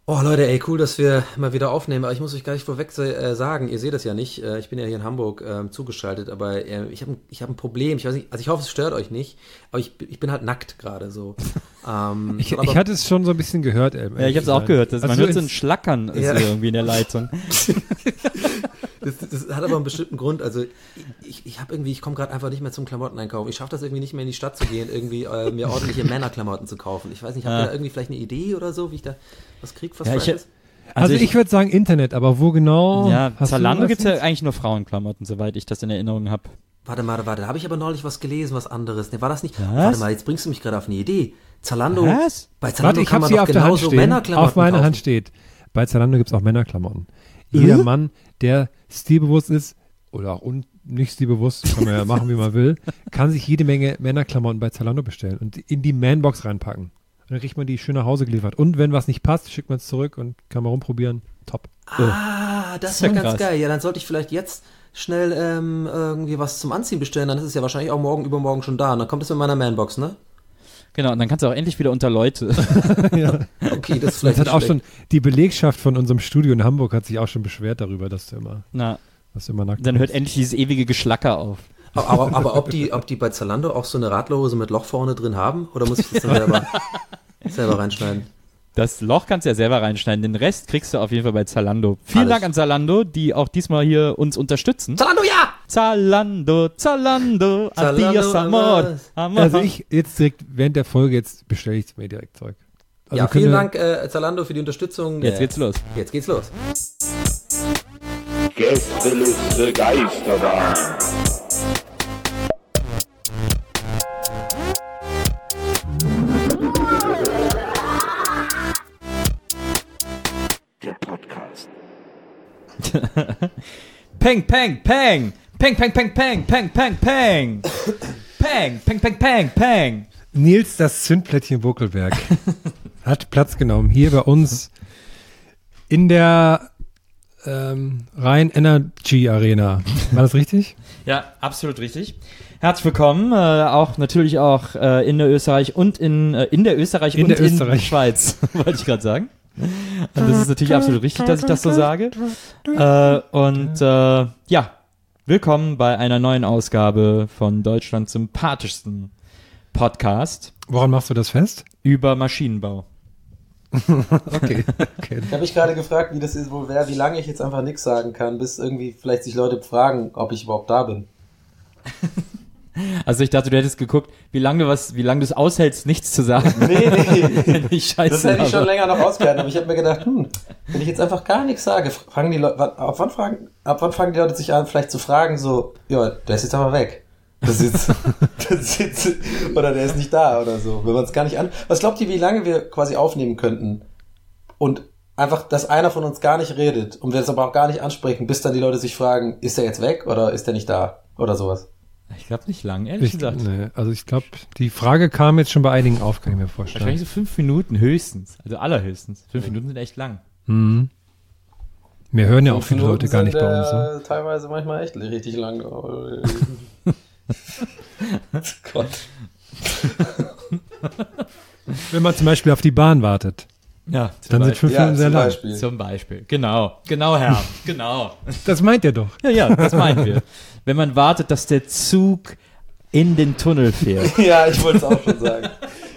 Oh Leute, ey, cool, dass wir mal wieder aufnehmen, aber ich muss euch gar nicht vorweg sagen, ihr seht das ja nicht, ich bin ja hier in Hamburg zugeschaltet, aber ich hab ein Problem, ich weiß nicht, also ich hoffe, es stört euch nicht, aber ich bin halt nackt gerade so. Ich hatte es schon so ein bisschen gehört. Ja, ich habe es auch gehört, man hört so ein Schlackern irgendwie in der Leitung. Das hat aber einen bestimmten Grund, also ich komme gerade einfach nicht mehr zum Klamotteneinkauf, ich schaffe das irgendwie nicht mehr in die Stadt zu gehen, irgendwie mir ordentliche Männerklamotten zu kaufen. Ich weiß nicht, habt ihr da irgendwie vielleicht eine Idee oder so, wie ich da was kriege, was Freshes? Also ich würde sagen Internet, aber wo genau? Ja, Zalando gibt es ja eigentlich nur Frauenklamotten, soweit ich das in Erinnerung habe. Warte, da habe ich aber neulich was gelesen, was anderes. Ne, war das nicht? Was? Warte mal, jetzt bringst du mich gerade auf eine Idee. Zalando, was? Bei Zalando ich kann man sie doch auf der Hand genauso stehen. Männerklamotten Auf meiner kaufen. Hand steht. Bei Zalando gibt es auch Männerklamotten. Jeder Mann, der stilbewusst ist, oder auch nicht stilbewusst, kann man ja machen, wie man will, kann sich jede Menge Männerklamotten bei Zalando bestellen und in die Manbox reinpacken. Und dann kriegt man die schön nach Hause geliefert. Und wenn was nicht passt, schickt man es zurück und kann mal rumprobieren. Top. Das wäre ganz geil. Ja, dann sollte ich vielleicht jetzt schnell irgendwie was zum Anziehen bestellen. Dann ist es ja wahrscheinlich auch übermorgen schon da. Und dann kommt es in meiner Manbox, ne? Genau, und dann kannst du auch endlich wieder unter Leute. Ja. Okay, das ist vielleicht das hat nicht auch schlecht. schon, die Belegschaft von unserem Studio in Hamburg hat sich auch schon beschwert darüber, dass du immer nackt Dann hört bist. endlich dieses ewige Geschlacker auf. Aber ob die bei Zalando auch so eine Radlerhose mit Loch vorne drin haben? Oder muss ich das dann selber reinschneiden? Das Loch kannst du ja selber reinschneiden. Den Rest kriegst du auf jeden Fall bei Zalando. Vielen Dank an Zalando, die auch diesmal hier uns unterstützen. Zalando, ja! Zalando, adios, amor. Also ich jetzt direkt, während der Folge, jetzt bestelle ich mir direkt Zeug. Also Ja, vielen Dank Zalando für die Unterstützung. Jetzt geht's los. Jetzt geht's los. Gästeliste Geisterbahn. Der Podcast. Peng, peng, peng. Peng, peng, peng, peng, peng, peng, peng. Peng, peng, peng, peng, peng. Nils, das Zündplättchen Buckelberg, hat Platz genommen hier bei uns in der Rhein Energy Arena. War das richtig? Ja, absolut richtig. Herzlich willkommen, natürlich auch in der Österreich und in der Schweiz, wollte ich gerade sagen. Und das ist natürlich absolut richtig, dass ich das so sage. Willkommen bei einer neuen Ausgabe von Deutschlands sympathischsten Podcast Woran machst du das fest? über Maschinenbau. Okay. Ich habe mich gerade gefragt, wie das ist, wie lange ich jetzt einfach nichts sagen kann, bis irgendwie vielleicht sich Leute fragen, ob ich überhaupt da bin. Also ich dachte, du hättest geguckt, wie lange du es aushältst, nichts zu sagen. Nee. Ich scheiße. Das hätte ich schon länger noch ausgehalten, aber ich habe mir gedacht, wenn ich jetzt einfach gar nichts sage, fragen die Leute, ab wann fangen die Leute sich an, vielleicht zu fragen, so, ja, der ist jetzt aber weg. Das ist oder der ist nicht da oder so. Wenn man es gar nicht Was glaubt ihr, wie lange wir quasi aufnehmen könnten? Und einfach, dass einer von uns gar nicht redet und wir es aber auch gar nicht ansprechen, bis dann die Leute sich fragen, ist der jetzt weg oder ist der nicht da? Oder sowas. Ich glaube nicht lang, ehrlich gesagt. Nee, also ich glaube, die Frage kam jetzt schon bei einigen auf, kann ich mir vorstellen. Wahrscheinlich so 5 Minuten höchstens. Also allerhöchstens. 5 Minuten sind echt lang. Mhm. Wir hören ja auch viele Leute gar nicht bei uns. Ne? Teilweise manchmal echt richtig lang. Gott. Wenn man zum Beispiel auf die Bahn wartet, Ja, dann sind 5 Minuten sehr lang. Zum Beispiel. Genau, Herr. Genau. Das meint er doch. Ja, das meinen wir. Wenn man wartet, dass der Zug in den Tunnel fährt. Ja, ich wollte es auch schon sagen.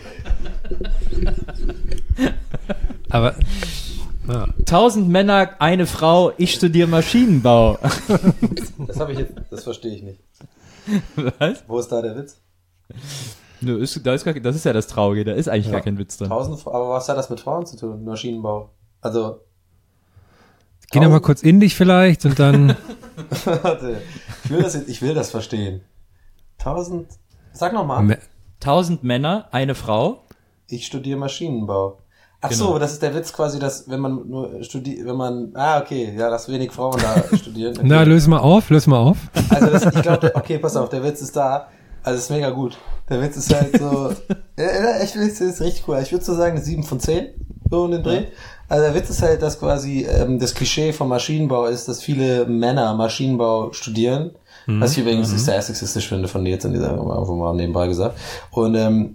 Aber 1000 Männer, eine Frau, ich studiere Maschinenbau. Das verstehe ich nicht. Was? Wo ist da der Witz? Das ist ja das Traurige, da ist eigentlich gar kein Witz drin. Aber was hat das mit Frauen zu tun? Maschinenbau. Also. Geh noch mal kurz in dich vielleicht und dann. Warte. Ich will das verstehen. 1000. Sag nochmal. 1000 Männer, eine Frau. Ich studiere Maschinenbau. Ach Genau. so, das ist der Witz quasi, dass wenn man nur studiert, okay, ja, dass wenig Frauen da studieren. Okay. Na, löse mal auf. Also ich glaube, okay, pass auf, der Witz ist da. Also ist mega gut. Der Witz ist halt so, das ist richtig cool. Ich würde so sagen, 7 von 10, so in den Dreh. Also der Witz ist halt, dass quasi das Klischee vom Maschinenbau ist, dass viele Männer Maschinenbau studieren. Was ich übrigens sehr sexistisch finde von dir jetzt in dieser, einfach mal nebenbei gesagt. Und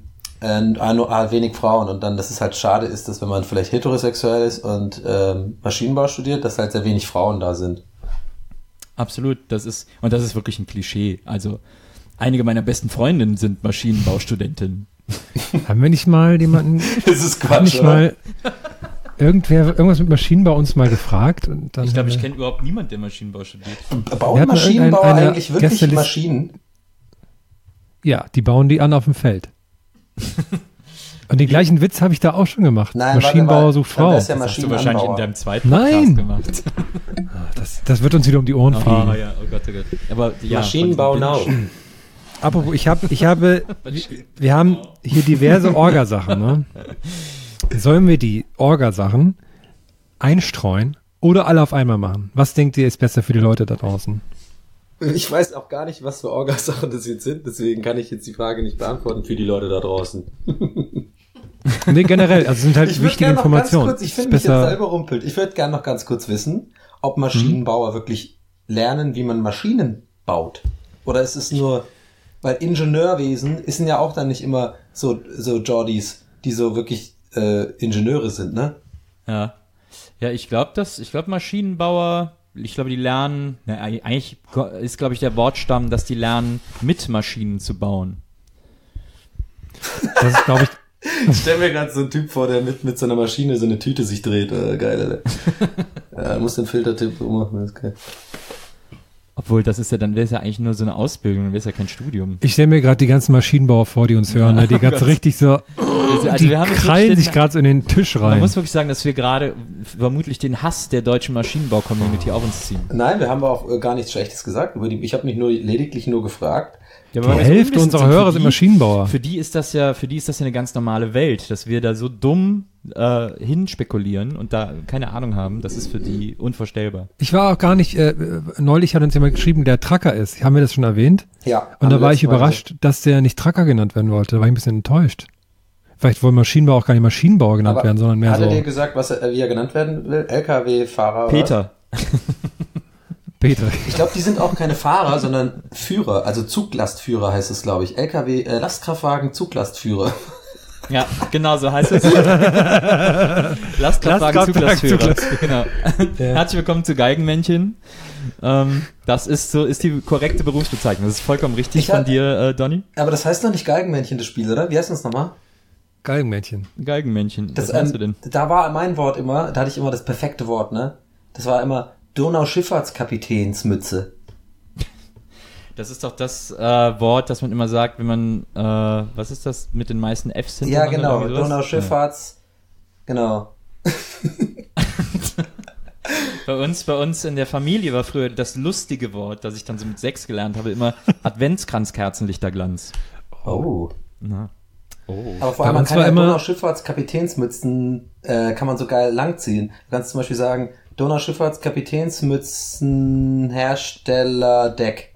nur wenig Frauen. Und dann, dass es halt schade ist, dass wenn man vielleicht heterosexuell ist und Maschinenbau studiert, dass halt sehr wenig Frauen da sind. Absolut, das ist wirklich ein Klischee. Also einige meiner besten Freundinnen sind Maschinenbaustudentinnen. Haben wir nicht mal jemanden, Das ist hat Quatsch, nicht oder? mal irgendwas mit Maschinenbau uns mal gefragt? Und dann Ich glaube, ich kenne überhaupt niemanden, der Maschinenbau studiert. Wir Bauen hatten Maschinenbauer eine eigentlich wirklich Gästeliste- Maschinen? Ja, die bauen die an auf dem Feld. Und den gleichen Witz habe ich da auch schon gemacht. Nein, Maschinenbauer sucht dann Frau. wär's ja Das hast du wahrscheinlich in Maschinenanbauer. deinem zweiten Nein. Podcast gemacht. Das wird uns wieder um die Ohren fliegen. Ja, oh Gott, oh Gott. Aber, ja, Maschinenbau now. Apropos, wir haben hier diverse Orgasachen, ne? Sollen wir die Orgasachen einstreuen oder alle auf einmal machen? Was denkt ihr ist besser für die Leute da draußen? Ich weiß auch gar nicht, was für Orgasachen das jetzt sind, deswegen kann ich jetzt die Frage nicht beantworten für die Leute da draußen. Nee, generell, also sind halt Ich würde wichtige gerne noch ganz Informationen. kurz, ich Ist finde mich jetzt besser- selber rumpelt. Ich würde gerne noch ganz kurz wissen, ob Maschinenbauer wirklich lernen, wie man Maschinen baut. Oder ist es nur, weil Ingenieurwesen ist ja auch dann nicht immer so Jordis, die so wirklich Ingenieure sind, ne? Ja. Ja, ich glaube Maschinenbauer, die lernen, eigentlich ist, glaube ich, der Wortstamm, dass die lernen, mit Maschinen zu bauen. Das ist, glaube ich, Ich stell mir gerade so einen Typ vor, der mit so einer Maschine so eine Tüte sich dreht. Geil, Alter. Ja, muss den Filtertipp ummachen, das ist geil. Obwohl, das ist ja, dann wäre es ja eigentlich nur so eine Ausbildung, dann wäre es ja kein Studium. ich stelle mir gerade die ganzen Maschinenbauer vor, die uns hören, ne? Die ganz Gott. richtig so, die wir haben jetzt krallen wirklich sich gerade so in den Tisch Man rein. muss wirklich sagen, dass wir gerade vermutlich den Hass der deutschen Maschinenbau-Community auf uns ziehen. Nein, wir haben aber auch gar nichts Schlechtes gesagt. Ich habe mich lediglich nur gefragt. Ja, Die Hälfte unserer Hörer sind Maschinenbauer. Für die ist das ja eine ganz normale Welt, dass wir da so dumm hinspekulieren und da keine Ahnung haben. Das ist für die unvorstellbar. Ich war auch gar nicht, neulich hat uns jemand geschrieben, der Tracker ist. Haben wir das schon erwähnt? Ja. Und da war ich letztes Mal überrascht, dass der nicht Tracker genannt werden wollte. Da war ich ein bisschen enttäuscht. Vielleicht wollen Maschinenbauer auch gar nicht Maschinenbauer genannt Aber werden, sondern mehr hat er dir so gesagt, wie er genannt werden will? LKW-Fahrer? Peter. Peter. Ich glaube, die sind auch keine Fahrer, sondern Führer. Also Zuglastführer heißt es, glaube ich. LKW, Lastkraftwagen, Zuglastführer. Ja, genau so heißt es. Lastkraftwagen, Zuglasführer. Genau. Herzlich willkommen zu Geigenmännchen. Das ist die korrekte Berufsbezeichnung. Das ist vollkommen richtig von dir, Donny. Aber das heißt noch nicht Geigenmännchen, das Spiel, oder? Wie heißt das nochmal? Galgenmännchen. Geigenmännchen. Das, Was meinst du denn? Da war mein Wort immer, da hatte ich immer das perfekte Wort, ne? Das war immer Donauschifffahrtskapitänsmütze. Das ist doch das Wort, das man immer sagt, wenn man, was ist das, mit den meisten Fs Ja, hintereinander genau, oder irgendwie sowas? Donauschifffahrts, genau. Bei uns in der Familie war früher das lustige Wort, das ich dann so mit 6 gelernt habe, immer Adventskranzkerzenlichterglanz. Oh. Na. Oh. Aber vor Bei allem, man uns kann war ja immer- Donauschifffahrtskapitänsmützen, kann man so geil langziehen. Du kannst zum Beispiel sagen, Donauschifffahrtskapitänsmützenhersteller Deck.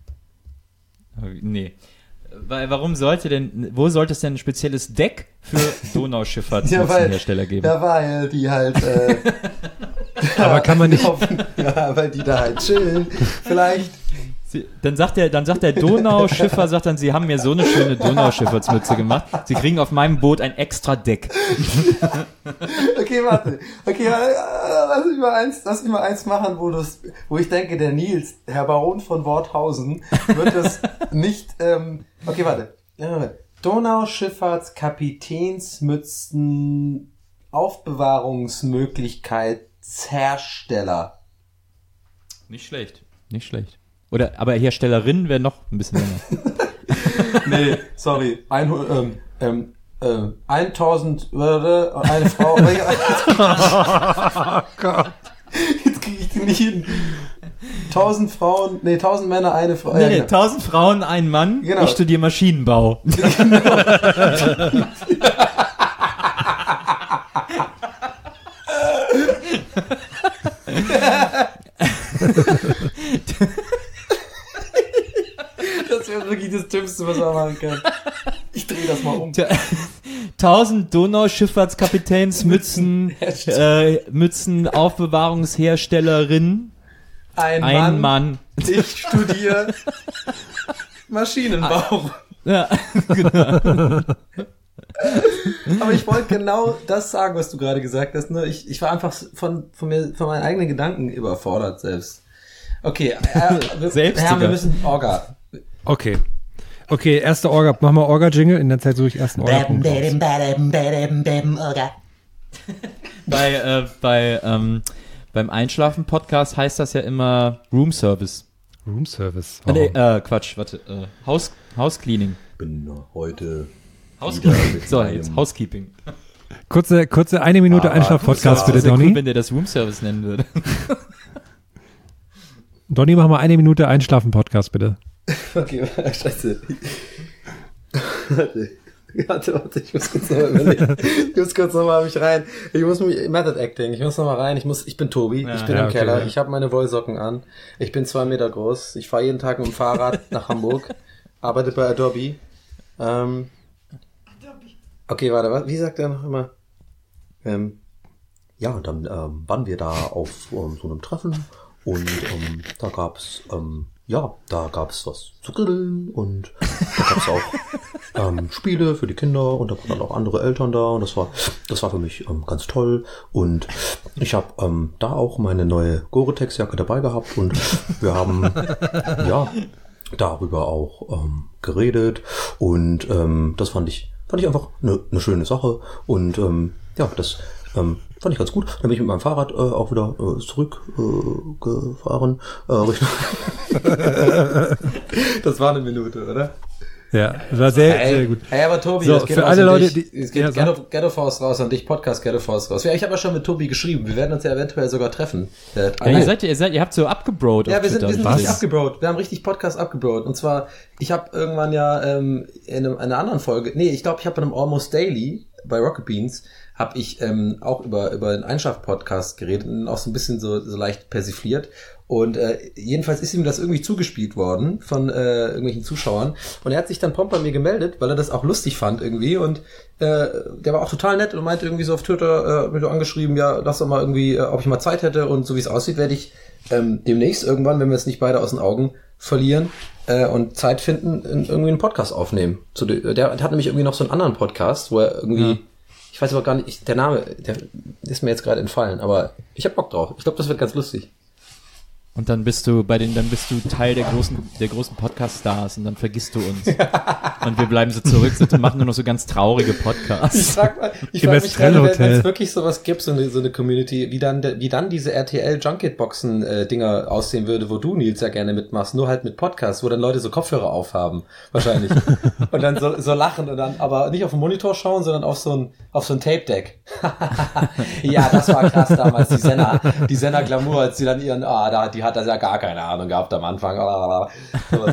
Nee. Wo sollte es denn ein spezielles Deck für Donauschifffahrtshersteller geben? Ja, weil die halt, Aber kann man nicht, ja, weil die da halt chillen. Vielleicht. Dann sagt der Donauschiffer, sagt dann, Sie haben mir so eine schöne Donauschifffahrtsmütze gemacht. Sie kriegen auf meinem Boot ein extra Deck. Okay, warte. Okay, lass mich mal eins machen, wo ich denke, der Nils, Herr Baron von Worthausen, wird das nicht, okay, warte. Donauschifffahrtskapitänsmützen Aufbewahrungsmöglichkeitshersteller. Nicht schlecht. Nicht schlecht. Aber Herstellerin wäre noch ein bisschen länger. Nee, sorry. 1000 Würde und eine Frau. Oh Gott. Jetzt kriege ich die nicht hin. 1000 Männer, eine Frau. Nee, genau. 1000 Frauen, ein Mann. Genau. Ich studiere Maschinenbau. Das wäre wirklich das Dümmste, was man machen kann. Ich drehe das mal um. 1000 Donauschifffahrtskapitänsmützen, Mützen, Aufbewahrungsherstellerin, ein Mann. Ich studiere Maschinenbau. Ja, genau. Aber ich wollte genau das sagen, was du gerade gesagt hast. Ne? Ich war einfach von meinen eigenen Gedanken überfordert selbst. Okay, wir müssen Orga. Okay, erste Orga. Mach mal Orga-Jingle. In der Zeit suche ich erst einen Orga-Punkt raus. Beim Einschlafen-Podcast heißt das ja immer Room Service. Room Service. Nee, Quatsch, warte. House-Cleaning. Bin heute Housekeeping. So, jetzt Housekeeping. Kurze 1 Minute Einschlaf-Podcast bitte, Donny. Cool, wenn der das Room Service nennen würde. Donny, mach mal 1 Minute Einschlafen-Podcast bitte. Okay, scheiße. Warte, ich muss kurz nochmal überlegen. Ich muss kurz nochmal mich rein. Method Acting, ich muss nochmal rein. Ich bin Tobi, ich bin im Keller, ja. Ich habe meine Wollsocken an. Ich bin 2 Meter groß. Ich fahre jeden Tag mit dem Fahrrad nach Hamburg. Arbeite bei Adobe. Okay, warte, wie sagt er noch immer? Ja, und dann waren wir da auf so einem Treffen und da gab's was zu grillen und da gab's auch Spiele für die Kinder und da waren dann auch andere Eltern da und das war für mich ganz toll und ich habe da auch meine neue Gore-Tex-Jacke dabei gehabt und wir haben darüber auch geredet und das fand ich einfach eine schöne Sache und das fand ich ganz gut. Dann bin ich mit meinem Fahrrad auch wieder zurückgefahren. Das war 1 Minute, oder? Ja, das war sehr gut. Hey, aber Tobi, so, das geht für alle Leute, es geht Ghetto Force raus an dich, Podcast Ghetto Force raus. Ja, ich habe ja schon mit Tobi geschrieben. Wir werden uns ja eventuell sogar treffen. Ihr habt so abgebrot. Ja, wir sind richtig abgebrot. Wir haben richtig Podcast abgebrot. Und zwar, ich habe irgendwann ja in einer anderen Folge, ich glaube, ich habe bei einem Almost Daily bei Rocket Beans habe ich auch über den Einschlaf-Podcast geredet und auch so ein bisschen so leicht persifliert. Und jedenfalls ist ihm das irgendwie zugespielt worden von irgendwelchen Zuschauern. Und er hat sich dann prompt bei mir gemeldet, weil er das auch lustig fand irgendwie. Und der war auch total nett und meinte irgendwie so auf Twitter, mir so angeschrieben, ja, lass doch mal irgendwie, ob ich mal Zeit hätte. Und so wie es aussieht, werde ich demnächst irgendwann, wenn wir es nicht beide aus den Augen verlieren und Zeit finden, irgendwie einen Podcast aufnehmen. Der hat nämlich irgendwie noch so einen anderen Podcast, wo er irgendwie... Ja. Ich weiß aber gar nicht, der Name, der ist mir jetzt gerade entfallen, aber ich hab Bock drauf. Ich glaube, das wird ganz lustig. Und dann bist du Teil der großen Podcast-Stars und dann vergisst du uns. Und wir bleiben so zurück und machen nur noch so ganz traurige Podcasts. Ich frag mich gerade, wenn es wirklich sowas gibt, so eine Community, wie dann diese RTL-Junket-Boxen-Dinger aussehen würde, wo du, Nils, ja gerne mitmachst, nur halt mit Podcasts, wo dann Leute so Kopfhörer aufhaben, wahrscheinlich. Und dann so lachen und dann aber nicht auf den Monitor schauen, sondern auf so ein Tape-Deck. Ja, das war krass damals, die Senna Glamour, als sie dann ihren, die hat das ja gar keine Ahnung gehabt am Anfang. So.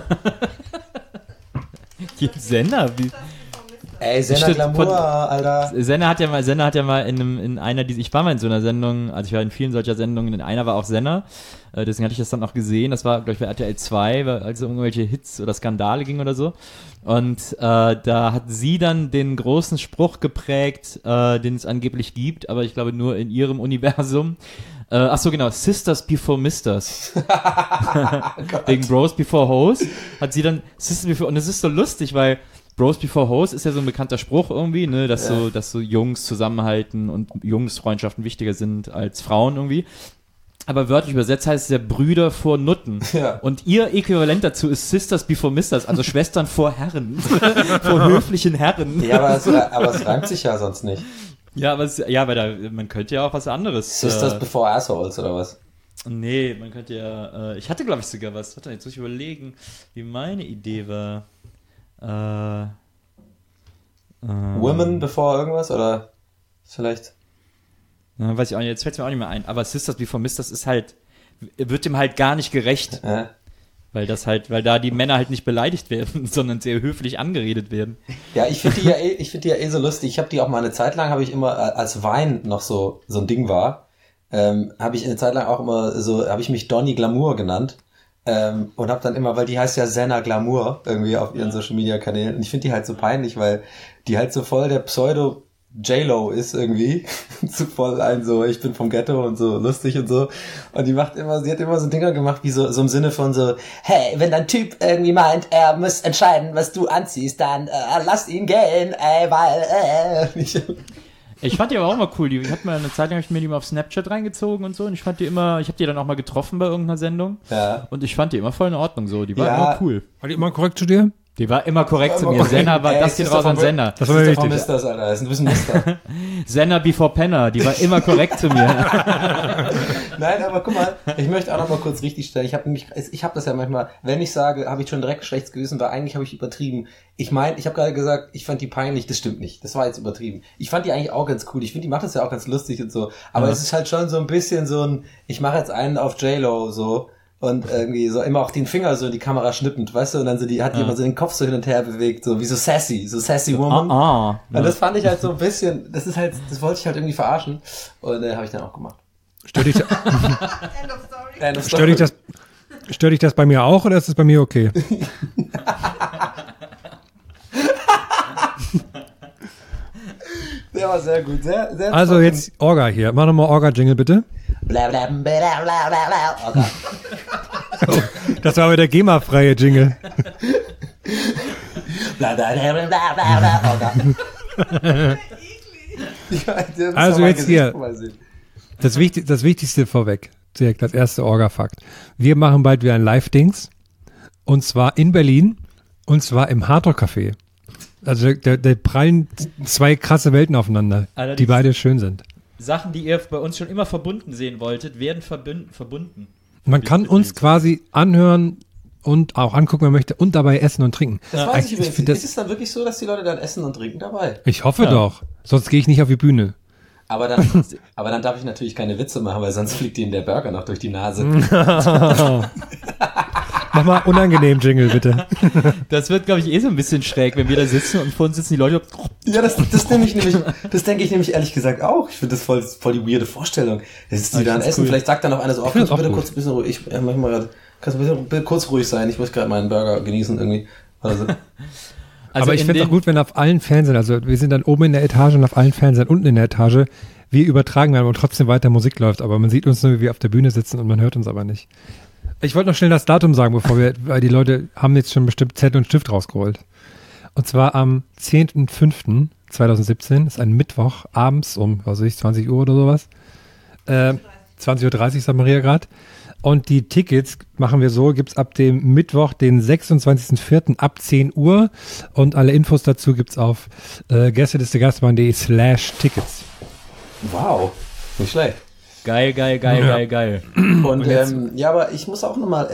Die Senna, wie? Ey, Senna Glamour, Alter. Senna hat ja mal ich war mal in so einer Sendung, also ich war in vielen solcher Sendungen, in einer war auch Senna, deswegen hatte ich das dann auch gesehen, das war, glaube ich, bei RTL 2, als es um irgendwelche Hits oder Skandale ging oder so. Und da hat sie dann den großen Spruch geprägt, den es angeblich gibt, aber ich glaube nur in ihrem Universum. Genau, Sisters Before Misters. Wegen Bros Before Hoes hat sie dann Sisters Before, und es ist so lustig, weil Bros Before Hoes ist ja so ein bekannter Spruch irgendwie, ne, dass so Jungs zusammenhalten und Jungsfreundschaften wichtiger sind als Frauen irgendwie. Aber wörtlich übersetzt heißt es ja Brüder vor Nutten. Ja. Und ihr Äquivalent dazu ist Sisters Before Misters, also Schwestern vor Herren. Vor höflichen Herren. Ja, aber es reimt sich ja sonst nicht. Ja, man könnte ja auch was anderes. Sisters Before Assholes oder was? Nee, man könnte ja, ich hatte, glaube ich, sogar was. Jetzt muss ich überlegen, wie meine Idee war. Women Before irgendwas oder vielleicht? Weiß ich auch nicht, jetzt fällt es mir auch nicht mehr ein. Aber Sisters Before Misters ist halt, wird dem halt gar nicht gerecht. Weil da die Männer halt nicht beleidigt werden, sondern sehr höflich angeredet werden. Ja, ich finde die ja eh so lustig. Ich habe die auch mal eine Zeit lang, habe ich immer, als Wein noch so ein Ding war, habe ich eine Zeit lang auch immer so, habe ich mich Donny Glamour genannt. Und habe dann immer, weil die heißt ja Senna Glamour irgendwie auf ihren Social Media Kanälen. Und ich finde die halt so peinlich, weil die halt so voll der Pseudo J-Lo ist irgendwie zu voll so, ich bin vom Ghetto und so lustig und so. Und sie hat immer so Dinger gemacht, wie so im Sinne von so, hey, wenn dein Typ irgendwie meint, er muss entscheiden, was du anziehst, dann lass ihn gehen, weil Ich fand die aber auch mal cool. Ich hab mal eine Zeit lang mir die mal auf Snapchat reingezogen und so. Und ich fand die immer, ich habe die dann auch mal getroffen bei irgendeiner Sendung. Ja. Und ich fand die immer voll in Ordnung so. Die war immer cool. War die immer korrekt zu dir? Die war immer korrekt zu mir. Senna war, das geht raus an Senna. Das war mir wichtig. Misters, Alter. Das ist ein bisschen Mister. Senna before Penner. Die war immer korrekt zu mir. Nein, aber guck mal, ich möchte auch noch mal kurz richtig stellen. Ich habe das ja manchmal, wenn ich sage, habe ich schon direkt schlechtes Gewissen, weil eigentlich habe ich übertrieben. Ich meine, ich habe gerade gesagt, ich fand die peinlich, das stimmt nicht. Das war jetzt übertrieben. Ich fand die eigentlich auch ganz cool. Ich finde, die macht das ja auch ganz lustig und so. Aber es ist halt schon so ein bisschen so ein, ich mache jetzt einen auf J-Lo so. Und irgendwie so immer auch den Finger so in die Kamera schnippend, weißt du, und dann so hat die immer so den Kopf so hin und her bewegt, so wie so sassy Woman. Und das fand ich halt so ein bisschen, das wollte ich halt irgendwie verarschen. Und habe ich dann auch gemacht. Stört dich End of story. Stört dich das bei mir auch oder ist es bei mir okay? Der war sehr gut, sehr, sehr Also trocken. jetzt Orga hier. Mach nochmal Orga-Jingle bitte. Oh Gott. Das war aber der GEMA-freie Jingle. Also jetzt hier. Das Wichtigste vorweg. Direkt als erste Orga-Fakt. Wir machen bald wieder ein Live-Dings. Und zwar in Berlin. Und zwar im Hardrock-Café. Also da prallen zwei krasse Welten aufeinander, Allerdings die beide schön sind. Sachen, die ihr bei uns schon immer verbunden sehen wolltet, werden verbunden. Man kann uns quasi anhören und auch angucken, wenn man möchte, und dabei essen und trinken. Das weiß ich übrigens. find das- Ist es dann wirklich so, dass die Leute dann essen und trinken dabei? Ich hoffe doch. Sonst gehe ich nicht auf die Bühne. Aber dann darf ich natürlich keine Witze machen, weil sonst fliegt ihnen der Burger noch durch die Nase. Mach mal unangenehm Jingle, bitte. Das wird, glaube ich, so ein bisschen schräg, wenn wir da sitzen und vor uns sitzen die Leute. Ja, das denke ich nämlich ehrlich gesagt auch. Ich finde das voll die weirde Vorstellung. Das ist die dann essen. cool. Vielleicht sagt dann noch einer so, Ich find's auch bitte gut. kurz ein bisschen ruhig. Mach mal grad, kannst du ein bisschen kurz ruhig sein? Ich muss gerade meinen Burger genießen irgendwie. Also, Aber ich finde es auch gut, wenn auf allen Fernsehen, also wir sind dann oben in der Etage und auf allen Fernsehen unten in der Etage, wir übertragen werden und trotzdem weiter Musik läuft. Aber man sieht uns nur, wie wir auf der Bühne sitzen und man hört uns aber nicht. Ich wollte noch schnell das Datum sagen, weil die Leute haben jetzt schon bestimmt Zettel und Stift rausgeholt. Und zwar am 10.05.2017, ist ein Mittwoch, abends um, 20 Uhr oder sowas. 20.30 Uhr, sagt Maria gerade. Und die Tickets machen wir so, gibt's ab dem Mittwoch, den 26.04. ab 10 Uhr. Und alle Infos dazu gibt's auf gästeliste-gastbahn.de/Tickets. wow, nicht schlecht. Geil. Und ja, aber ich muss auch nochmal,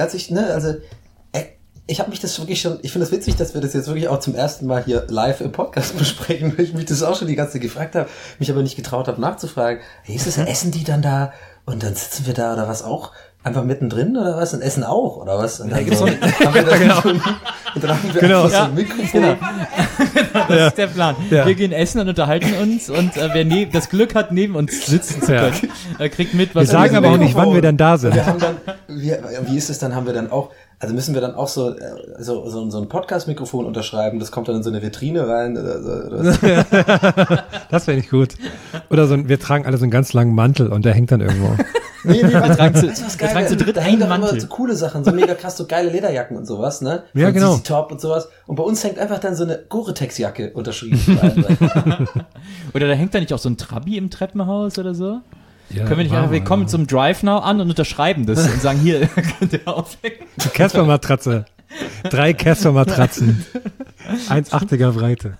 ich habe mich das wirklich schon, ich finde es witzig, dass wir das jetzt wirklich auch zum ersten Mal hier live im Podcast besprechen, weil ich mich das auch schon die ganze Zeit gefragt habe, mich aber nicht getraut habe nachzufragen, hey, ist das, essen die dann da und dann sitzen wir da oder was auch? Einfach mittendrin oder was? Und essen auch oder was? Und dann, so, haben wir dann so, und dann haben wir einfach so ein Mikrofon. Das ist der Plan. Ja. Wir gehen essen und unterhalten uns und wer das Glück hat, neben uns sitzen zu können, kriegt mit, was Wir sagen aber auch nicht, wann wir dann da sind. Wir haben dann, wie ist es dann, haben wir dann auch, also müssen wir dann auch so ein Podcast-Mikrofon unterschreiben, das kommt dann in so eine Vitrine rein oder so. Das wäre nicht gut. Oder wir tragen alle so einen ganz langen Mantel und der hängt dann irgendwo. Nee, wir tragen zu dritt da einen hängen doch Mantel. immer so coole Sachen, so mega krass, so geile Lederjacken und sowas, ne? Ja, Von genau. CC Top und sowas. Und bei uns hängt einfach dann so eine Gore-Tex-Jacke unterschrieben. Oder da hängt da nicht auch so ein Trabi im Treppenhaus oder so? Ja, Können wir nicht einfach, wir kommen zum Drive Now an und unterschreiben das und sagen, hier, könnt ihr aufhängen. Casper-Matratze. 3 Casper-Matratzen. 1,80er Breite.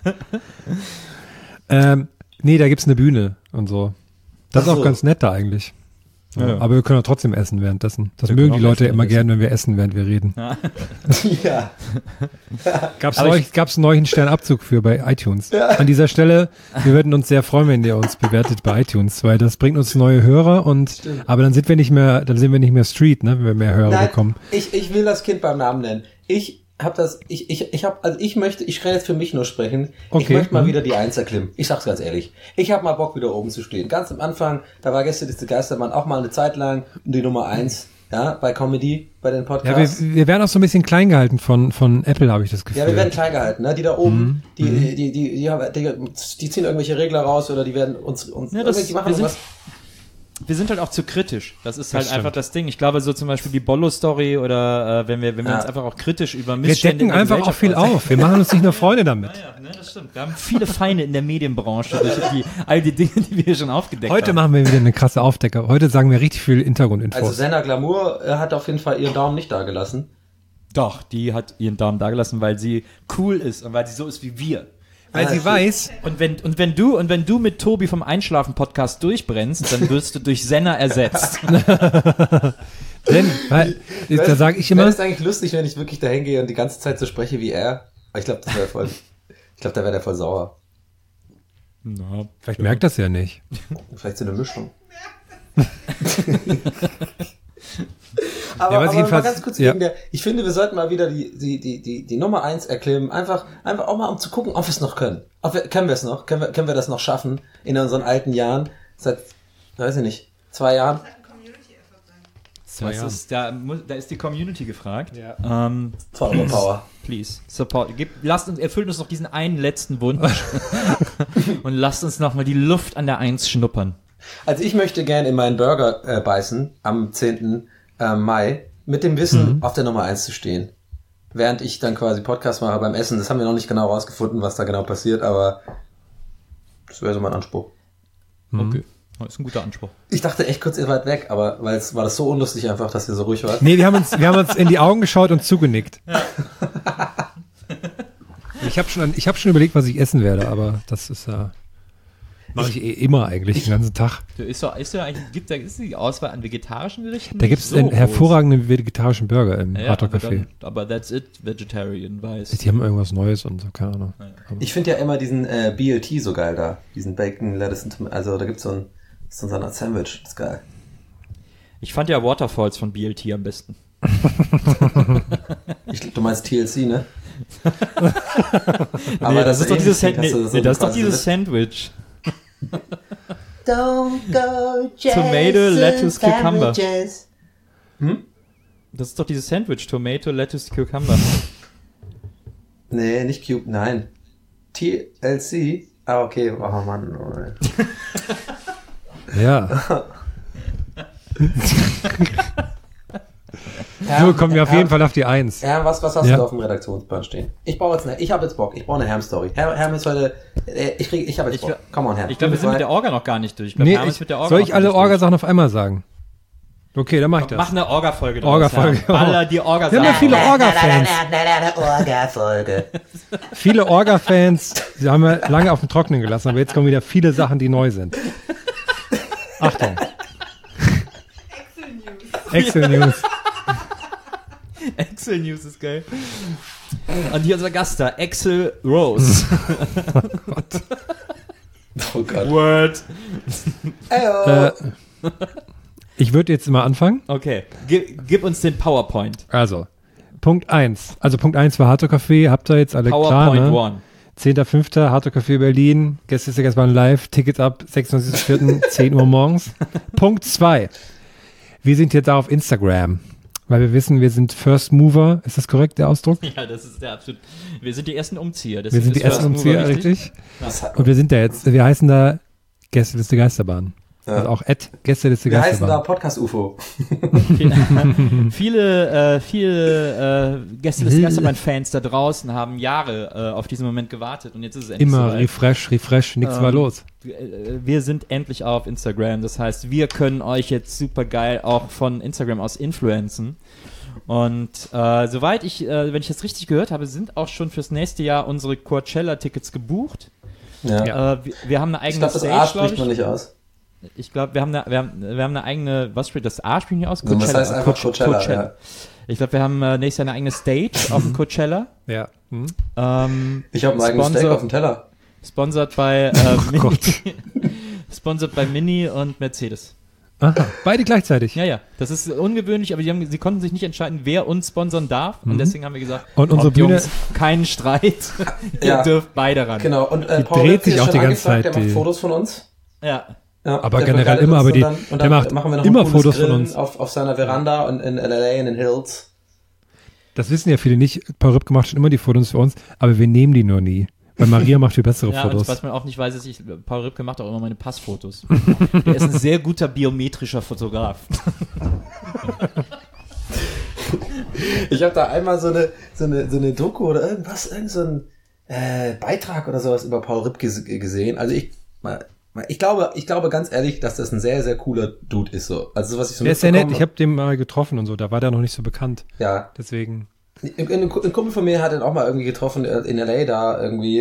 Nee, da gibt's eine Bühne und so. Das Ach ist so. auch ganz nett da eigentlich. Ja. Aber wir können auch trotzdem essen währenddessen. Das Wir mögen können die auch Leute essen immer währenddessen. gern, wenn wir essen, während wir reden. Ja. Gab's Aber einen neuen Sternabzug für bei iTunes. An dieser Stelle, wir würden uns sehr freuen, wenn ihr uns bewertet bei iTunes, weil das bringt uns neue Hörer aber dann sind wir nicht mehr Street, ne, wenn wir mehr Hörer bekommen. Ich will das Kind beim Namen nennen. Ich rede jetzt für mich nur sprechen. Ich Okay. möchte mal wieder die Eins erklimmen. Ich sag's ganz ehrlich. Ich habe mal Bock, wieder oben zu stehen. Ganz am Anfang, da war Gästeliste Geistermann auch mal eine Zeit lang die Nummer 1. ja, bei Comedy, bei den Ja, Podcasts. wir werden auch so ein bisschen klein gehalten von Apple, habe ich das Gefühl. Ja, wir werden klein gehalten, ne? Die da oben, die ziehen irgendwelche Regler raus oder die werden uns Ja, die machen irgendwas. Wir sind halt auch zu kritisch. Das ist halt Das stimmt. einfach das Ding. Ich glaube, so zum Beispiel die Bollo-Story oder wenn wir uns einfach auch kritisch über Missstände Wir decken in der einfach auch Gesellschaft viel äußern. auf. Wir machen uns nicht nur Freunde damit. Ja, ne, das stimmt. Wir haben viele Feinde in der Medienbranche durch all die Dinge, die wir hier schon aufgedeckt Heute haben. machen wir wieder eine krasse Aufdecker. Heute sagen wir richtig viel Hintergrundinfos. Also Senna Glamour hat auf jeden Fall ihren Daumen nicht dagelassen. Doch, die hat ihren Daumen dagelassen, weil sie cool ist und weil sie so ist wie wir. Weil sie weiß, Und wenn du mit Tobi vom Einschlafen-Podcast durchbrennst, dann wirst du durch Senna ersetzt. denn, weil, da sage ich immer, Wäre es eigentlich lustig, wenn ich wirklich dahin gehe und die ganze Zeit so spreche wie er? Aber ich glaube, da wäre der voll sauer. Na, vielleicht merkt das ja nicht. Vielleicht so eine Mischung. Ja, aber was mal jedenfalls- ganz kurz ja. ich finde, wir sollten mal wieder die Nummer 1 erklimmen. Einfach auch mal, um zu gucken, ob wir es noch können. Können wir es noch? Können wir das noch schaffen in unseren alten Jahren? Seit, weiß ich nicht, 2 Jahren? Da ist die Community gefragt. Ja. Voller Power. Please, support. Erfüllt uns noch diesen einen letzten Wunsch und lasst uns noch mal die Luft an der 1 schnuppern. Also ich möchte gerne in meinen Burger beißen am 10. Mai mit dem Wissen, auf der Nummer 1 zu stehen. Während ich dann quasi Podcast mache beim Essen. Das haben wir noch nicht genau rausgefunden, was da genau passiert, aber das wäre so mein Anspruch. Okay, das ist ein guter Anspruch. Ich dachte echt kurz, ihr wart weg, aber war das so unlustig einfach, dass ihr so ruhig wart. Nee, wir haben uns in die Augen geschaut und zugenickt. Ich habe schon überlegt, was ich essen werde, aber das ist mache ich immer eigentlich den ganzen Tag. Ist die Auswahl an vegetarischen Gerichten? Da gibt es einen hervorragenden vegetarischen Burger im Hardrock Café. Aber that's it, Vegetarian, weiß. Die haben irgendwas Neues und so, keine Ahnung. Ich finde ja immer diesen BLT so geil da. Diesen Bacon, Lettuce und Tomato. Also da gibt's so ein Art Sandwich. Das ist geil. Ich fand ja Waterfalls von BLT am besten. Du meinst TLC, ne? Aber das ist doch dieses das doch dieses Sandwich. Don't go Tomato, lettuce, cucumber. sandwiches. Das ist doch dieses Sandwich, Tomato, Lettuce, Cucumber. Nee, nicht Cube, nein. TLC? Ah, okay. Oh Mann. Ja. So kommen wir auf jeden Fall auf die 1. Herm, was hast du da auf dem Redaktionsplan stehen? Ich habe jetzt Bock. Ich brauche eine Herm-Story. Herm ist heute, ich habe jetzt Bock. Come on, Herm. Ich glaube, wir sind mit der Orga noch gar nicht durch. Ich glaub, Nee, wir haben es mit der Orga soll noch ich gar alle nicht durch. Orga-Sachen auf einmal sagen? Okay, dann mach ich das. Mach eine Orga-Folge draus. Orga-Folge. Ja. Baller die Orga Wir haben ja viele Orga-Fans. Orga-Folge. Viele Orga-Fans, sie haben wir lange auf dem Trockenen gelassen, aber jetzt kommen wieder viele Sachen, die neu sind. Achtung. Excel News. Excel News ist geil. Und hier unser Gast da, Axel Rose. Oh Gott. Word. Ich würde jetzt mal anfangen. Okay, gib uns den PowerPoint. Also, Punkt 1. Also Punkt 1 war Hardrock Café, habt ihr jetzt alle PowerPoint klar, ne? One. 10.05. Hardrock Café Berlin. Gäste ist Gästebahn live. Tickets ab 26.04. 10 Uhr morgens. Punkt 2. Wir sind jetzt auch auf Instagram. Weil wir wissen, wir sind First Mover. Ist das korrekt, der Ausdruck? Ja, das ist der absolut. Wir sind die ersten Umzieher. Wir sind die First ersten Mover Umzieher, richtig? Und wir sind da jetzt. Wir heißen da Gästeliste Geisterbahn. Ja. Also auch Gästeliste Wir heißen da Geisterbahn. Podcast-UFO. Viele Gäste des Geisterbahn-Fans da draußen haben Jahre auf diesen Moment gewartet und jetzt ist es endlich Immer soweit. Refresh, nichts war los. Wir sind endlich auf Instagram. Das heißt, wir können euch jetzt super geil auch von Instagram aus influenzen. Und soweit wenn ich das richtig gehört habe, sind auch schon fürs nächste Jahr unsere Coachella-Tickets gebucht. Ja. Wir haben eine Ich eigene glaube, das A Stage, spricht man glaube ich. nicht aus. Ich glaube, wir haben eine eigene, was spricht das A spricht nicht aus? Das heißt einfach Coachella. Ja. Ich glaube, wir haben nächstes Jahr eine eigene Stage auf dem Coachella. Ja. Hm. Ich habe ein eigenes Steak auf dem Teller. Sponsored bei Mini. Gott. Sponsored bei Mini und Mercedes. Aha, beide gleichzeitig. Ja. Das ist ungewöhnlich, aber sie konnten sich nicht entscheiden, wer uns sponsern darf. Und deswegen haben wir gesagt, Und unsere Jungs, Bühne keinen Streit. Ihr Ja. dürft beide ran. Genau. Und Die Paul dreht Lipke sich ist auch schon die ganze angefragt, Zeit, der macht die- Fotos von uns. Ja. Ja, Aber der generell begleitet immer, uns aber und der macht machen wir noch immer ein cooles Fotos von Grillen uns. auf seiner Veranda und in LA in den Hills. Das wissen ja viele nicht. Paul Ripke macht schon immer die Fotos für uns, aber wir nehmen die nur nie. Weil Maria macht viel bessere Ja, Fotos. und was man auch nicht weiß, ist, Paul Ripke macht auch immer meine Passfotos. Der ist ein sehr guter biometrischer Fotograf. Ich habe da einmal so eine Doku oder irgendwas, irgend so ein Beitrag oder sowas über Paul Ripke gesehen. Also ich glaube ganz ehrlich, dass das ein sehr, sehr cooler Dude ist. So. Also was ich so Der ist sehr nett. Ich habe den mal getroffen und so. Da war der noch nicht so bekannt. Ja. Deswegen. Ein Kumpel von mir hat ihn auch mal irgendwie getroffen in LA da irgendwie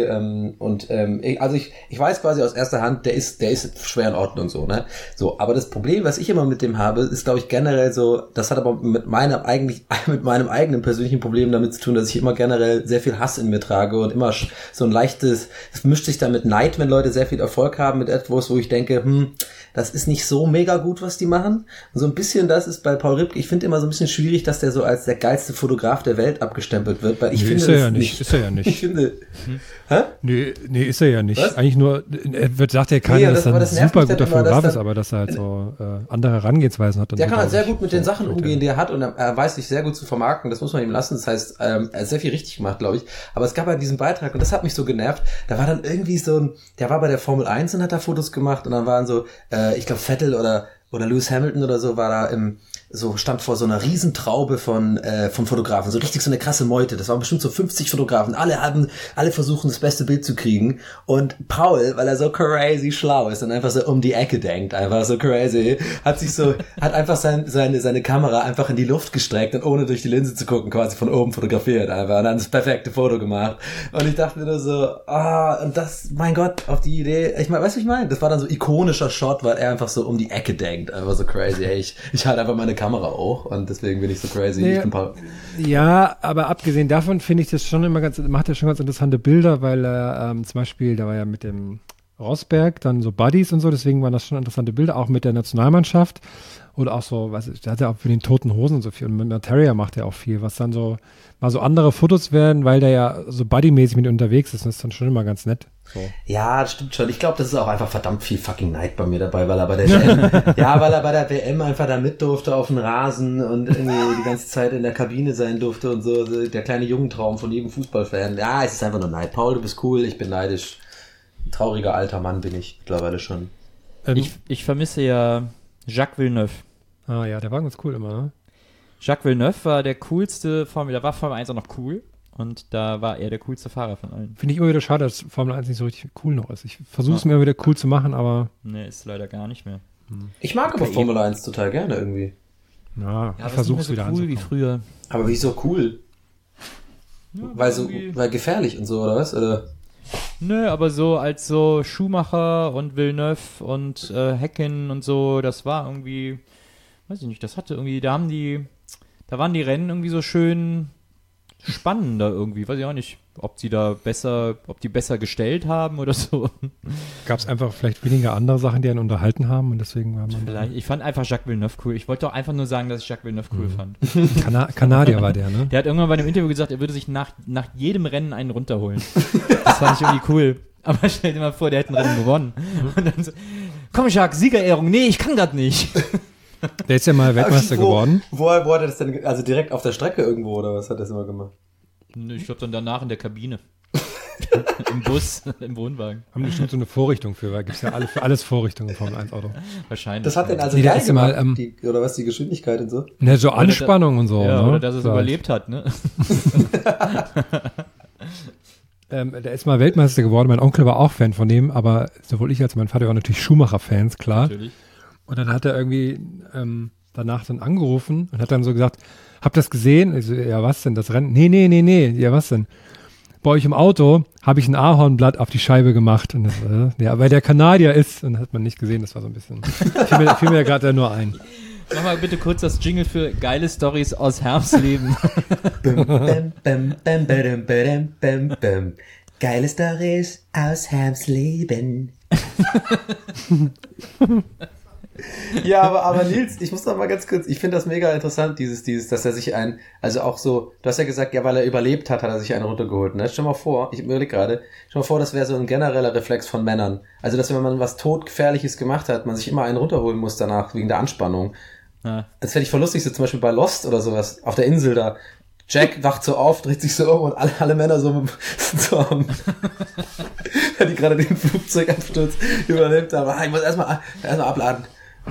ich weiß quasi aus erster Hand, der ist schwer in Ordnung so, ne? So, aber das Problem, was ich immer mit dem habe, ist glaube ich generell so, das hat aber mit meinem eigenen persönlichen Problem damit zu tun, dass ich immer generell sehr viel Hass in mir trage und immer so ein leichtes, es mischt sich dann mit Neid, wenn Leute sehr viel Erfolg haben mit etwas, wo ich denke, das ist nicht so mega gut, was die machen. Und so ein bisschen das ist bei Paul Ripke, ich finde immer so ein bisschen schwierig, dass der so als der geilste Fotograf der Welt abgestempelt wird, weil ich finde ist er ja nicht. Ist er ja nicht. Ich finde, hä? Nee, ist er ja nicht. Was? Eigentlich nur, sagt ja keiner, dass er ein das nervt super mich dann guter immer, Fotograf dass ist, aber dass er halt so andere Herangehensweisen hat. Und Der so, kann halt glaub sehr ich, gut mit so den Sachen Leute. umgehen, die er hat und er weiß sich sehr gut zu vermarkten, das muss man ihm lassen, das heißt, er hat sehr viel richtig gemacht, glaube ich, aber es gab halt diesen Beitrag und das hat mich so genervt, da war dann irgendwie der war bei der Formel 1 und hat da Fotos gemacht und dann waren so, ich glaube Vettel oder Lewis Hamilton oder so war da stand vor so einer Riesentraube von Fotografen, so richtig so eine krasse Meute. Das waren bestimmt so 50 Fotografen. Alle versuchen das beste Bild zu kriegen. Und Paul, weil er so crazy schlau ist und einfach so um die Ecke denkt, einfach so crazy, hat einfach seine Kamera einfach in die Luft gestreckt und ohne durch die Linse zu gucken, quasi von oben fotografiert einfach und dann das perfekte Foto gemacht. Und ich dachte mir nur so, und das, mein Gott, auf die Idee, ich meine, weißt du, was ich meine? Das war dann so ikonischer Shot, weil er einfach so um die Ecke denkt, einfach so crazy. Ey, ich halte einfach meine Kamera auch und deswegen bin ich so crazy. Nee, ja, aber abgesehen davon finde ich das schon immer macht er schon ganz interessante Bilder, weil er zum Beispiel, da war ja mit dem Rosberg dann so Buddies und so, deswegen waren das schon interessante Bilder, auch mit der Nationalmannschaft oder auch so, der hat ja auch für den Toten Hosen so viel und mit Materia macht er auch viel, was dann so mal so andere Fotos werden, weil der ja so buddymäßig mit unterwegs ist und das ist dann schon immer ganz nett. So. Ja, das stimmt schon. Ich glaube, das ist auch einfach verdammt viel fucking Neid bei mir dabei, weil er bei der WM einfach da mit durfte auf dem Rasen und irgendwie die ganze Zeit in der Kabine sein durfte und so. Der kleine Jugendtraum von jedem Fußballfan. Ja, es ist einfach nur Neid. Paul, du bist cool, ich bin neidisch. Ein trauriger alter Mann bin ich mittlerweile schon. Ich vermisse ja Jacques Villeneuve. Ah ja, der war ganz cool immer, ne? Jacques Villeneuve war der coolste da war Formel 1 auch noch cool. Und da war er der coolste Fahrer von allen. Finde ich immer wieder schade, dass Formel 1 nicht so richtig cool noch ist. Ich versuche es mir wieder cool zu machen, aber... Nee, ist leider gar nicht mehr. Ich mag aber Formel 1 total gerne irgendwie. Ja, ich versuche es wieder anzukommen. Cool wie früher. Aber wieso cool? Ja, weil gefährlich und so, oder was? Oder? Nö, aber so als so Schumacher und Villeneuve und Häkkinen und so, das war irgendwie, weiß ich nicht, das hatte irgendwie, da waren die Rennen irgendwie so schön spannender irgendwie, weiß ich auch nicht, ob die besser gestellt haben oder so. Gab es einfach vielleicht weniger andere Sachen, die einen unterhalten haben und deswegen war man... Vielleicht. Ich fand einfach Jacques Villeneuve cool. Ich wollte doch einfach nur sagen, dass ich Jacques Villeneuve cool fand. Kanadier war der, ne? Der hat irgendwann bei einem Interview gesagt, er würde sich nach jedem Rennen einen runterholen. Das fand ich irgendwie cool. Aber stell dir mal vor, der hätte ein Rennen gewonnen. Und dann so, komm Jacques, Siegerehrung. Nee, ich kann grad nicht. Der ist ja mal Weltmeister geworden. Wo hat er das denn, also direkt auf der Strecke irgendwo, oder was hat er das immer gemacht? Ich glaube dann danach in der Kabine. Im Bus, im Wohnwagen. Haben die bestimmt so eine Vorrichtung für, weil gibt es ja für alles Vorrichtungen im Formel 1 Auto. Wahrscheinlich. Das hat denn also geil gemacht, oder was, die Geschwindigkeit und so? Ne, so Anspannung und so. Ja, ne? oder dass es überlebt hat, ne? Der ist mal Weltmeister geworden, mein Onkel war auch Fan von dem, aber sowohl ich als mein Vater waren natürlich Schumacher-Fans, klar. Natürlich. Und dann hat er irgendwie danach dann angerufen und hat dann so gesagt, habt ihr das gesehen? Ich so, ja, was denn, das Rennen? Nee, ja, was denn? Bei euch im Auto habe ich ein Ahornblatt auf die Scheibe gemacht. Und das, ja, weil der Kanadier ist, und das hat man nicht gesehen, das war so ein bisschen, fiel mir gerade nur ein. Mach mal bitte kurz das Jingle für geile Storys aus Herbstleben. Geile Storys aus Herbstleben. Ja, aber Nils, ich muss noch mal ganz kurz, ich finde das mega interessant, dass er sich also auch so, du hast ja gesagt, ja, weil er überlebt hat, hat er sich einen runtergeholt, ne? Stell mal vor, ich überlege gerade, stell mal vor, das wäre so ein genereller Reflex von Männern. Also, dass wenn man was todgefährliches gemacht hat, man sich immer einen runterholen muss danach, wegen der Anspannung. Ja. Das fände ich voll lustig, so zum Beispiel bei Lost oder sowas, auf der Insel da. Jack wacht so auf, dreht sich so um und alle Männer so haben, die gerade den Flugzeugabsturz überlebt haben. Ich muss erstmal abladen.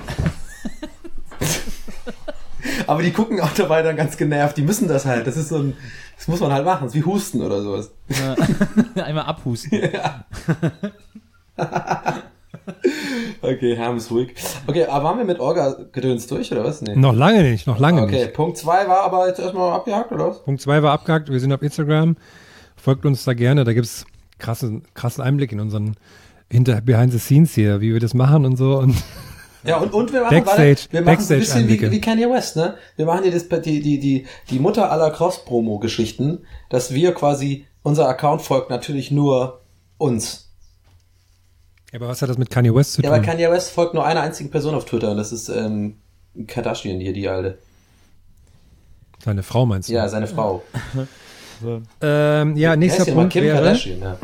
Aber die gucken auch dabei dann ganz genervt. Die müssen das halt. Das ist das muss man halt machen. Das ist wie Husten oder sowas. Ja. Einmal abhusten. Ja. Okay, Herm ist ruhig. Okay, aber waren wir mit Orga-Gedöns durch, oder was? Nee. Noch lange nicht. Okay, Punkt 2 war aber jetzt erstmal abgehakt, oder was? Punkt 2 war abgehakt. Wir sind auf Instagram. Folgt uns da gerne. Da gibt's krassen Einblick in unseren Behind the Scenes hier, wie wir das machen und so. Und ja, und wir machen Backstage so ein bisschen wie Kanye West, ne? Wir machen hier die Mutter aller Cross-Promo-Geschichten, dass wir quasi, unser Account folgt natürlich nur uns. Ja, aber was hat das mit Kanye West zu tun? Ja, weil Kanye West folgt nur einer einzigen Person auf Twitter und das ist Kardashian hier, die alte. Seine Frau meinst du? Ja, seine Frau. Ja, nächster Punkt Kim wäre... Kardashian, ja.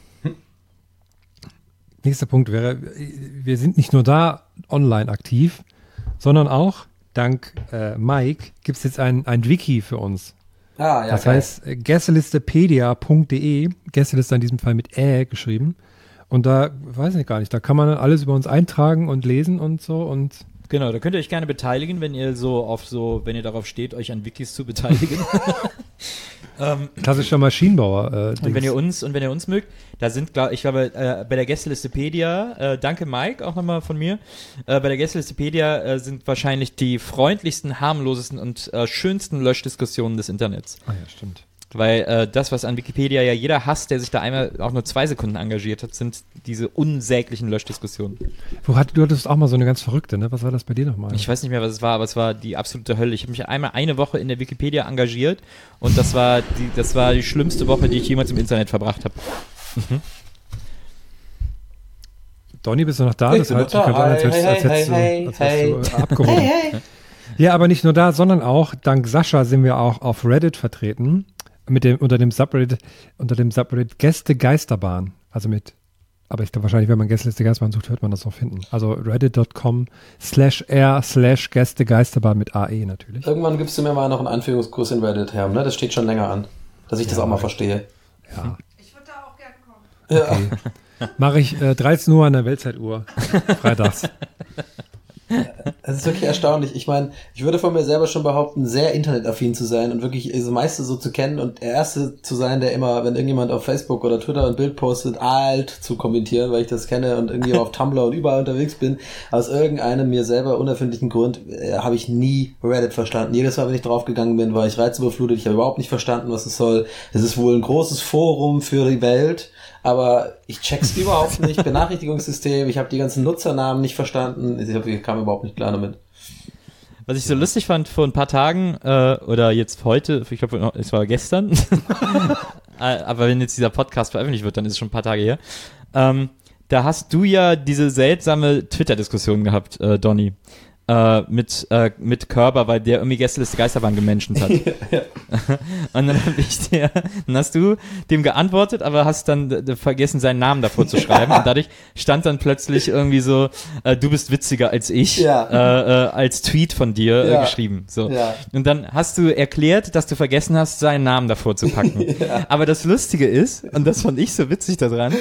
Nächster Punkt wäre, wir sind nicht nur da online aktiv, sondern auch, dank Mike, gibt es jetzt ein Wiki für uns. Ah, ja. Das heißt gästelistepedia.de, Gästeliste in diesem Fall mit geschrieben. Und da, weiß ich gar nicht, da kann man dann alles über uns eintragen und lesen und so und... Genau, da könnt ihr euch gerne beteiligen, wenn ihr wenn ihr darauf steht, euch an Wikis zu beteiligen. Klassischer Maschinenbauer. Und wenn ihr uns mögt, da sind, ich glaube, bei der Gästelistepedia, danke Mike, auch nochmal von mir, bei der Gästelistepedia sind wahrscheinlich die freundlichsten, harmlosesten und schönsten Löschdiskussionen des Internets. Ah ja, stimmt. Weil das, was an Wikipedia ja jeder hasst, der sich da einmal auch nur 2 Sekunden engagiert hat, sind diese unsäglichen Löschdiskussionen. Du hattest auch mal so eine ganz verrückte, ne? Was war das bei dir nochmal? Ich weiß nicht mehr, was es war, aber es war die absolute Hölle. Ich habe mich einmal eine Woche in der Wikipedia engagiert und das war die schlimmste Woche, die ich jemals im Internet verbracht habe. Donny, bist du noch da? Das hört sich gerade an, als hättest du abgehoben. Hey. Ja, aber nicht nur da, sondern auch, dank Sascha sind wir auch auf Reddit vertreten. Unter dem Subreddit Gäste Geisterbahn. Aber ich glaube wahrscheinlich, wenn man Gästeliste Geisterbahn sucht, wird man das auch finden. Also reddit.com/r/Gäste Geisterbahn mit AE natürlich. Irgendwann gibst du mir mal noch einen Anführungskurs in Reddit, Herr, ne? Das steht schon länger an, dass ich das auch mal verstehe. Ja. Ich würde da auch gerne kommen. Okay. Mache ich 13 Uhr an der Weltzeituhr. Freitags. Das ist wirklich erstaunlich. Ich meine, ich würde von mir selber schon behaupten, sehr internetaffin zu sein und wirklich das meiste so zu kennen und der Erste zu sein, der immer, wenn irgendjemand auf Facebook oder Twitter ein Bild postet, alt zu kommentieren, weil ich das kenne und irgendwie auf Tumblr und überall unterwegs bin. Aus irgendeinem mir selber unerfindlichen Grund habe ich nie Reddit verstanden. Jedes Mal, wenn ich draufgegangen bin, war ich reizüberflutet. Ich habe überhaupt nicht verstanden, was es soll. Es ist wohl ein großes Forum für die Welt. Aber ich check's überhaupt nicht. Benachrichtigungssystem, ich habe die ganzen Nutzernamen nicht verstanden. Ich kam überhaupt nicht klar damit. Was ich so lustig fand vor ein paar Tagen, oder jetzt heute, ich glaube, es war gestern, aber wenn jetzt dieser Podcast veröffentlicht wird, dann ist es schon ein paar Tage her, da hast du ja diese seltsame Twitter-Diskussion gehabt, Donny. Mit Körber, weil der irgendwie Gästeliste Geisterbahn gemenschent hat. Ja. Und dann hast du dem geantwortet, aber hast dann vergessen, seinen Namen davor zu schreiben. Und dadurch stand dann plötzlich irgendwie so, du bist witziger als ich, als Tweet von dir geschrieben. So. Ja. Und dann hast du erklärt, dass du vergessen hast, seinen Namen davor zu packen. Ja. Aber das Lustige ist, und das fand ich so witzig daran,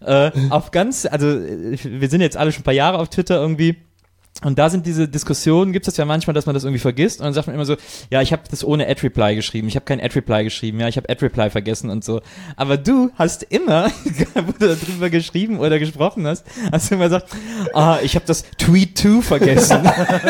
wir sind jetzt alle schon ein paar Jahre auf Twitter irgendwie. Und da sind diese Diskussionen, gibt es ja manchmal, dass man das irgendwie vergisst und dann sagt man immer so, ja, ich habe das ohne Ad-Reply geschrieben, ich habe kein Ad-Reply geschrieben, ja, ich habe Ad-Reply vergessen und so. Aber du hast immer, wo du darüber geschrieben oder gesprochen hast du immer gesagt, ich habe das Tweet-to vergessen.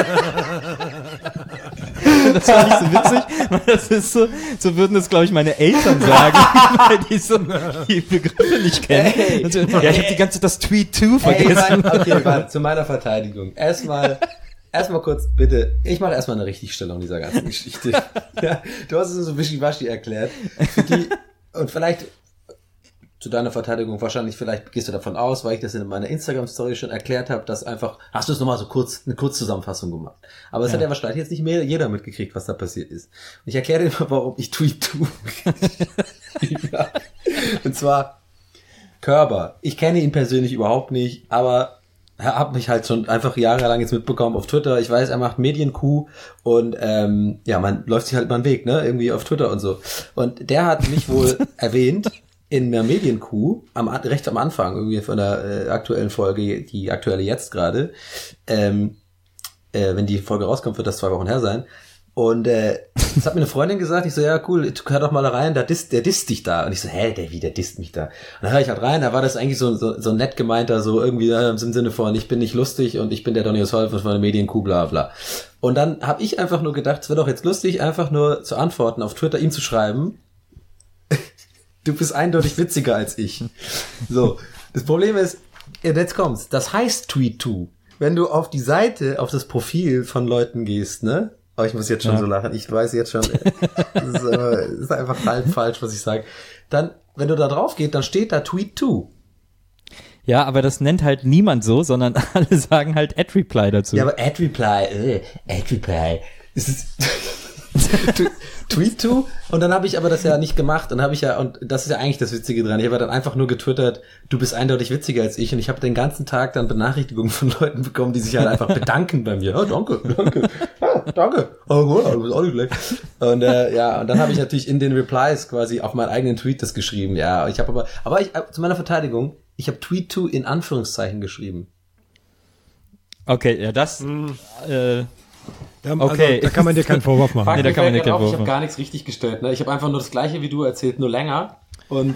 Das fand ich so witzig, weil das ist so würden das, glaube ich, meine Eltern sagen, weil die so die Begriffe nicht kennen. Hey, ich habe die ganze Zeit das Tweet-to vergessen. Okay, zu meiner Verteidigung. Erstmal kurz, bitte. Ich mache erstmal eine Richtigstellung dieser ganzen Geschichte. Ja, du hast es so wischiwaschi erklärt. Und vielleicht zu deiner Verteidigung wahrscheinlich, vielleicht gehst du davon aus, weil ich das in meiner Instagram-Story schon erklärt habe, dass einfach, hast du es nochmal so kurz, eine Kurzzusammenfassung gemacht. Aber es hat ja wahrscheinlich jetzt nicht mehr jeder mitgekriegt, was da passiert ist. Und ich erkläre dir mal, warum ich Tweet tue. Ja. Und zwar, Körber. Ich kenne ihn persönlich überhaupt nicht, aber er hat mich halt schon einfach jahrelang jetzt mitbekommen auf Twitter. Ich weiß, er macht Medienkuh und man läuft sich halt mal einen Weg, ne? Irgendwie auf Twitter und so. Und der hat mich wohl erwähnt in der Medienkuh, recht am Anfang irgendwie von der aktuellen Folge, die aktuelle jetzt gerade, wenn die Folge rauskommt, wird das 2 Wochen her sein. Und das hat mir eine Freundin gesagt, ich so, ja cool, hör doch mal da rein, der disst dich da. Und ich so, der disst mich da? Und dann höre ich halt rein, da war das eigentlich so nett gemeinter, so irgendwie im Sinne von, ich bin nicht lustig und ich bin der Donny O'Sullivan von der Medienkuh, bla bla. Und dann habe ich einfach nur gedacht, es wäre doch jetzt lustig, einfach nur zu antworten, auf Twitter ihm zu schreiben, du bist eindeutig witziger als ich. So, das Problem ist, jetzt kommt's, das heißt Tweet2. Wenn du auf die Seite, auf das Profil von Leuten gehst, ne? Oh, ich muss jetzt schon so lachen. Ich weiß jetzt schon, das ist einfach halb falsch, was ich sage. Dann, wenn du da drauf gehst, dann steht da Tweet2. Ja, aber das nennt halt niemand so, sondern alle sagen halt @reply dazu. Ja, aber @reply. Es ist Tweet2. Und dann habe ich aber das ja nicht gemacht. Und und das ist ja eigentlich das Witzige dran. Ich habe dann einfach nur getwittert, du bist eindeutig witziger als ich. Und ich habe den ganzen Tag dann Benachrichtigungen von Leuten bekommen, die sich halt einfach bedanken bei mir. Oh, danke. Danke. Oh, gut, du bist auch nicht schlecht. Und und dann habe ich natürlich in den Replies quasi auf meinen eigenen Tweet das geschrieben. Ja, ich habe aber zu meiner Verteidigung, ich habe Tweet2 in Anführungszeichen geschrieben. Okay, ja, das Ja, okay. Also, da kann man dir keinen Vorwurf machen. Nee, da kann man dir keinen Vorwurf Ich habe machen. gar nichts richtig gestellt. Ne? Ich habe einfach nur das Gleiche wie du erzählt, nur länger. Und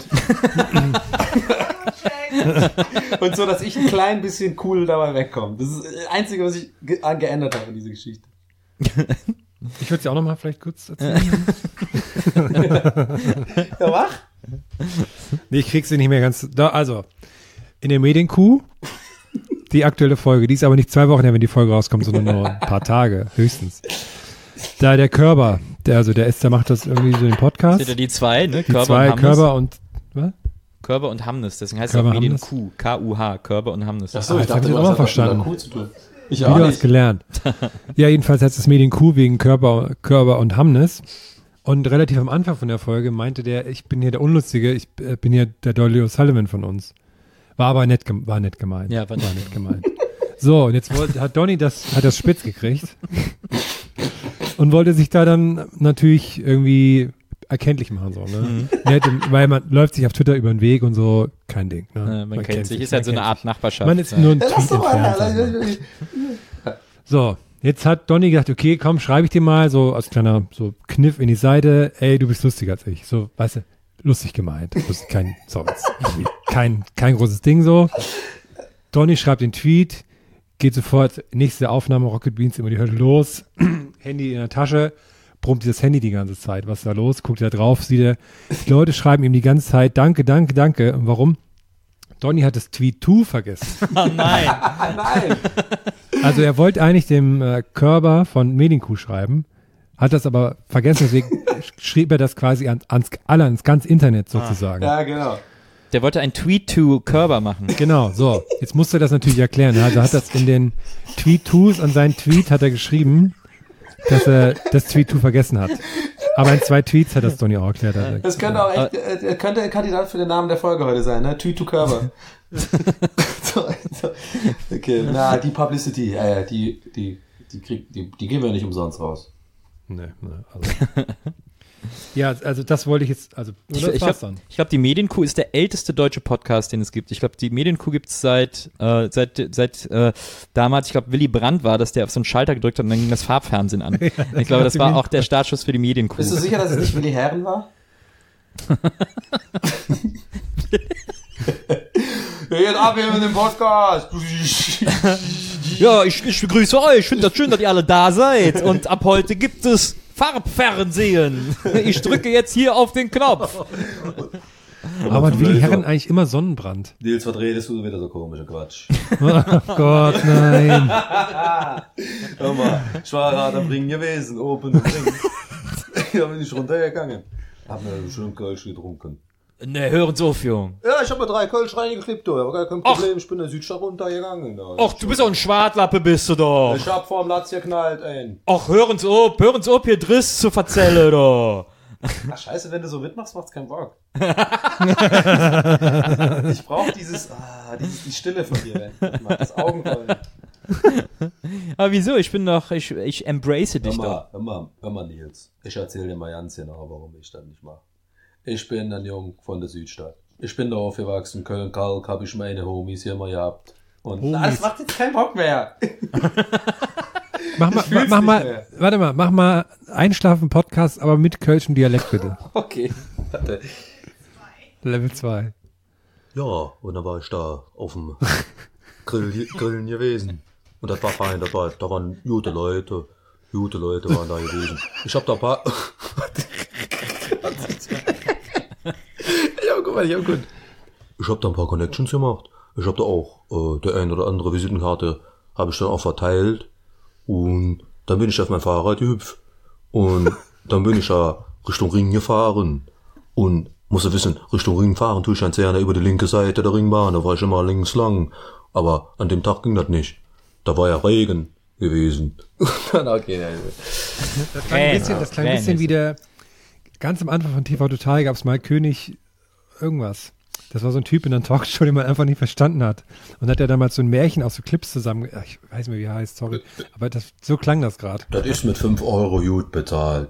und so, dass ich ein klein bisschen cool dabei wegkomme. Das ist das Einzige, was ich geändert habe in dieser Geschichte. Ich würde es ja auch nochmal vielleicht kurz erzählen. Ja, mach. Nee, ich krieg's nicht mehr ganz. Also, in der Medienkuh, die aktuelle Folge, die ist aber nicht 2 Wochen her, wenn die Folge rauskommt, sondern nur ein paar Tage, höchstens. Da der Körber, der macht das irgendwie so den Podcast. Sind ja die 2, ne? Die 2, Körber und, was? Körber und Hamnes, deswegen heißt Körber es auch Hamnes? Medienkuh. K-U-H, Körber und Hamnes. Achso, ich dachte, das hat verstanden. Kuh zu tun. Ich Wieder was gelernt. Ja, jedenfalls heißt es Medienkuh wegen Körber und Hamnes. Und relativ am Anfang von der Folge meinte der, ich bin hier der Unlustige, ich bin hier der Donny O'Sullivan von uns. War aber nett gemeint. Ja, war nett gemeint. So, und jetzt hat Donny das spitz gekriegt und wollte sich da dann natürlich irgendwie erkenntlich machen, so, ne? Weil man läuft sich auf Twitter über den Weg und so, kein Ding, ne? Man kennt sich, ist halt so eine Art Nachbarschaft. Man ist nur ein Tweet entfernt. So, jetzt hat Donny gedacht, okay, komm, schreibe ich dir mal so als kleiner so Kniff in die Seite, ey, du bist lustiger als ich. So, weißt du, lustig gemeint. Kein großes Ding so. Donny schreibt den Tweet, geht sofort, nächste Aufnahme, Rocket Beans, immer die Hölle los, Handy in der Tasche, brummt dieses Handy die ganze Zeit. Was ist da los? Guckt er drauf, sieht er, die Leute schreiben ihm die ganze Zeit, danke. Und warum? Donny hat das Tweet2 vergessen. Oh nein. Nein. Also er wollte eigentlich dem Körber von Medienkuh schreiben, hat das aber vergessen, deswegen schrieb er das quasi ans ganze Internet sozusagen. Ja, genau. Der wollte ein Tweet to Körber machen. Genau, so. Jetzt musste er das natürlich erklären. Also hat das in den Tweet-Tos an seinen Tweet hat er geschrieben, dass er das Tweet-To vergessen hat. Aber in 2 Tweets hat das Donny auch erklärt. Das könnte auch echt, könnte ein Kandidat für den Namen der Folge heute sein, ne? Tweet to Körber. so. Okay, die Publicity, die gehen wir nicht umsonst raus. Nee, also. Ja, also das wollte ich jetzt, also ich glaube, die Medienkuh ist der älteste deutsche Podcast, den es gibt. Ich glaube, die Medienkuh gibt es seit damals, ich glaube, Willy Brandt war das, der auf so einen Schalter gedrückt hat und dann ging das Farbfernsehen an. Ja, ich glaube, das war auch der Startschuss für die Medienkuh. Bist du sicher, dass es nicht Willy Herren war? Jetzt abheben mit dem Podcast. Ja, ich begrüße euch. Ich finde das schön, dass ihr alle da seid. Und ab heute gibt es Farbfernsehen. Ich drücke jetzt hier auf den Knopf. Aber hat Willy Herren eigentlich immer Sonnenbrand? Nils, verdrehst du wieder so komischer Quatsch. Oh Gott, nein. Hör mal, Schwager bringen gewesen, oben und links. Da bin ich runtergegangen. Hab mir einen schönen Kölsch getrunken. Ne, hören Sie auf, Jung. Ja, ich habe mir 3 Kölsch reingeklebt, aber gar kein Problem, ich bin in der Südstadt runtergegangen. Ach, du bist auch ein Schwartlappe, bist du doch. Ich hab vorm Latz geknallt, ey. Ach, hören Sie auf, hier Driss zu verzelle, doch. Ach, scheiße, wenn du so mitmachst, macht's keinen Bock. Ich brauch die Stille von dir, wenn das Augenrollen. Aber wieso? Ich embrace dich doch. Hör mal, Nils. Ich erzähl dir mal ganz genau, warum ich das nicht mache. Ich bin ein Jung von der Südstadt. Ich bin da aufgewachsen, Köln-Kalk, hab ich meine Homies hier mal gehabt. Und das macht jetzt keinen Bock mehr. Mach mal Einschlafen-Podcast, aber mit kölschem Dialekt, bitte. Okay, warte. Level 2. Ja, und dann war ich da auf dem Grillen gewesen. Und das war fein, da waren gute Leute waren da gewesen. Ich hab da ein paar... Ja, gut. Ich hab da ein paar Connections gemacht. Ich hab da auch der ein oder andere Visitenkarte habe ich dann auch verteilt. Und dann bin ich auf mein Fahrrad gehüpft. Und dann bin ich ja Richtung Ring gefahren. Und musst du wissen, Richtung Ring fahren tue ich ganz gerne über die linke Seite der Ringbahn. Da war ich immer links lang. Aber an dem Tag ging das nicht. Da war ja Regen gewesen. Okay, Das klang ein bisschen wie der, ganz am Anfang von TV Total gab es mal König irgendwas. Das war so ein Typ in einer Talkshow, den man einfach nicht verstanden hat. Und hat er damals so ein Märchen aus so Clips zusammen, ich weiß nicht mehr, wie er heißt, sorry. Aber so klang das gerade. Das ist mit 5 Euro gut bezahlt.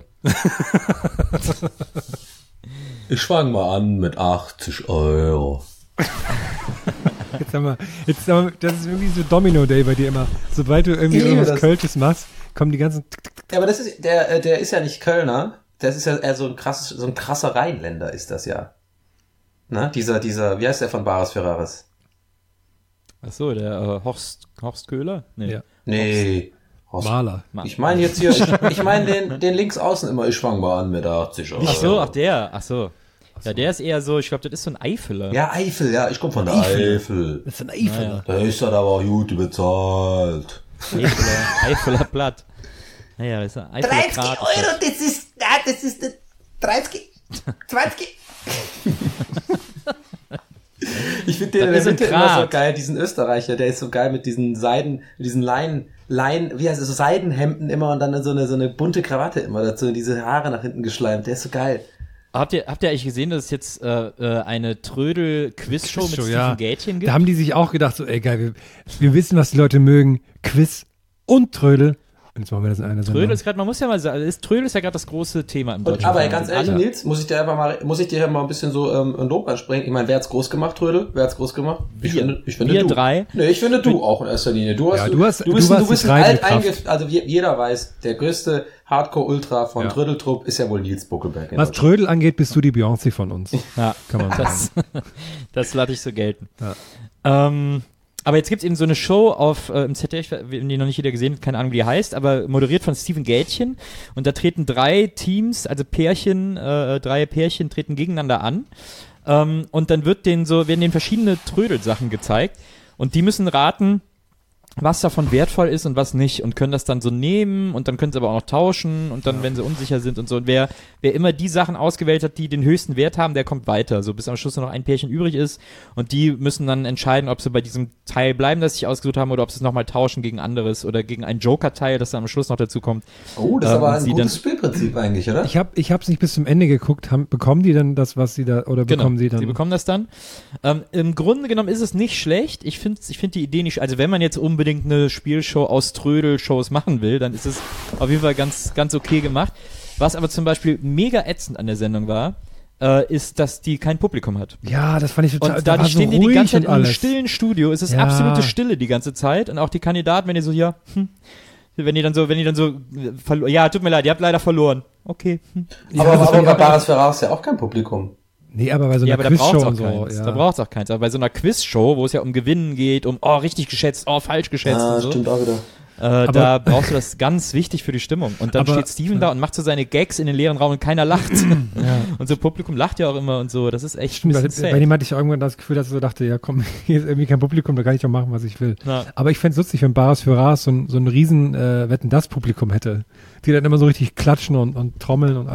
Ich fang mal an mit 80 Euro. Jetzt haben wir, das ist irgendwie so Domino-Day bei dir immer. Sobald du irgendwie irgendwas Kölsches machst, kommen die ganzen... Ja, aber das ist, der ist ja nicht Kölner. Das ist ja eher so ein krasser Rheinländer ist das ja. Na, dieser, wie heißt der von Baris Ferraris? Ach so, der Horst Köhler? Nee. Ja. Nee. Maler. Ich meine jetzt hier, ich meine den links außen immer, ich fang mal an mit 80 Euro. Ach so. Ja, der ist eher so, ich glaube, das ist so ein Eifeler. Ja, Eifel, ja, ich komme von der Eifel. Das ist ein Eifel. Da ist das aber gut bezahlt. Eifeler Blatt. Naja, das ist ein Eifeler 30 Grat. Euro, das ist 30, 20. Ich finde den in der Mitte immer so geil, diesen Österreicher, der ist so geil mit diesen Leinen, wie heißt es, so Seidenhemden immer und dann so eine bunte Krawatte immer dazu und diese Haare nach hinten geschleimt, der ist so geil. Habt ihr eigentlich gesehen, dass es jetzt eine Trödel-Quiz-Show mit Steven Gätchen gibt? Da haben die sich auch gedacht, so, ey geil, wir wissen, was die Leute mögen, Quiz und Trödel. Und jetzt machen wir das in einer Sendung. Trödel ist gerade, man muss ja mal sagen, Trödel ist ja gerade das große Thema im Deutschen. Aber ganz ehrlich, Nils, muss ich dir mal ein bisschen so ein Lob ansprechen. Ich meine, wer hat's groß gemacht, Trödel? Wer hat's groß gemacht? Ich finde wir du. drei. Nee, ich finde du auch in erster Linie. Du bist ein also jeder weiß, der größte Hardcore-Ultra von Trödeltrupp ist ja wohl Nils Buckelberg. Was Trödel angeht, bist du die Beyoncé von uns. Ja, kann man sagen. Das lasse ich so gelten. Ja. Aber jetzt gibt's eben so eine Show auf im ZDF, die noch nicht jeder gesehen hat, keine Ahnung, wie die heißt, aber moderiert von Steven Gätchen. Und da treten 3 Teams, also Pärchen, 3 Pärchen treten gegeneinander an. Und dann werden denen verschiedene Trödelsachen gezeigt. Und die müssen raten, was davon wertvoll ist und was nicht und können das dann so nehmen und dann können sie aber auch noch tauschen und dann, wenn sie unsicher sind und so. Und wer immer die Sachen ausgewählt hat, die den höchsten Wert haben, der kommt weiter. So bis am Schluss nur noch ein Pärchen übrig ist und die müssen dann entscheiden, ob sie bei diesem Teil bleiben, das sie sich ausgesucht haben oder ob sie es nochmal tauschen gegen anderes oder gegen ein Joker-Teil, das dann am Schluss noch dazu kommt. Oh, das ist aber ein gutes Spielprinzip eigentlich, oder? Ich hab's nicht bis zum Ende geguckt. Bekommen die dann das, was sie da, oder bekommen sie dann? Sie bekommen das dann. Im Grunde genommen ist es nicht schlecht. Ich finde die Idee nicht, also wenn man jetzt unbedingt eine Spielshow aus Trödel-Shows machen will, dann ist es auf jeden Fall ganz, ganz okay gemacht. Was aber zum Beispiel mega ätzend an der Sendung war, ist, dass die kein Publikum hat. Ja, das fand ich total. Und dadurch stehen die ganze Zeit in einem stillen Studio. Es ist absolute Stille die ganze Zeit. Und auch die Kandidaten, wenn die so, wenn die dann so, ja, tut mir leid, ihr habt leider verloren. Okay. Aber bei Baris Ferraris ist ja auch kein Publikum. Nee, aber bei so einer Quizshow und so. Ja. Da braucht's auch keins. Aber bei so einer Quizshow, wo es ja um Gewinnen geht, um, richtig geschätzt, falsch geschätzt und so. Stimmt auch wieder. Da brauchst du das ganz wichtig für die Stimmung. Und dann steht Steven da und macht so seine Gags in den leeren Raum und keiner lacht. Und so Publikum lacht ja auch immer und so. Das ist echt ein bisschen bei dem hatte ich auch irgendwann das Gefühl, dass ich so dachte, ja komm, hier ist irgendwie kein Publikum, da kann ich auch machen, was ich will. Ja. Aber ich fände es lustig, wenn Baris Ferraris so ein riesen Wetten-das-Publikum hätte. Die dann immer so richtig klatschen und trommeln und alles.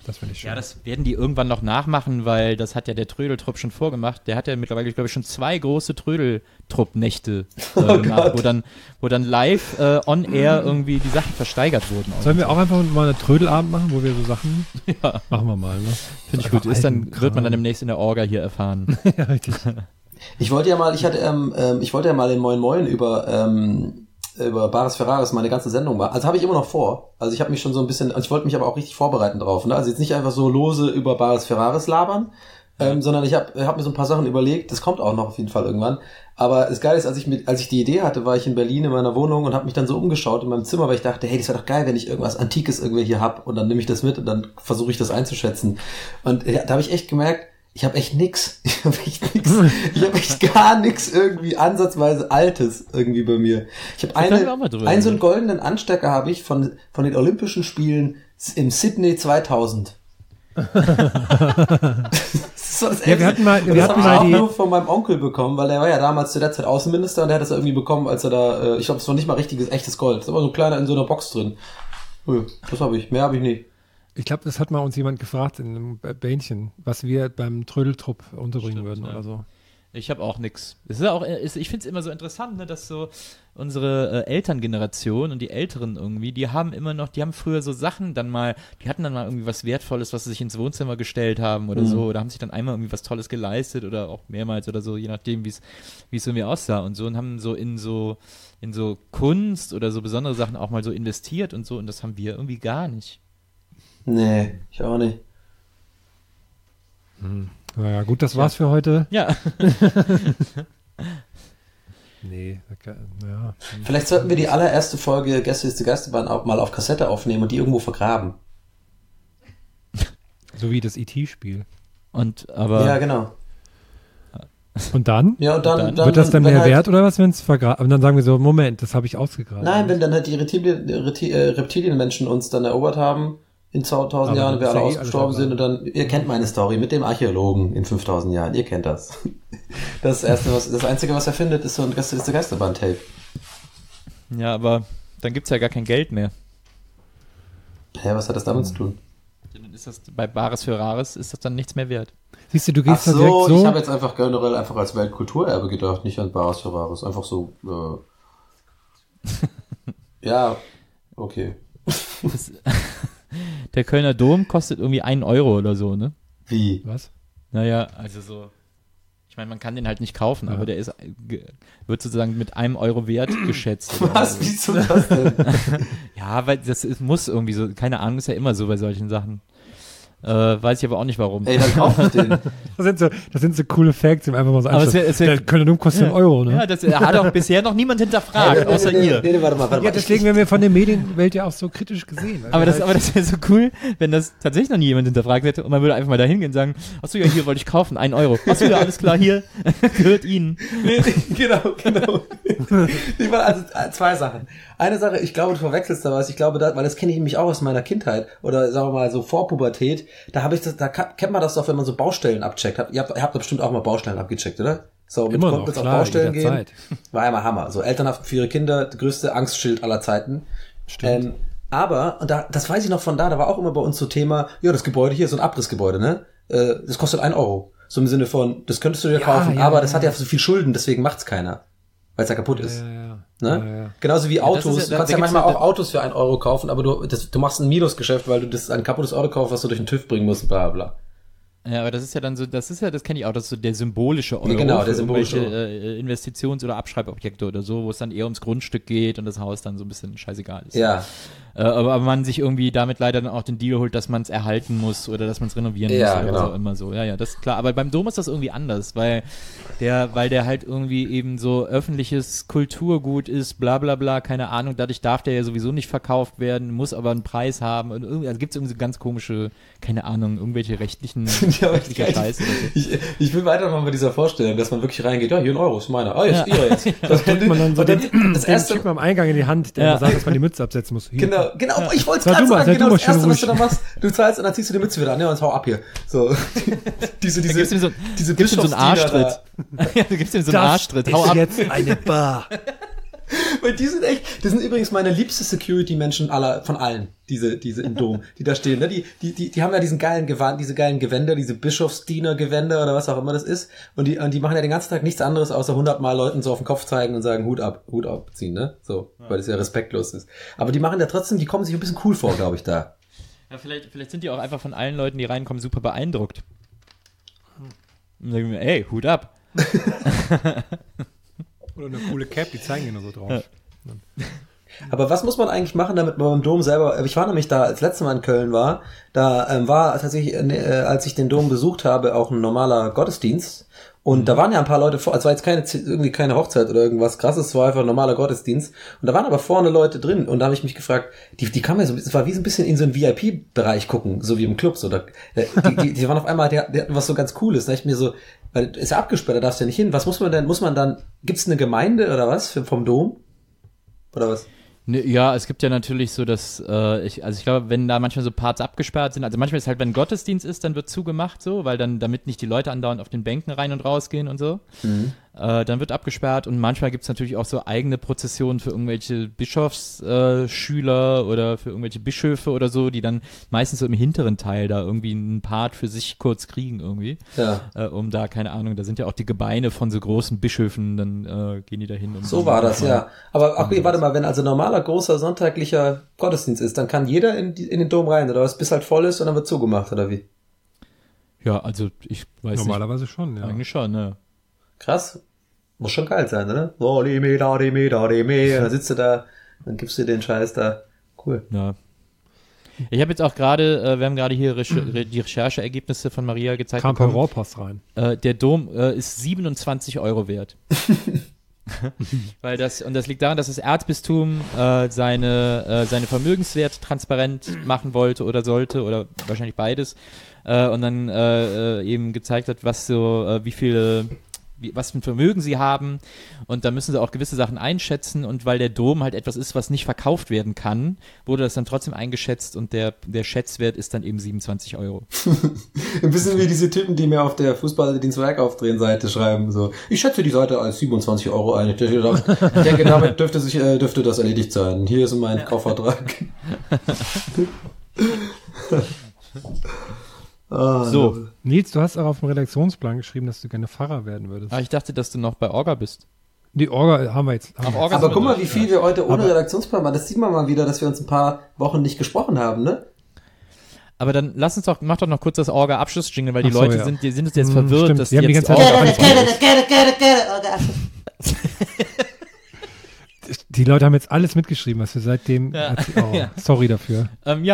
Das finde ich schön. Ja, das werden die irgendwann noch nachmachen, weil das hat ja der Trödeltrupp schon vorgemacht. Der hat ja mittlerweile, glaube ich, schon 2 große Trödeltrupp-Nächte gemacht, wo dann live on air irgendwie die Sachen versteigert wurden. Sollen wir auch einfach mal einen Trödelabend machen, wo wir so Sachen machen wir mal, ne? Finde ich gut. Wird man dann demnächst in der Orga hier erfahren. Ja, richtig. Ich wollte ja mal in Moin Moin über Bares Ferraris meine ganze Sendung machen. Also habe ich immer noch vor. Also ich habe mich schon so ein bisschen, ich wollte mich aber auch richtig vorbereiten drauf. Ne? Also jetzt nicht einfach so lose über Bares Ferraris labern, sondern ich hab mir so ein paar Sachen überlegt. Das kommt auch noch auf jeden Fall irgendwann. Aber das Geile ist, als ich die Idee hatte, war ich in Berlin in meiner Wohnung und habe mich dann so umgeschaut in meinem Zimmer, weil ich dachte, hey, das wäre doch geil, wenn ich irgendwas Antikes irgendwie hier hab und dann nehme ich das mit und dann versuche ich das einzuschätzen. Und da habe ich echt gemerkt, ich habe echt nix. Ich habe echt gar nix irgendwie ansatzweise Altes irgendwie bei mir. Ich habe einen so einen goldenen Anstecker habe ich von den Olympischen Spielen im Sydney 2000. Das ist so das Ja, wir hatten mal nur von meinem Onkel bekommen, weil der war ja damals zu der Zeit Außenminister und der hat das irgendwie bekommen, als er da, ich glaube, es war nicht mal richtiges, echtes Gold. Das war so ein kleiner in so einer Box drin. Das habe ich, mehr habe ich nicht. Ich glaube, das hat mal uns jemand gefragt in einem Bähnchen, was wir beim Trödeltrupp unterbringen würden oder so. Ich habe auch nix. Es ist ja auch, ich finde es immer so interessant, ne, dass so unsere Elterngeneration und die Älteren irgendwie, die haben früher so Sachen die hatten dann mal irgendwie was Wertvolles, was sie sich ins Wohnzimmer gestellt haben oder so, oder haben sich dann einmal irgendwie was Tolles geleistet oder auch mehrmals oder so, je nachdem, wie es irgendwie aussah und so, und haben so in so Kunst oder so besondere Sachen auch mal so investiert und so, und das haben wir irgendwie gar nicht. Nee, ich auch nicht. Naja, gut, das war's für heute. Ja. Nee, ja. Vielleicht sollten wir die allererste Folge Gästeliste Geisterbahn auch mal auf Kassette aufnehmen und die irgendwo vergraben. So wie das E.T.-Spiel. Ja, genau. Und dann? Ja, und dann wird das dann wenn mehr halt, wert oder was, wenn es vergraben? Und dann sagen wir so, Moment, das habe ich ausgegraben. Nein, wenn dann halt die Reptilienmenschen uns dann erobert haben, in 2000 Jahren, wir alle ausgestorben sind, und dann, ihr kennt meine Story mit dem Archäologen in 5000 Jahren, ihr kennt das. Das Einzige, was er findet, ist so ein Gästeliste Geisterbahn-Tape. Ja, aber dann gibt's ja gar kein Geld mehr. Hä, was hat das damit zu tun? Dann ist das bei Bares Ferraris ist das dann nichts mehr wert. Siehst du, du gehst Ach da direkt so. Ich habe jetzt einfach generell als Weltkulturerbe gedacht, nicht an Bares Ferraris. Einfach so, ja, okay. Der Kölner Dom kostet irgendwie 1 Euro oder so, ne? Wie? Was? Naja, also so. Ich meine, man kann den halt nicht kaufen, aber der wird sozusagen mit 1 Euro wert geschätzt. Was? Wieso das denn? Ja, weil muss irgendwie so, keine Ahnung, ist ja immer so bei solchen Sachen. Weiß ich aber auch nicht warum. Dann kauf ich den. Das sind so coole Facts, die man einfach mal so anschauen. Der Kölner Dom kostet 1 Euro, ne? Ja, das hat auch bisher noch niemand hinterfragt, außer ihr. Nee, warte mal. Ja, deswegen werden wir von der Medienwelt ja auch so kritisch gesehen. Aber das wäre so cool, wenn das tatsächlich noch nie jemand hinterfragt hätte und man würde einfach mal da hingehen und sagen, achso, ja, hier wollte ich kaufen, 1 Euro. Achso, ja, alles klar, hier, gehört Ihnen. Nee, genau. Also 2 Sachen. Eine Sache, ich glaube, du verwechselst da was. Ich glaube, weil das kenne ich nämlich auch aus meiner Kindheit oder sagen wir mal so Vorpubertät. Da kennt man das doch, wenn man so Baustellen abcheckt. Ihr habt doch bestimmt auch mal Baustellen abgecheckt, oder? So, mit Kumpels auf Baustellen gehen. Zeit. War einmal Hammer. So, elternhaft für ihre Kinder, das größte Angstschild aller Zeiten. Stimmt. Aber, und das weiß ich noch von da war auch immer bei uns so Thema, ja, das Gebäude hier ist so ein Abrissgebäude, ne? Das kostet 1 Euro. So im Sinne von, das könntest du dir kaufen, aber das hat ja so viel Schulden, deswegen macht's keiner. Weil es ja kaputt ist. Ja. Ne? Ja. Genauso wie Autos. Du kannst ja manchmal auch Autos für 1 Euro kaufen, aber du machst ein Minusgeschäft, weil du ein kaputtes Auto kaufst, was du durch den TÜV bringen musst, bla bla. Ja, aber das ist ja dann so, das kenne ich auch, das ist so der symbolische Euro. Ja, genau, der symbolische Investitions- oder Abschreibobjekte oder so, wo es dann eher ums Grundstück geht und das Haus dann so ein bisschen scheißegal ist. Ja. Aber man sich irgendwie damit leider dann auch den Deal holt, dass man es erhalten muss oder dass man es renovieren muss oder genau. so immer so. Ja, das ist klar. Aber beim Dom ist das irgendwie anders, weil der halt irgendwie eben so öffentliches Kulturgut ist, bla bla bla, keine Ahnung. Dadurch darf der ja sowieso nicht verkauft werden, muss aber einen Preis haben. Und irgendwie, also gibt es irgendwie so ganz komische, keine Ahnung, irgendwelche rechtliche Scheiße. Ich will weitermachen mit dieser Vorstellung, dass man wirklich reingeht, ja, hier 1 Euro ist meiner. Ah, ist ihre jetzt. Das Drückt man dann so das den erste Typen am Eingang in die Hand, der sagt, dass man die Mütze absetzen muss. Hier. Genau, ich wollte es gerade sagen, sei genau du mal das Erste, schön was du ruhig. da machst, du zahlst und dann ziehst du die Mütze wieder an, ja, und hau ab hier. So. diese Gibt's ihm so einen Bischofsdiener Arschtritt. Ja, du gibst ihm so einen Arschtritt. Hau ab. Jetzt eine Bar. Weil die sind übrigens meine liebste Security-Menschen von allen, diese im Dom, die da stehen, ne? Die haben ja diese geilen Gewänder, diese Bischofsdiener-Gewänder oder was auch immer das ist, und die machen ja den ganzen Tag nichts anderes, außer 100 Mal Leuten so auf den Kopf zeigen und sagen, Hut abziehen, ne? So, weil das ja respektlos ist. Aber die machen ja trotzdem, die kommen sich ein bisschen cool vor, glaube ich, da. Ja, vielleicht sind die auch einfach von allen Leuten, die reinkommen, super beeindruckt. Und sagen mir, ey, Hut ab. Oder eine coole Cap, die zeigen ja nur so drauf. Ja. Aber was muss man eigentlich machen, damit man beim Dom selber, ich war nämlich da, als letztes Mal in Köln war, da war tatsächlich, als ich den Dom besucht habe, auch ein normaler Gottesdienst. Und da waren ja ein paar Leute vor, es war jetzt keine Hochzeit oder irgendwas krasses, es war einfach ein normaler Gottesdienst. Und da waren aber vorne Leute drin, und da habe ich mich gefragt, die kamen ja so, es war wie so ein bisschen in so einen VIP-Bereich gucken, so wie im Club, so, die waren auf einmal, die hatten was so ganz Cooles, da ich mir so, weil ist ja abgesperrt, da darfst du ja nicht hin, was muss man dann, gibt's eine Gemeinde oder was, vom Dom? Oder was? Ne, ja, es gibt ja natürlich so, dass ich glaube, wenn da manchmal so Parts abgesperrt sind, also manchmal ist halt, wenn Gottesdienst ist, dann wird zugemacht so, weil dann, damit nicht die Leute andauernd auf den Bänken rein und raus gehen und so. Dann wird abgesperrt, und manchmal gibt's natürlich auch so eigene Prozessionen für irgendwelche Bischofsschüler oder für irgendwelche Bischöfe oder so, die dann meistens so im hinteren Teil da irgendwie einen Part für sich kurz kriegen irgendwie. Ja. Um da, keine Ahnung, da sind ja auch die Gebeine von so großen Bischöfen, dann gehen die da hin. So war das, ja. Aber okay, warte mal, wenn also normaler, großer, sonntaglicher Gottesdienst ist, dann kann jeder in den Dom rein, oder was, bis halt voll ist und dann wird zugemacht, oder wie? Ja, also ich weiß Normalerweise nicht. schon, ja. Eigentlich schon, ne. Krass. Muss schon geil sein, oder? Und dann sitzt du da, dann gibst du den Scheiß da. Cool. Ja. Ich habe jetzt auch gerade, wir haben gerade hier die Rechercheergebnisse von Maria gezeigt. Kam per Rohrpost rein. Der Dom ist 27 € wert. Das liegt daran, dass das Erzbistum seine Vermögenswerte transparent machen wollte oder sollte, oder wahrscheinlich beides, und dann eben gezeigt hat, was für ein Vermögen sie haben, und da müssen sie auch gewisse Sachen einschätzen, und weil der Dom halt etwas ist, was nicht verkauft werden kann, wurde das dann trotzdem eingeschätzt, und der Schätzwert ist dann eben 27 €. Ein bisschen wie diese Typen, die mir auf der Fußball-Dienstwerk-Aufdrehen-Seite schreiben, so, ich schätze die Seite als 27 € ein. Ich denke, damit dürfte das erledigt sein. Hier ist mein Kaufvertrag. So. Nils, du hast auch auf dem Redaktionsplan geschrieben, dass du gerne Pfarrer werden würdest. Aber ich dachte, dass du noch bei Orga bist. Die Orga haben wir jetzt. Aber guck mal, wie viel wir heute ohne Redaktionsplan machen. Das sieht man mal wieder, dass wir uns ein paar Wochen nicht gesprochen haben, ne? Aber dann mach doch noch kurz das Orga-Abschluss-Jingle, weil die Leute sind jetzt verwirrt, stimmt. dass die haben jetzt die ganze Zeit Orga. Die Leute haben jetzt alles mitgeschrieben, was wir seitdem. Sorry dafür.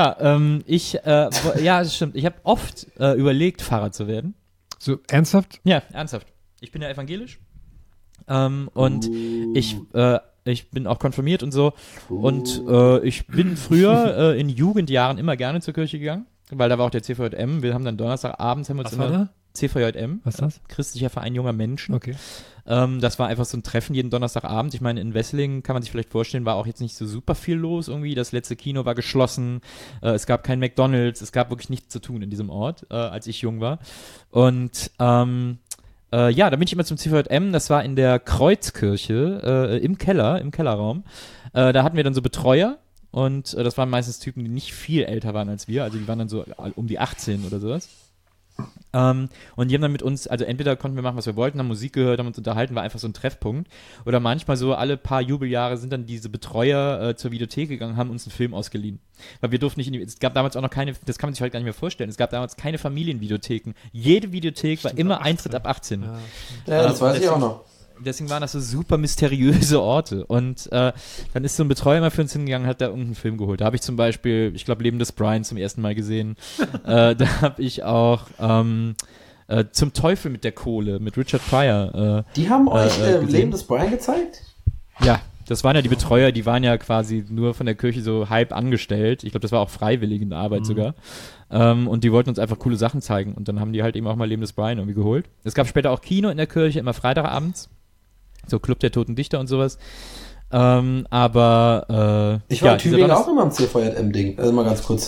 Das stimmt. Ich habe oft überlegt, Pfarrer zu werden. So ernsthaft? Ja, ernsthaft. Ich bin ja evangelisch. Und ich bin auch konfirmiert und so. Und ich bin früher in Jugendjahren immer gerne zur Kirche gegangen, weil da war auch der CVJM. Wir haben dann Donnerstagabends CVJM. Was ist das? Christlicher Verein junger Menschen. Okay. Das war einfach so ein Treffen jeden Donnerstagabend. Ich meine, in Wesseling, kann man sich vielleicht vorstellen, war auch jetzt nicht so super viel los irgendwie. Das letzte Kino war geschlossen. Es gab kein McDonald's. Es gab wirklich nichts zu tun in diesem Ort, als ich jung war. Und da bin ich immer zum CVJM. Das war in der Kreuzkirche im Kellerraum. Da hatten wir dann so Betreuer. Und das waren meistens Typen, die nicht viel älter waren als wir. Also die waren dann so um die 18 oder sowas. Und die haben dann mit uns, also entweder konnten wir machen, was wir wollten, haben Musik gehört, haben uns unterhalten, war einfach so ein Treffpunkt. Oder manchmal so alle paar Jubeljahre sind dann diese Betreuer zur Videothek gegangen, haben uns einen Film ausgeliehen. Weil wir durften nicht es gab damals auch noch keine, das kann man sich heute gar nicht mehr vorstellen, es gab damals keine Familienvideotheken. Jede Videothek war immer Eintritt ab 18. Ja, das weiß ich auch noch. Deswegen waren das so super mysteriöse Orte. Und dann ist so ein Betreuer mal für uns hingegangen, hat da irgendeinen Film geholt. Da habe ich zum Beispiel, ich glaube, Leben des Brian zum ersten Mal gesehen. Da habe ich auch Zum Teufel mit der Kohle, mit Richard Pryor. Die haben euch Leben des Brian gezeigt? Ja, das waren ja die Betreuer, die waren ja quasi nur von der Kirche so halb angestellt. Ich glaube, das war auch freiwillige Arbeit sogar. Und die wollten uns einfach coole Sachen zeigen. Und dann haben die halt eben auch mal Leben des Brian irgendwie geholt. Es gab später auch Kino in der Kirche, immer Freitagabends. So Club der Toten Dichter und sowas. Ich war in Tübingen auch immer im CVJM-Ding. Also mal ganz kurz.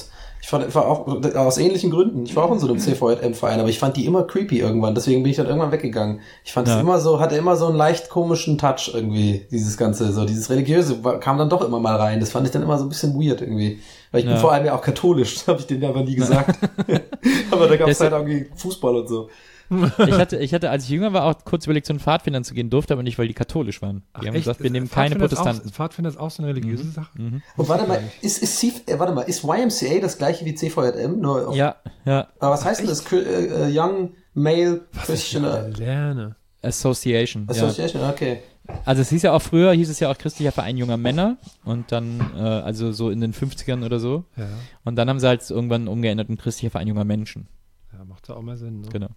Ich war auch aus ähnlichen Gründen. Ich war auch in so einem CVJM-Verein, aber ich fand die immer creepy irgendwann. Deswegen bin ich dann irgendwann weggegangen. Ich fand es immer so, hatte immer so einen leicht komischen Touch irgendwie, dieses Ganze, so dieses Religiöse kam dann doch immer mal rein. Das fand ich dann immer so ein bisschen weird irgendwie. Weil ich bin vor allem ja auch katholisch, das habe ich denen aber nie gesagt. Aber da gab es halt irgendwie Fußball und so. Ich hatte, als ich jünger war, auch kurz überlegt, zu den Pfadfindern zu gehen, durfte aber nicht, weil die katholisch waren. Die haben gesagt, wir nehmen keine Protestanten. Pfadfinder ist auch so eine religiöse Sache. Und warte mal, ist YMCA das gleiche wie CVJM? Nur auf, ja. Aber was heißt denn das? Young Male Christian Association. Okay. Also es hieß ja auch christlicher Verein junger Männer und dann, also so in den 50ern oder so. Ja. Und dann haben sie halt irgendwann umgeändert in christlicher Verein junger Menschen. Ja, macht ja auch mal Sinn, ne? Genau.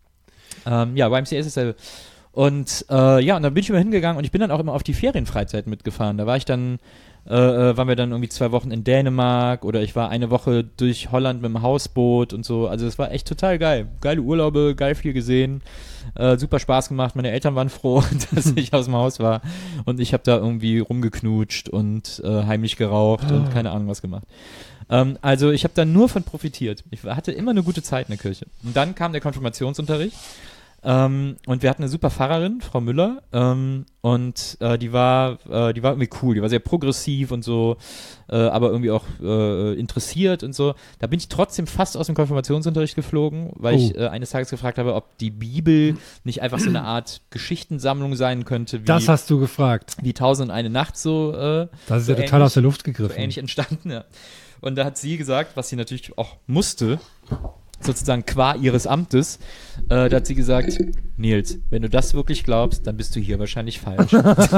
YMCA ist dasselbe. Und und dann bin ich immer hingegangen und ich bin dann auch immer auf die Ferienfreizeiten mitgefahren. Da war ich dann, waren wir dann irgendwie 2 Wochen in Dänemark oder ich war eine Woche durch Holland mit dem Hausboot und so. Also es war echt total geil. Geile Urlaube, geil viel gesehen, super Spaß gemacht. Meine Eltern waren froh, dass ich aus dem Haus war und ich habe da irgendwie rumgeknutscht und heimlich geraucht und keine Ahnung was gemacht. Also ich habe da nur von profitiert. Ich hatte immer eine gute Zeit in der Kirche. Und dann kam der Konfirmationsunterricht und wir hatten eine super Pfarrerin, Frau Müller, und die war irgendwie cool. Die war sehr progressiv und so, aber irgendwie auch interessiert und so. Da bin ich trotzdem fast aus dem Konfirmationsunterricht geflogen, weil ich eines Tages gefragt habe, ob die Bibel nicht einfach so eine Art Geschichtensammlung sein könnte. Das hast du gefragt. Wie 1001 Nacht so. Das ist so ja total aus der Luft gegriffen. So ähnlich entstanden, ja. Und da hat sie gesagt, was sie natürlich auch musste, sozusagen qua ihres Amtes, da hat sie gesagt, Nils, wenn du das wirklich glaubst, dann bist du hier wahrscheinlich falsch.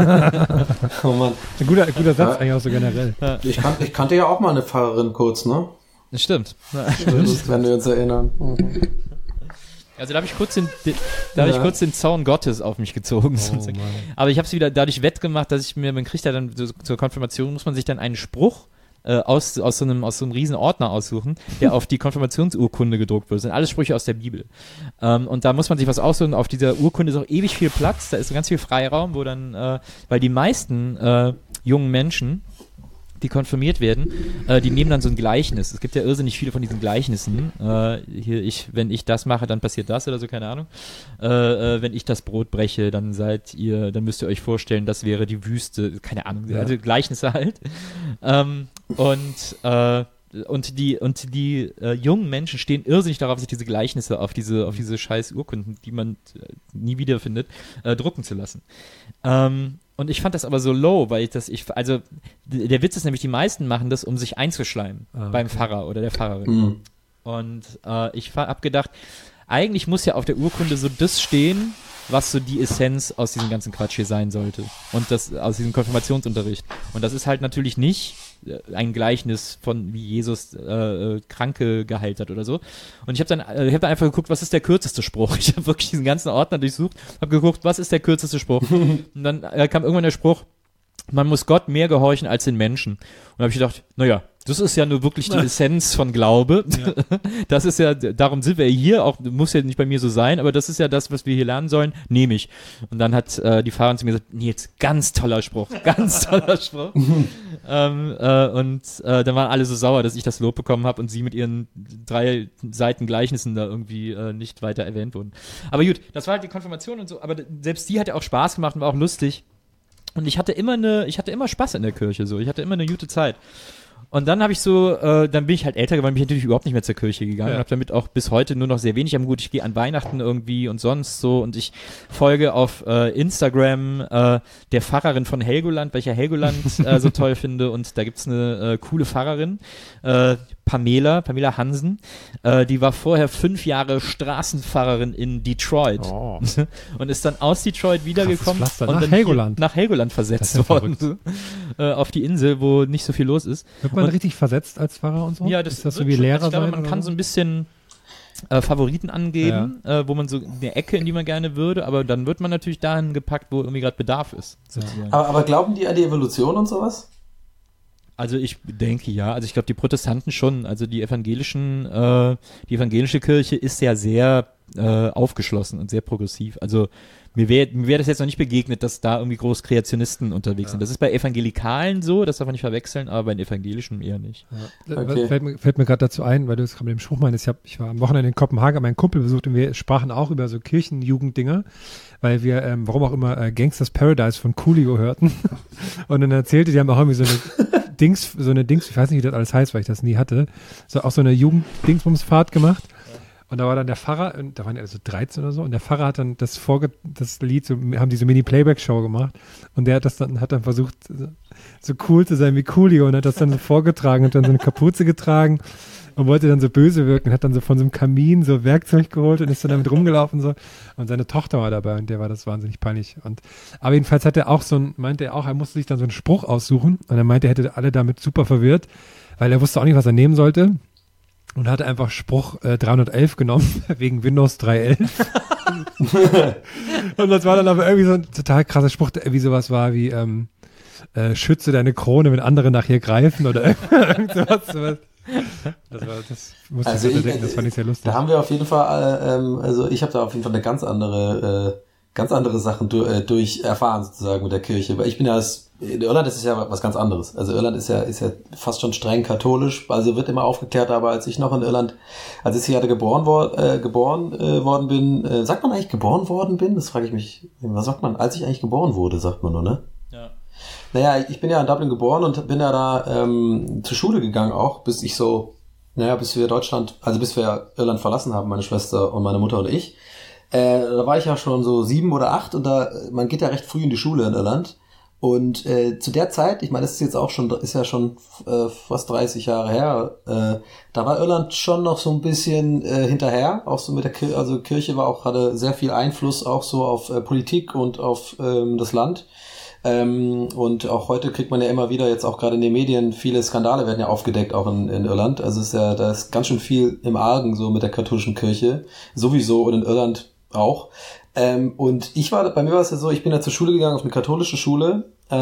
Oh Mann. Ein guter Satz eigentlich auch so generell. Ich kannte ja auch mal eine Pfarrerin kurz, ne? Das stimmt. Wenn wir uns erinnern. Also da habe ich kurz den Zorn Gottes auf mich gezogen. Sozusagen. Aber ich habe es wieder dadurch wettgemacht, dass man kriegt ja dann zur Konfirmation, muss man sich dann einen Spruch aus so einem riesen Ordner aussuchen, der auf die Konfirmationsurkunde gedruckt wird. Das sind alles Sprüche aus der Bibel. Und da muss man sich was aussuchen. Auf dieser Urkunde ist auch ewig viel Platz. Da ist ganz viel Freiraum, wo dann, weil die meisten jungen Menschen, die konfirmiert werden, die nehmen dann so ein Gleichnis. Es gibt ja irrsinnig viele von diesen Gleichnissen. Wenn ich das mache, dann passiert das oder so, keine Ahnung. Wenn ich das Brot breche, dann dann müsst ihr euch vorstellen, das wäre die Wüste, keine Ahnung, also Gleichnisse halt. Und die jungen Menschen stehen irrsinnig darauf, sich diese Gleichnisse auf diese scheiß Urkunden, die man nie wiederfindet, drucken zu lassen. Und ich fand das aber so low, weil also der Witz ist nämlich, die meisten machen das, um sich einzuschleimen beim Pfarrer oder der Pfarrerin. Und ich hab gedacht, eigentlich muss ja auf der Urkunde so das stehen, was so die Essenz aus diesem ganzen Quatsch hier sein sollte. Und das aus diesem Konfirmationsunterricht. Und das ist halt natürlich nicht ein Gleichnis von, wie Jesus Kranke geheilt hat oder so. Und ich habe dann einfach geguckt, was ist der kürzeste Spruch. Ich habe wirklich diesen ganzen Ordner durchsucht, habe geguckt, was ist der kürzeste Spruch. Und dann kam irgendwann der Spruch, man muss Gott mehr gehorchen als den Menschen. Und da habe ich gedacht, naja, das ist ja nur wirklich die Essenz von Glaube. Ja. Das ist ja, darum sind wir hier, auch muss ja nicht bei mir so sein, aber das ist ja das, was wir hier lernen sollen, nehme ich. Und dann hat die Fahrerin zu mir gesagt, Nils, ganz toller Spruch. Und dann waren alle so sauer, dass ich das Lob bekommen habe und sie mit ihren 3 Seiten Gleichnissen da irgendwie nicht weiter erwähnt wurden. Aber gut, das war halt die Konfirmation und so, aber selbst die hat ja auch Spaß gemacht und war auch lustig. Und ich hatte immer Spaß in der Kirche, so. Ich hatte immer eine gute Zeit. Und dann habe ich dann bin ich halt älter geworden, bin ich natürlich überhaupt nicht mehr zur Kirche gegangen und habe damit auch bis heute nur noch sehr wenig am Hut. Ich gehe an Weihnachten irgendwie und sonst so und ich folge auf Instagram der Pfarrerin von Helgoland, weil ich ja Helgoland so toll finde und da gibt's eine coole Pfarrerin, Pamela Hansen, die war vorher 5 Jahre Straßenpfarrerin in Detroit und ist dann aus Detroit wiedergekommen und dann nach Helgoland versetzt worden, auf die Insel, wo nicht so viel los ist. Wird man richtig versetzt als Pfarrer und so? Ja, ist das so wie Lehrer ich glaube, man kann so ein bisschen Favoriten angeben, wo man so eine Ecke, in die man gerne würde, aber dann wird man natürlich dahin gepackt, wo irgendwie gerade Bedarf ist. Aber glauben die an die Evolution und sowas? Also ich denke ja, also ich glaube die Protestanten schon, also die evangelische Kirche ist ja sehr aufgeschlossen und sehr progressiv. Also mir wär das jetzt noch nicht begegnet, dass da irgendwie groß Kreationisten unterwegs sind. Das ist bei Evangelikalen so, das darf man nicht verwechseln, aber bei den Evangelischen eher nicht. Ja. Okay. Fällt mir gerade dazu ein, weil du es gerade mit dem Spruch meinst, ich war am Wochenende in Kopenhagen, habe meinen Kumpel besucht und wir sprachen auch über so Kirchenjugenddinger, weil wir, warum auch immer, Gangsters Paradise von Coolio hörten. Und dann erzählte, die haben auch irgendwie so eine Dings, ich weiß nicht, wie das alles heißt, weil ich das nie hatte, auch so eine Jugend-Dingsbumsfahrt gemacht. Und da war dann der Pfarrer, und da waren ja so 13 oder so, und der Pfarrer hat dann das Lied, so, haben diese Mini-Playback-Show gemacht, und der hat dann versucht, so cool zu sein wie Coolio, und hat das dann so vorgetragen, hat dann so eine Kapuze getragen und wollte dann so böse wirken, hat dann so von so einem Kamin so Werkzeug geholt und ist dann damit rumgelaufen so, und seine Tochter war dabei, und der war das wahnsinnig peinlich. Aber jedenfalls hat er auch meinte er auch, er musste sich dann so einen Spruch aussuchen, und er meinte, er hätte alle damit super verwirrt, weil er wusste auch nicht, was er nehmen sollte. Und hatte einfach Spruch 311 genommen, wegen Windows 3.11. Und das war dann aber irgendwie so ein total krasser Spruch, der irgendwie sowas war wie, schütze deine Krone, wenn andere nach ihr greifen oder irgend sowas. Das musste ich denken, das fand ich sehr lustig. Da haben wir auf jeden Fall, also ich habe da auf jeden Fall eine ganz andere Sachen durch erfahren sozusagen mit der Kirche, weil ich bin ja in Irland ist es ja was ganz anderes. Also Irland ist ja fast schon streng katholisch, also wird immer aufgeklärt, aber als ich noch in Irland, als ich hier geboren worden bin, sagt man eigentlich geboren worden bin? Das frage ich mich, was sagt man? Als ich eigentlich geboren wurde, sagt man nur, ne? Ja. Naja, ich bin ja in Dublin geboren und bin ja da zur Schule gegangen auch, bis wir Irland verlassen haben, meine Schwester und meine Mutter und ich. Da war ich ja schon so 7 oder 8 und man geht ja recht früh in die Schule in Irland. Und zu der Zeit, ich meine, das ist jetzt auch schon, ist ja schon fast 30 Jahre her, da war Irland schon noch so ein bisschen hinterher, auch so mit der Kirche, also Kirche hatte sehr viel Einfluss auch so auf Politik und auf das Land. Und auch heute kriegt man ja immer wieder, jetzt auch gerade in den Medien, viele Skandale werden ja aufgedeckt, auch in Irland. Also da ist ganz schön viel im Argen so mit der katholischen Kirche, sowieso, und in Irland auch. Und bei mir war es ja so, ich bin ja zur Schule gegangen, auf eine katholische Schule,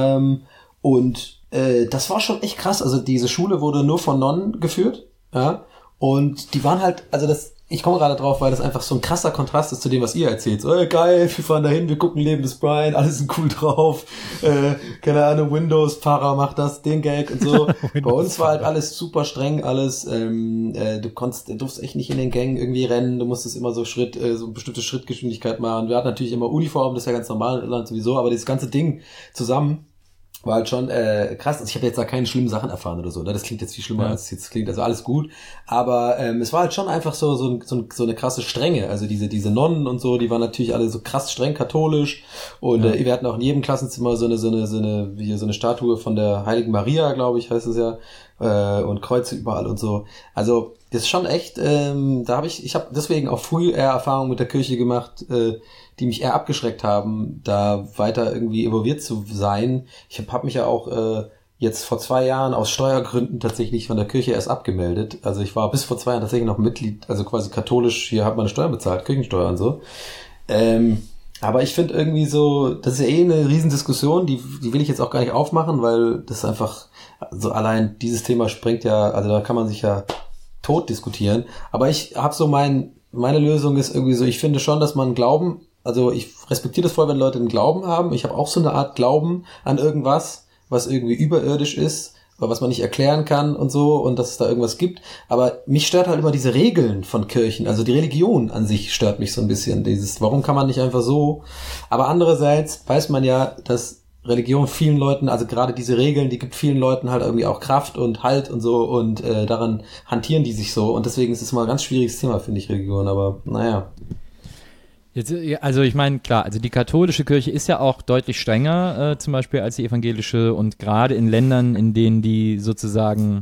und das war schon echt krass. Also diese Schule wurde nur von Nonnen geführt, ja, und die waren halt, ich komme gerade drauf, weil das einfach so ein krasser Kontrast ist zu dem, was ihr erzählt. So, geil, wir fahren dahin, wir gucken Leben des Brian, alles sind cool drauf. Keine Ahnung, Windows-Fahrer macht den Gag und so. Bei uns war halt alles super streng, alles. Du durfst echt nicht in den Gängen irgendwie rennen, du musstest immer so eine bestimmte Schrittgeschwindigkeit machen. Wir hatten natürlich immer Uniform, das ist ja ganz normal in Irland sowieso, aber dieses ganze Ding zusammen war halt schon krass. Also ich habe jetzt da keine schlimmen Sachen erfahren oder so, ne? Das klingt jetzt viel schlimmer, als es jetzt klingt, also alles gut. Aber es war halt schon einfach so eine krasse Strenge. Also diese Nonnen und so, die waren natürlich alle so krass streng katholisch. Und wir hatten auch in jedem Klassenzimmer so eine Statue von der Heiligen Maria, glaube ich, heißt es ja. Und Kreuze überall und so. Also das ist schon echt, ich habe deswegen auch früh eher Erfahrungen mit der Kirche gemacht, die mich eher abgeschreckt haben, da weiter irgendwie involviert zu sein. Ich habe mich ja auch jetzt vor 2 Jahren aus Steuergründen tatsächlich von der Kirche erst abgemeldet. Also ich war bis vor 2 Jahren tatsächlich noch Mitglied, also quasi katholisch, hier hat man eine Steuer bezahlt, Kirchensteuer und so. Aber ich finde irgendwie so, das ist ja eine Riesendiskussion, die will ich jetzt auch gar nicht aufmachen, weil das einfach, so allein dieses Thema sprengt ja, also da kann man sich ja tot diskutieren. Aber ich habe so meine Lösung ist irgendwie so, ich finde schon, dass man Glauben, also ich respektiere das voll, wenn Leute einen Glauben haben. Ich habe auch so eine Art Glauben an irgendwas, was irgendwie überirdisch ist, oder was man nicht erklären kann und so, und dass es da irgendwas gibt. Aber mich stört halt immer diese Regeln von Kirchen. Also die Religion an sich stört mich so ein bisschen. Warum kann man nicht einfach so? Aber andererseits weiß man ja, dass Religion vielen Leuten, also gerade diese Regeln, die gibt vielen Leuten halt irgendwie auch Kraft und Halt und so, und daran hantieren die sich so. Und deswegen ist es mal ein ganz schwieriges Thema, finde ich, Religion. Aber naja. Jetzt, also ich meine, klar, also die katholische Kirche ist ja auch deutlich strenger zum Beispiel als die evangelische, und gerade in Ländern, in denen die sozusagen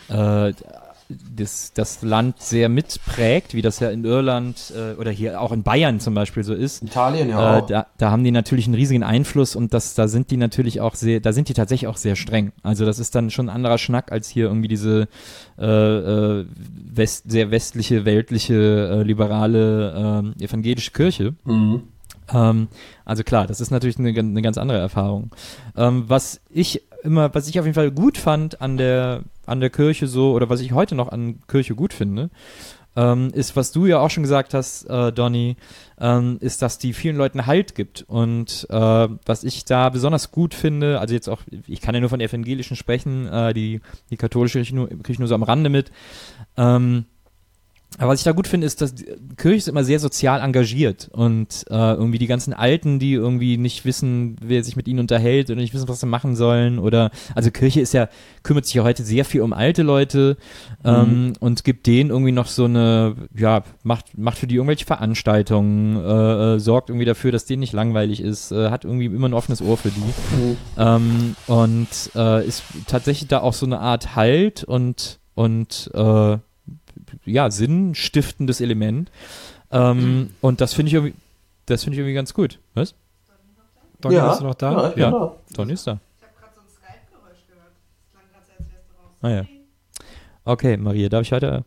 das Land sehr mitprägt, wie das ja in Irland oder hier auch in Bayern zum Beispiel so ist. Italien ja auch. Da haben die natürlich einen riesigen Einfluss, und da sind die natürlich auch da sind die tatsächlich auch sehr streng. Also das ist dann schon ein anderer Schnack als hier irgendwie diese sehr westliche, weltliche, liberale evangelische Kirche. Also klar, das ist natürlich eine ganz andere Erfahrung. Was ich immer, was ich auf jeden Fall gut fand an der Kirche so, oder was ich heute noch an Kirche gut finde, ist, was du ja auch schon gesagt hast, Donny, ist, dass die vielen Leuten Halt gibt. Und was ich da besonders gut finde, also jetzt auch, ich kann ja nur von der Evangelischen sprechen, die katholische kriege ich nur so am Rande mit, aber was ich da gut finde, ist, dass die Kirche ist immer sehr sozial engagiert und irgendwie die ganzen Alten, die irgendwie nicht wissen, wer sich mit ihnen unterhält oder nicht wissen, was sie machen sollen, oder also Kirche kümmert sich ja heute sehr viel um alte Leute und gibt denen irgendwie noch so eine, ja, macht für die irgendwelche Veranstaltungen, sorgt irgendwie dafür, dass denen nicht langweilig ist, hat irgendwie immer ein offenes Ohr für die und ist tatsächlich da auch so eine Art Halt und ja, sinnstiftendes Element. Und das finde ich irgendwie ganz gut. Was? Donny, bist du noch da? Ja, ich bin da. Donny ist da. Ich habe gerade so ein Skype-Geräusch gehört. Das klang gerade so, als wärst du raus. Ah ja. Okay, Maria, darf ich weiter?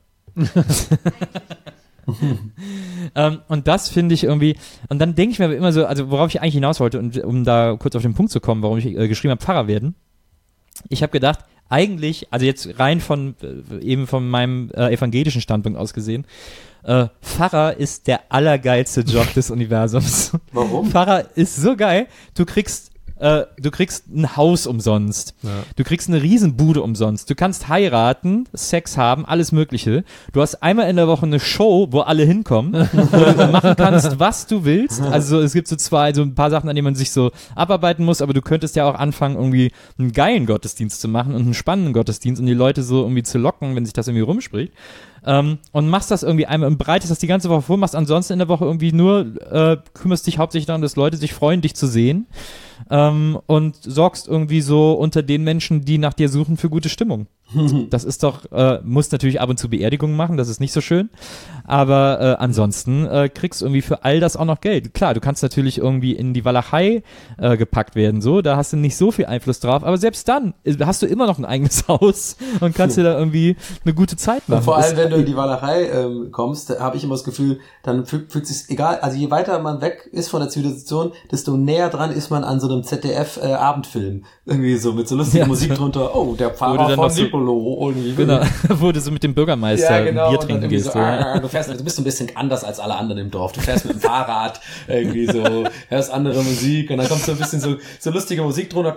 Und das finde ich irgendwie, und dann denke ich mir immer so, also worauf ich eigentlich hinaus wollte, und um da kurz auf den Punkt zu kommen, warum ich geschrieben habe, Pfarrer werden. Ich habe gedacht, eigentlich, also jetzt rein von meinem evangelischen Standpunkt aus gesehen, Pfarrer ist der allergeilste Job des Universums. Warum? Pfarrer ist so geil, du kriegst ein Haus umsonst. Ja. Du kriegst eine Riesenbude umsonst. Du kannst heiraten, Sex haben, alles Mögliche. Du hast einmal in der Woche eine Show, wo alle hinkommen, wo du machen kannst, was du willst. Also es gibt so ein paar Sachen, an denen man sich so abarbeiten muss, aber du könntest ja auch anfangen, irgendwie einen geilen Gottesdienst zu machen und einen spannenden Gottesdienst und die Leute so irgendwie zu locken, wenn sich das irgendwie rumspricht. Und machst das irgendwie einmal und bereitest das die ganze Woche vor, machst ansonsten in der Woche irgendwie nur, kümmerst dich hauptsächlich darum, dass Leute sich freuen, dich zu sehen, und sorgst irgendwie so unter den Menschen, die nach dir suchen, für gute Stimmung. Das ist doch, musst natürlich ab und zu Beerdigungen machen, das ist nicht so schön, aber ansonsten kriegst du irgendwie für all das auch noch Geld. Klar, du kannst natürlich irgendwie in die Walachei gepackt werden, so, da hast du nicht so viel Einfluss drauf, aber selbst dann hast du immer noch ein eigenes Haus und kannst dir da irgendwie eine gute Zeit machen. Und vor allem, wenn du in die Walachei kommst, habe ich immer das Gefühl, dann fühlt sich egal, also je weiter man weg ist von der Zivilisation, desto näher dran ist man an so einem ZDF-Abendfilm. Irgendwie so mit so lustiger Musik drunter. Oh, der Pfarrer von Nicolo. Irgendwie. Genau, wo du so mit dem Bürgermeister Bier trinken gehst. So, du bist so ein bisschen anders als alle anderen im Dorf. Du fährst mit dem Fahrrad, irgendwie so, hörst andere Musik und dann kommt so ein bisschen so lustige Musik drunter.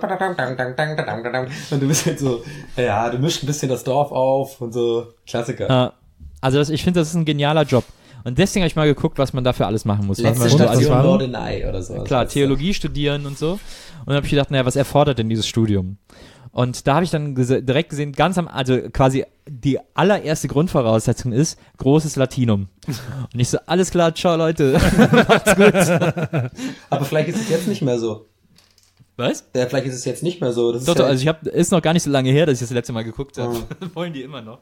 Und du bist halt so, ja, du mischst ein bisschen das Dorf auf und so. Klassiker. Also ich finde, das ist ein genialer Job. Und deswegen habe ich mal geguckt, was man dafür alles machen muss. Letzte Station Norderney oder so. Klar, Theologie studieren und so. Und dann habe ich gedacht, naja, was erfordert denn dieses Studium? Und da habe ich dann direkt gesehen, also quasi die allererste Grundvoraussetzung ist großes Latinum. Und ich so, alles klar, ciao Leute, macht's gut. Aber vielleicht ist es jetzt nicht mehr so. Was? Ja, vielleicht ist es jetzt nicht mehr so. Das doch, also ist noch gar nicht so lange her, dass ich das letzte Mal geguckt habe. Wollen die immer noch.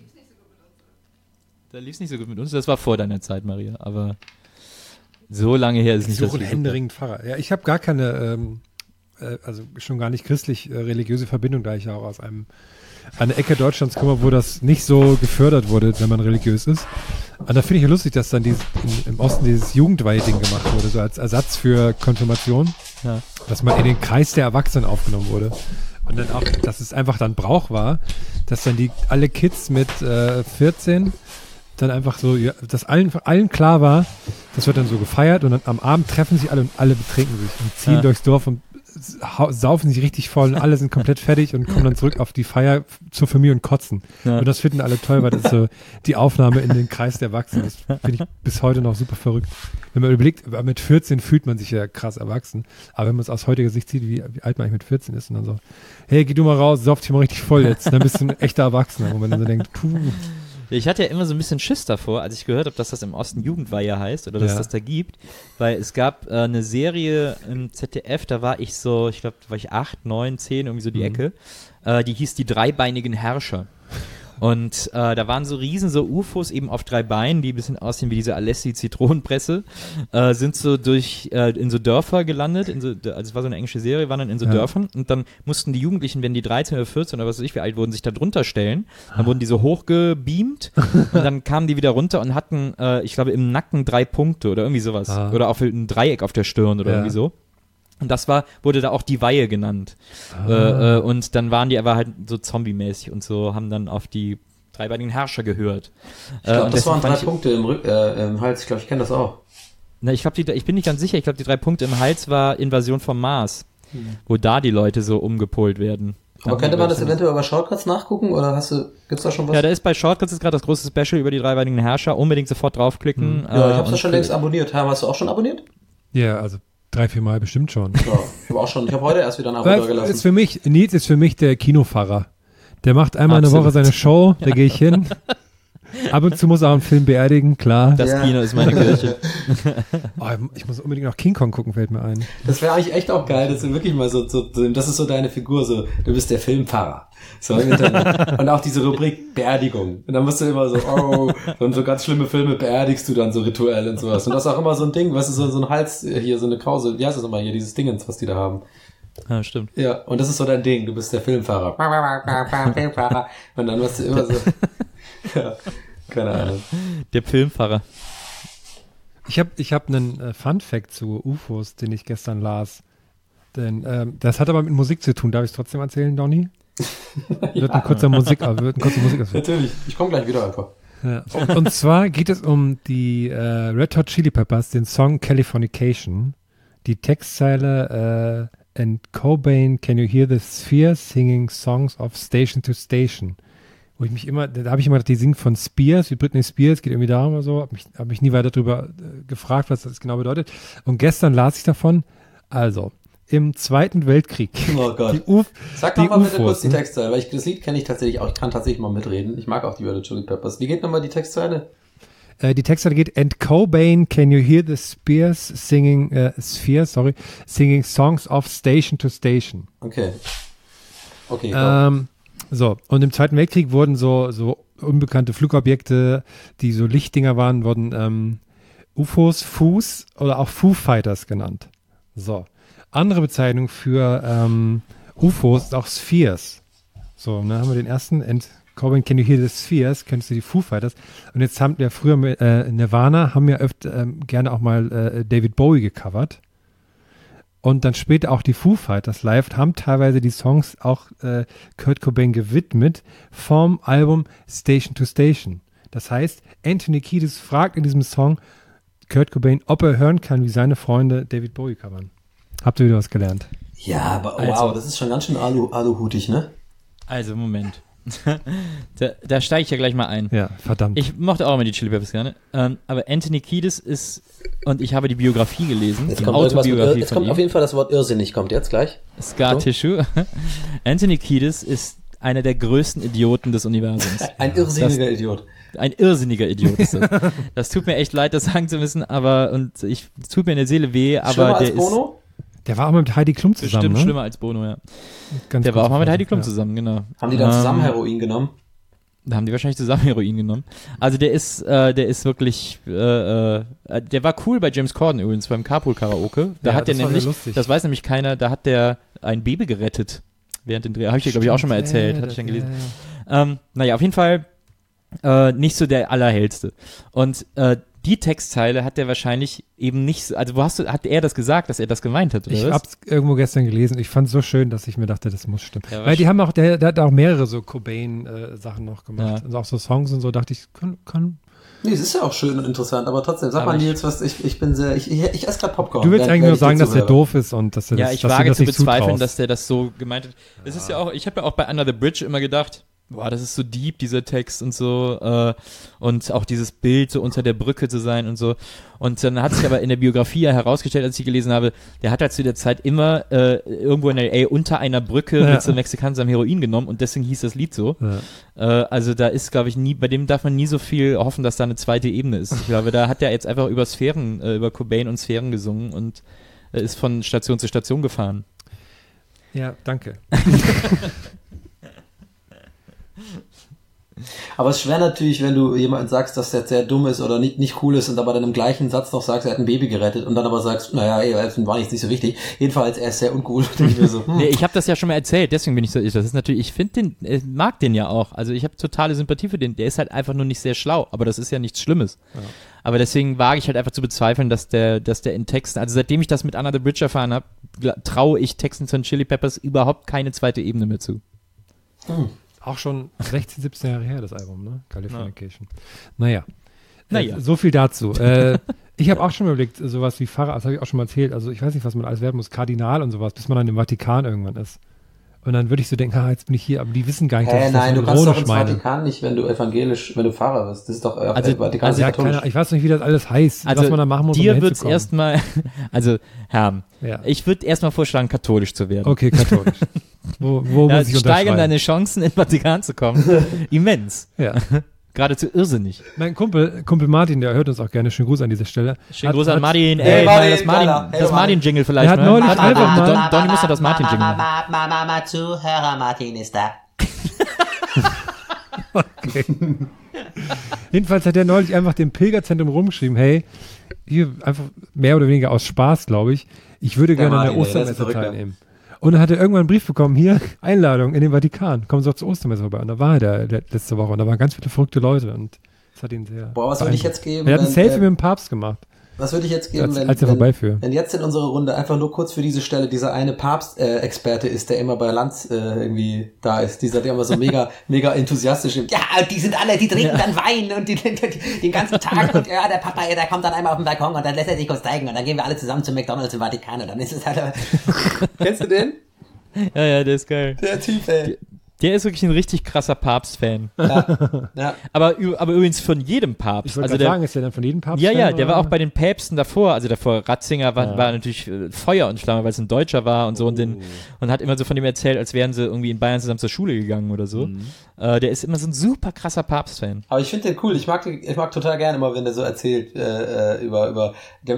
Da lief's nicht so gut mit uns. Das war vor deiner Zeit, Maria, aber so lange her ist es nicht. Suchen händeringend Pfarrer. Ja, ich habe gar keine, also schon gar nicht christlich-religiöse Verbindung, da ich ja auch aus einer Ecke Deutschlands komme, wo das nicht so gefördert wurde, wenn man religiös ist. Und da finde ich ja lustig, dass dann im Osten dieses Jugendweihe-Ding gemacht wurde, so als Ersatz für Konfirmation, dass man in den Kreis der Erwachsenen aufgenommen wurde. Und dann auch, dass es einfach dann Brauch war, dass dann alle Kids mit 14 dann einfach so, ja, dass allen klar war, das wird dann so gefeiert und dann am Abend treffen sich alle und alle betrinken sich und ziehen durchs Dorf und saufen sich richtig voll und alle sind komplett fertig und kommen dann zurück auf die Feier zur Familie und kotzen. Ja. Und das finden alle toll, weil das ist so die Aufnahme in den Kreis der Erwachsenen. Das finde ich bis heute noch super verrückt. Wenn man überlegt, mit 14 fühlt man sich ja krass erwachsen. Aber wenn man es aus heutiger Sicht sieht, wie alt man eigentlich mit 14 ist und dann so, hey, geh du mal raus, sauf dich mal richtig voll jetzt. Dann bist du ein echter Erwachsener. Und man dann so denkt, puh. Ich hatte ja immer so ein bisschen Schiss davor, als ich gehört habe, dass das im Osten Jugendweihe heißt oder dass das da gibt, weil es gab eine Serie im ZDF, da war ich so, ich glaube, da war ich 8, 9, 10, irgendwie so die Ecke, die hieß die dreibeinigen Herrscher. Und da waren so UFOs eben auf 3 Beinen, die ein bisschen aussehen wie diese Alessi-Zitronenpresse, sind so in so Dörfer gelandet, also es war so eine englische Serie, waren dann in so Dörfern und dann mussten die Jugendlichen, wenn die 13 oder 14 oder was weiß ich wie alt wurden, sich da drunter stellen. Dann wurden die so hochgebeamt und dann kamen die wieder runter und hatten, ich glaube, im Nacken 3 Punkte oder irgendwie sowas. Oder auch ein Dreieck auf der Stirn oder irgendwie so. Und das wurde da auch die Weihe genannt. Und dann waren die aber halt so zombie-mäßig und so, haben dann auf die dreibeinigen Herrscher gehört. Ich glaube, das waren 3 Punkte im Hals. Ich glaube, ich kenne das auch. Na, ich bin nicht ganz sicher. Ich glaube, die 3 Punkte im Hals war Invasion vom Mars, wo da die Leute so umgepolt werden. Aber könnte man das eventuell bei Shortcuts nachgucken oder gibt's da schon was? Ja, da ist bei Shortcuts gerade das große Special über die dreibeinigen Herrscher. Unbedingt sofort draufklicken. Ja, ich hab's ja schon längst abonniert. Hast du auch schon abonniert? Ja, also 3-4 Mal bestimmt schon. Ja, ich habe heute erst wieder ein Abo da gelassen. Nils ist für mich der Kinofahrer. Der macht einmal eine Woche seine Show, da gehe ich hin. Ab und zu muss er auch einen Film beerdigen, klar. Das Kino ist meine Kirche. Ich muss unbedingt noch King Kong gucken, fällt mir ein. Das wäre eigentlich echt auch geil, dass du wirklich mal so, das ist so deine Figur, so, du bist der Filmfahrer. So, und auch diese Rubrik Beerdigung. Und dann musst du immer so, und so ganz schlimme Filme beerdigst du dann so rituell und sowas. Und das ist auch immer so ein Ding, weißt du, so ein Hals hier, so eine Krause, wie heißt das nochmal hier, dieses Dingens, was die da haben. Ja, stimmt. Ja, und das ist so dein Ding, du bist der Filmfahrer. Filmfahrer. Und dann wirst du immer so, ja, keine Ahnung. Der Filmfahrer. Ich hab einen Fun-Fact zu UFOs, den ich gestern las. Denn das hat aber mit Musik zu tun. Darf ich es trotzdem erzählen, Donny? Wird ein kurzer Musik. Natürlich, ich komme gleich wieder einfach. Ja. Und zwar geht es um die Red Hot Chili Peppers, den Song Californication. Die Textzeile And Cobain, can you hear the sphere singing songs of station to station? Wo ich mich immer, da habe ich immer gedacht, die singt von Spears, wie Britney Spears, geht irgendwie darum oder so. Hab mich nie weiter darüber gefragt, was das genau bedeutet. Und gestern las ich davon, also im Zweiten Weltkrieg. Oh Gott. Sag doch mal bitte kurz die Textzeile, weil das Lied kenne ich tatsächlich auch. Ich kann tatsächlich mal mitreden. Ich mag auch die Red Hot Chili Peppers. Wie geht nochmal die Textzeile? Die Textzeile geht, And Cobain, can you hear the Spears singing songs of station to station. Okay. So, und im Zweiten Weltkrieg wurden so unbekannte Flugobjekte, die so Lichtdinger waren, wurden UFOs, Foos oder auch Foo Fighters genannt. So. Andere Bezeichnung für UFOs ist auch Spheres. So, und dann haben wir den ersten, And Cobain, can you hear the Spheres? Kennst du die Foo Fighters? Und jetzt haben wir früher mit Nirvana, haben ja öfter gerne auch mal David Bowie gecovert. Und dann später auch die Foo Fighters live haben teilweise die Songs auch Kurt Cobain gewidmet vom Album Station to Station. Das heißt, Anthony Kiedis fragt in diesem Song Kurt Cobain, ob er hören kann, wie seine Freunde David Bowie covern. Habt ihr wieder was gelernt? Ja, aber wow, das ist schon ganz schön aluhutig, ne? Also, Moment. Da steige ich ja gleich mal ein. Ja, verdammt. Ich mochte auch immer die Chili Peppers gerne. Aber Anthony Kiedis ist, und ich habe die Biografie gelesen, jetzt die kommt Autobiografie jetzt kommt auf jeden Fall das Wort irrsinnig, kommt jetzt gleich. Scar Tissue. Anthony Kiedis ist einer der größten Idioten des Universums. Ein irrsinniger Idiot. Ein irrsinniger Idiot ist das. Das tut mir echt leid, das sagen zu müssen, es tut mir in der Seele weh, aber Schlimmer der als Bono? Der war auch mal mit Heidi Klum zusammen, bestimmt ne? schlimmer als Bono, ja. Ganz der war auch mal mit Heidi Klum ja. zusammen, genau. Haben die dann zusammen Heroin genommen? Da haben die wahrscheinlich zusammen Heroin genommen. Also der ist wirklich, der war cool bei James Corden übrigens, beim Carpool Karaoke. Da hat der nämlich, das weiß nämlich keiner, da hat der ein Baby gerettet während dem Dreh. Habe ich dir, glaube ich, auch schon mal erzählt, hatte ich dann gelesen. Naja, auf jeden Fall nicht so der Allerhellste. Und die Textzeile hat der wahrscheinlich eben nicht, also hat er das gesagt, dass er das gemeint hat, oder Ich was? hab's irgendwo gestern gelesen. Ich fand's so schön, dass ich mir dachte, das muss stimmen. Ja, weil die haben auch, der hat auch mehrere so Cobain-Sachen noch gemacht. Ja. Und auch so Songs und so, dachte ich, kann. Nee, es ist ja auch schön und interessant, aber trotzdem, sag mal Nils, was, ich esse gerade Popcorn. Du willst eigentlich nur sagen, dass der doof ist und dass er das, ich dass wage das zu nicht bezweifeln, zutraust. dass der das so gemeint hat. Es ist ja auch, ich habe ja auch bei Under the Bridge immer gedacht, boah, das ist so deep, dieser Text und so, und auch dieses Bild, so unter der Brücke zu sein und so. Und dann hat sich aber in der Biografie ja herausgestellt, als ich gelesen habe, der hat halt zu der Zeit immer irgendwo in L.A. unter einer Brücke mit so Mexikanern seinem Heroin genommen und deswegen hieß das Lied so. Ja. Also da ist, glaube ich, bei dem darf man nie so viel hoffen, dass da eine zweite Ebene ist. Ich glaube, da hat er jetzt einfach über über Cobain und Sphären gesungen und ist von Station zu Station gefahren. Ja, danke. Aber es ist schwer natürlich, wenn du jemandem sagst, dass der sehr dumm ist oder nicht cool ist und aber dann im gleichen Satz noch sagst, er hat ein Baby gerettet und dann aber sagst, naja, war nicht so wichtig. Jedenfalls, er ist sehr uncool. Nee, ich habe das ja schon mal erzählt, deswegen bin ich so, das ist natürlich, ich finde mag den ja auch. Also ich habe totale Sympathie für den. Der ist halt einfach nur nicht sehr schlau, aber das ist ja nichts Schlimmes. Ja. Aber deswegen wage ich halt einfach zu bezweifeln, dass der in Texten, also seitdem ich das mit Under the Bridge erfahren habe, traue ich Texten von Chili Peppers überhaupt keine zweite Ebene mehr zu. Auch schon 16, 17 Jahre her, das Album, ne? Californication. Naja. So viel dazu. Ich habe auch schon mal überlegt, sowas wie Pfarrer, das habe ich auch schon mal erzählt, also ich weiß nicht, was man alles werden muss, Kardinal und sowas, bis man dann im Vatikan irgendwann ist. Und dann würde ich so denken, jetzt bin ich hier, aber die wissen gar nicht, dass ich nein, das du kannst doch ins meine. Vatikan nicht, wenn du Pfarrer bist. Das ist doch Vatikan. Ich weiß nicht, wie das alles heißt, was man da machen muss, dir wird's erstmal, also Herr, ich würde erstmal vorschlagen, katholisch zu werden. Okay, katholisch. Wo muss ich steigern deine Chancen, in den Vatikan zu kommen. Immens. Ja. Geradezu irrsinnig. Mein Kumpel Martin, der hört uns auch gerne. Schönen Gruß an dieser Stelle. Schönen Gruß an Martin. Das Martin-Jingle vielleicht. Er hat neulich einfach mal... Donny muss noch das Martin-Jingle machen. Mama, Zuhörer, Martin ist da. Okay. Jedenfalls hat er neulich einfach dem Pilgerzentrum rumgeschrieben, hey, hier einfach mehr oder weniger aus Spaß, glaube ich, ich würde gerne an der Ostermesse teilnehmen. Und dann hat er irgendwann einen Brief bekommen, hier, Einladung in den Vatikan, kommen Sie auch zur Ostermesse vorbei. Und da war er letzte Woche und da waren ganz viele verrückte Leute und das hat ihn sehr... Boah, was würde ich jetzt geben? Er hat ein Selfie mit dem Papst gemacht. Was würde ich jetzt geben, wenn jetzt in unserer Runde einfach nur kurz für diese Stelle dieser eine Papst-Experte ist, der immer bei Lanz irgendwie da ist, der immer so mega enthusiastisch ist. Ja, die trinken dann Wein und den ganzen Tag und der Papa, der kommt dann einmal auf den Balkon und dann lässt er sich kurz zeigen und dann gehen wir alle zusammen zum McDonald's im Vatikan und dann ist es halt... Kennst du den? Ja, der ist geil. Der Typ, ey. Der ist wirklich ein richtig krasser Papst-Fan. Ja. Aber übrigens von jedem Papst. Ich wollte sagen, ist der dann von jedem Papst? Ja, der war auch bei den Päpsten davor. Also davor, Ratzinger war natürlich Feuer und Flamme, weil es ein Deutscher war und so. Und hat immer so von dem erzählt, als wären sie irgendwie in Bayern zusammen zur Schule gegangen oder so. Der ist immer so ein super krasser Papst-Fan. Aber ich finde den cool. Ich mag total gerne immer, wenn der so erzählt über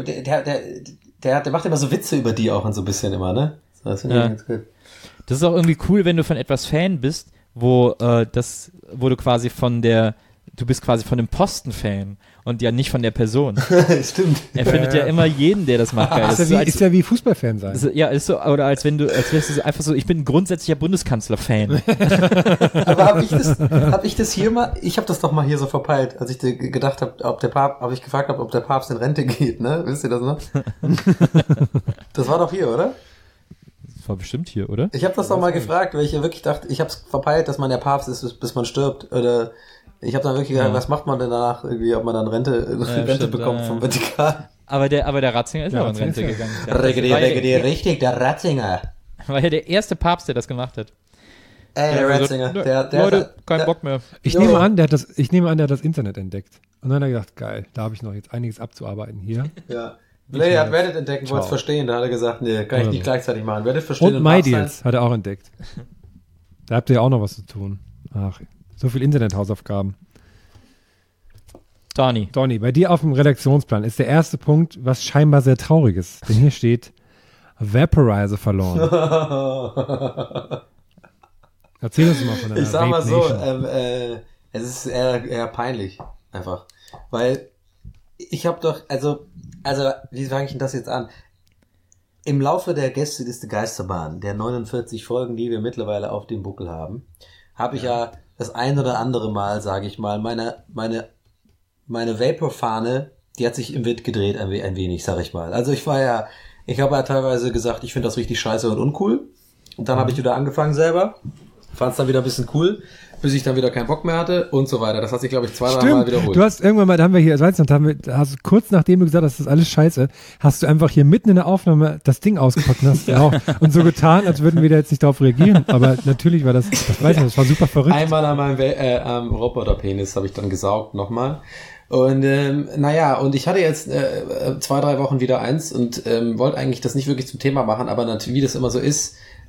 der macht immer so Witze über die auch und so ein bisschen immer, ne? Das finde ich ganz gut. Das ist auch irgendwie cool, wenn du von etwas Fan bist, wo du quasi du bist quasi von dem Posten-Fan und ja nicht von der Person. Stimmt. Er findet ja immer jeden, der das macht, geil. Ist ja wie Fußballfan sein. Ist so, oder als wärst du so einfach so, ich bin ein grundsätzlicher Bundeskanzler-Fan. Aber hab ich das hier mal, ich habe das doch mal hier so verpeilt, als ich gedacht habe, ob der Papst in Rente geht, ne? Wisst ihr das noch? Das war doch hier, oder? Das war bestimmt hier, oder? Ich habe das doch mal gefragt, weil ich ja wirklich dachte, ich habe es verpeilt, dass man der Papst ist, bis man stirbt. Oder ich habe dann wirklich gedacht, was macht man denn danach, irgendwie, ob man dann Rente bekommt vom Vatikan. Aber der Ratzinger ist auch in Rente gegangen. Richtig, der Ratzinger. War ja der erste Papst, der das gemacht hat. Der Ratzinger. Leute, kein Bock mehr. Ich nehme an, der hat das Internet entdeckt. Und dann hat er gedacht, geil, da habe ich noch jetzt einiges abzuarbeiten hier. Ja. Blair hat Reddit entdeckt, wollte es verstehen. Da hat er gesagt, nee, kann ich nicht gleichzeitig machen. Reddit verstehen und MyDeals hat er auch entdeckt. Da habt ihr ja auch noch was zu tun. Ach, so viel Internet-Hausaufgaben. Donny, bei dir auf dem Redaktionsplan ist der erste Punkt was scheinbar sehr Trauriges. Denn hier steht Vaporizer verloren. Erzähl uns mal von der Ich sag mal so, es ist eher peinlich. Einfach. Weil ich habe doch, also wie fange ich denn das jetzt an? Im Laufe der Gästeliste Geisterbahn, der 49 Folgen, die wir mittlerweile auf dem Buckel haben, habe ich ja das ein oder andere Mal, sage ich mal, meine Vapor-Fahne, die hat sich im Wind gedreht ein wenig, sag ich mal. Also ich habe ja teilweise gesagt, ich finde das richtig scheiße und uncool. Und dann habe ich wieder angefangen selber, fand es dann wieder ein bisschen cool, bis ich dann wieder keinen Bock mehr hatte und so weiter. Das hat sich, glaube ich, 2-3 Mal wiederholt. Du hast irgendwann mal, da haben wir hier, hast du kurz nachdem du gesagt hast, das ist alles scheiße, hast du einfach hier mitten in der Aufnahme das Ding ausgepackt und hast und so getan, als würden wir da jetzt nicht darauf reagieren. Aber natürlich war das war super verrückt. Einmal an meinem Roboterpenis habe ich dann gesaugt nochmal. Und und ich hatte jetzt 2-3 Wochen wieder eins und wollte eigentlich das nicht wirklich zum Thema machen, aber natürlich, wie das immer so ist,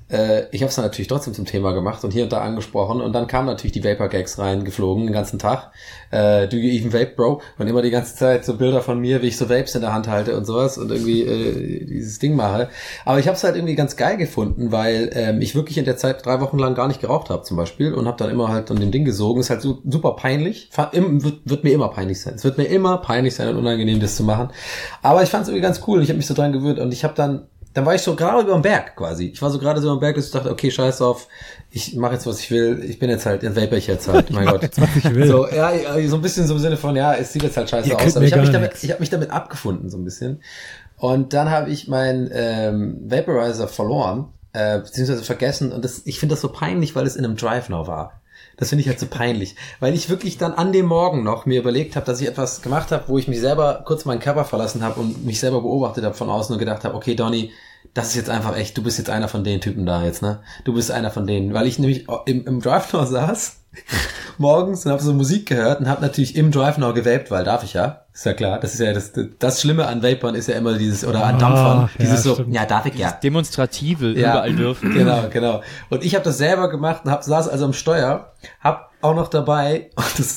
ich habe es dann natürlich trotzdem zum Thema gemacht und hier und da angesprochen und dann kamen natürlich die Vapor-Gags reingeflogen den ganzen Tag. Do you even vape, bro? Und immer die ganze Zeit so Bilder von mir, wie ich so Vapes in der Hand halte und sowas und irgendwie dieses Ding mache. Aber ich habe es halt irgendwie ganz geil gefunden, weil ich wirklich in der Zeit 3 Wochen lang gar nicht geraucht habe zum Beispiel und habe dann immer halt an dem Ding gesogen. Ist halt so super peinlich. Wird mir immer peinlich sein. Es wird mir immer peinlich sein und unangenehm, das zu machen. Aber ich fand es irgendwie ganz cool und ich habe mich so dran gewöhnt und ich habe dann war ich so gerade über dem Berg quasi. Ich war so gerade so über dem Berg, dass ich dachte, okay, scheiß drauf, ich mache jetzt, was ich will. Ich bin jetzt halt, vapor ich jetzt halt, mein Gott. Jetzt, was ich will. So, ja, so ein bisschen so im Sinne von, ja, es sieht jetzt halt scheiße aus. Aber ich habe mich damit abgefunden, so ein bisschen. Und dann habe ich meinen Vaporizer verloren, beziehungsweise vergessen. Und ich finde das so peinlich, weil es in einem Drive noch war. Das finde ich halt so peinlich, weil ich wirklich dann an dem Morgen noch mir überlegt habe, dass ich etwas gemacht habe, wo ich mich selber kurz meinen Körper verlassen habe und mich selber beobachtet habe von außen und gedacht habe, okay, Donny, das ist jetzt einfach echt, du bist jetzt einer von den Typen da jetzt, ne? Du bist einer von denen, weil ich nämlich im Drive-Now saß morgens und habe so Musik gehört und habe natürlich im Drive-Now gewaped, weil darf ich ja. Ist ja klar, das ist ja das Schlimme an Vapern ist ja immer dieses, oder an Dampfern, dieses so, stimmt. ja, darf ich ja. Das Demonstrative, überall dürfen. Genau. Und ich habe das selber gemacht und saß also am Steuer, hab auch noch dabei,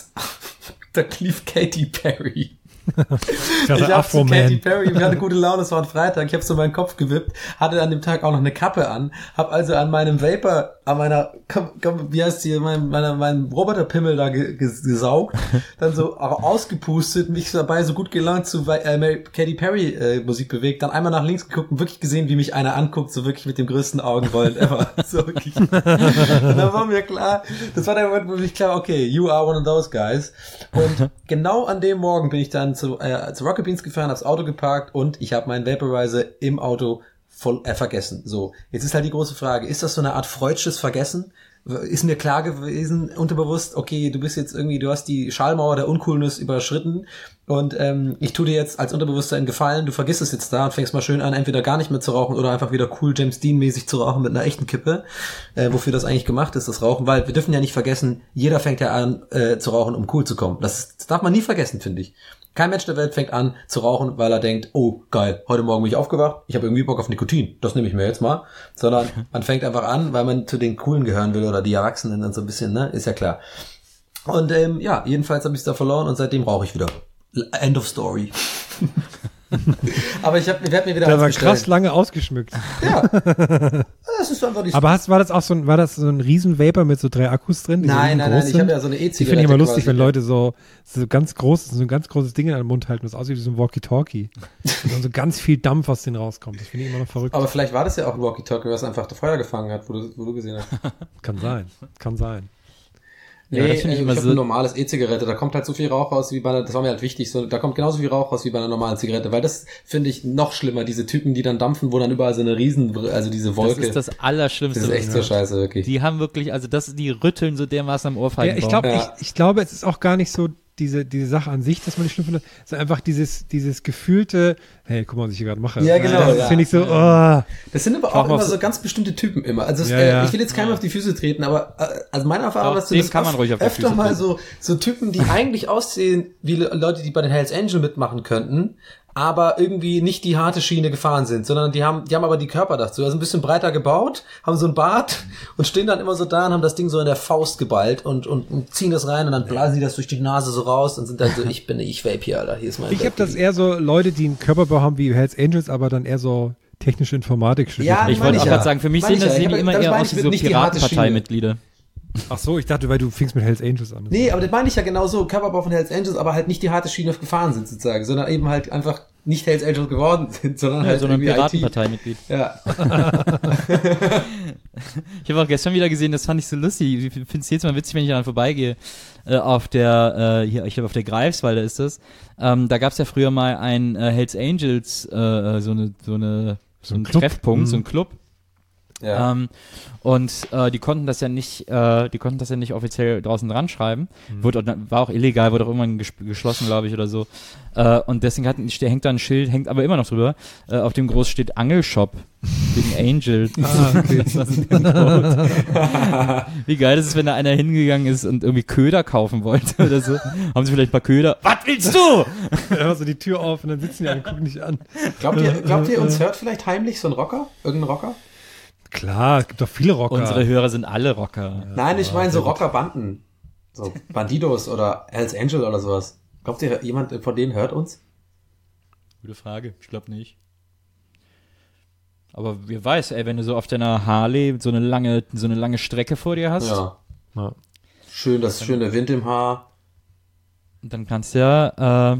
da lief Katy Perry. Ich hab zu Katy Perry, wir hatten gute Laune, es war ein Freitag, ich habe so meinen Kopf gewippt, hatte an dem Tag auch noch eine Kappe an, hab also an meinem Vapor, an meiner, wie heißt die, mein Roboterpimmel da gesaugt, dann so auch ausgepustet, mich dabei so gut gelaunt zu Katy Perry Musik bewegt, dann einmal nach links geguckt und wirklich gesehen, wie mich einer anguckt, so wirklich mit dem größten Augenrollen ever, so wirklich. Und dann war mir klar, das war der Moment, wo mich klar, okay, you are one of those guys. Und genau an dem Morgen bin ich dann zu Rocket Beans gefahren, hab's Auto geparkt und ich habe meinen Vaporizer im Auto vergessen. So, jetzt ist halt die große Frage, ist das so eine Art freudsches Vergessen? Ist mir klar gewesen, unterbewusst, okay, du bist jetzt irgendwie, du hast die Schallmauer der Uncoolness überschritten und ich tue dir jetzt als Unterbewusstsein Gefallen, du vergisst es jetzt da und fängst mal schön an, entweder gar nicht mehr zu rauchen oder einfach wieder cool James Dean-mäßig zu rauchen mit einer echten Kippe, wofür das eigentlich gemacht ist, das Rauchen, weil wir dürfen ja nicht vergessen, jeder fängt ja an zu rauchen, um cool zu kommen. Das darf man nie vergessen, finde ich. Kein Mensch der Welt fängt an zu rauchen, weil er denkt, oh geil, heute Morgen bin ich aufgewacht, ich habe irgendwie Bock auf Nikotin, das nehme ich mir jetzt mal. Sondern man fängt einfach an, weil man zu den Coolen gehören will oder die Erwachsenen dann so ein bisschen, ne, ist ja klar. Und ja, jedenfalls habe ich es da verloren und seitdem rauche ich wieder. End of story. Aber ich werde mir wieder der war krass lange ausgeschmückt. Ja. Das ist einfach die Aber war das so ein riesen Vapor mit so 3 Akkus drin? Nein, ich habe ja so eine E-Zigarette. Ich finde immer lustig, wenn Leute so ein ganz großes Ding in den Mund halten, das aussieht wie so ein Walkie-Talkie. Und dann so ganz viel Dampf aus denen rauskommt. Das finde ich immer noch verrückt. Aber vielleicht war das ja auch ein Walkie-Talkie, was einfach das Feuer gefangen hat, wo du gesehen hast. Kann sein. Nee, ja, das finde ich immer so. Ein normales E-Zigarette, da kommt halt so viel Rauch raus wie bei einer, das war mir halt wichtig, so, da kommt genauso viel Rauch raus wie bei einer normalen Zigarette, weil das finde ich noch schlimmer, diese Typen, die dann dampfen, wo dann überall so eine also diese Wolke. Das ist das Allerschlimmste. Das ist echt so scheiße, wirklich. Die haben wirklich, also die rütteln so dermaßen am Ohrfeigen. Ja, ich glaube, es ist auch gar nicht so diese Sache an sich, dass man nicht schlimm findet, sondern einfach dieses gefühlte, hey, guck mal, was ich hier gerade mache. Ja, genau. Das finde ich so, oh. Das sind aber auch immer so ganz bestimmte Typen immer. Also ich will jetzt keinem auf die Füße treten, aber also meine Erfahrung ist, das kann man ruhig auf die Füße öfter mal so Typen, die eigentlich aussehen wie Leute, die bei den Hells Angel mitmachen könnten, aber irgendwie nicht die harte Schiene gefahren sind, sondern die haben aber die Körper dazu, also ein bisschen breiter gebaut, haben so ein Bart und stehen dann immer so da und haben das Ding so in der Faust geballt und ziehen das rein und dann blasen die das durch die Nase so raus und sind dann so, ich vape hier, Alter, hier ist mein Ich habe das eher so Leute, die einen Körperbau haben wie Hells Angels, aber dann eher so technische Informatik studiert. Ja, ich wollte auch gerade sagen, für mich sehen die immer eher aus wie so Piratenparteimitglieder. Ach so, ich dachte, weil du fingst mit Hells Angels an. Nee, aber das meine ich ja genau so, Körperbau von Hells Angels, aber halt nicht die harte Schiene gefahren sind sozusagen, sondern eben halt einfach nicht Hells Angels geworden sind, sondern halt sondern Piratenparteimitglied. Ja. Ich habe auch gestern wieder gesehen, das fand ich so lustig. Ich finde es jetzt mal witzig, wenn ich daran vorbeigehe, auf der, ich glaube auf der Greifswalder ist das. Da gab es ja früher mal ein Hells Angels, so ein Treffpunkt, so ein Club. Ja. Und die konnten das ja nicht offiziell draußen dran schreiben. War auch illegal, wurde auch irgendwann geschlossen, glaube ich, oder so. Und deswegen hängt da ein Schild, hängt aber immer noch drüber, auf dem groß steht Angelshop wegen Angel. Okay. Wie geil ist es, wenn da einer hingegangen ist und irgendwie Köder kaufen wollte oder so. Haben sie vielleicht ein paar Köder? Was willst du? Ja, so die Tür auf und dann sitzen die und gucken dich an. Glaubt ihr, uns hört vielleicht heimlich so ein Rocker? Irgendein Rocker? Klar, es gibt doch viele Rocker. Unsere Hörer sind alle Rocker. Nein, ich meine so Rockerbanden. So Bandidos oder Hells Angel oder sowas. Glaubt ihr, jemand von denen hört uns? Gute Frage. Ich glaube nicht. Aber wer weiß, ey, wenn du so auf deiner Harley so eine lange Strecke vor dir hast, Ja. Ja. Schön, das schöne Wind im Haar. dann kannst du ja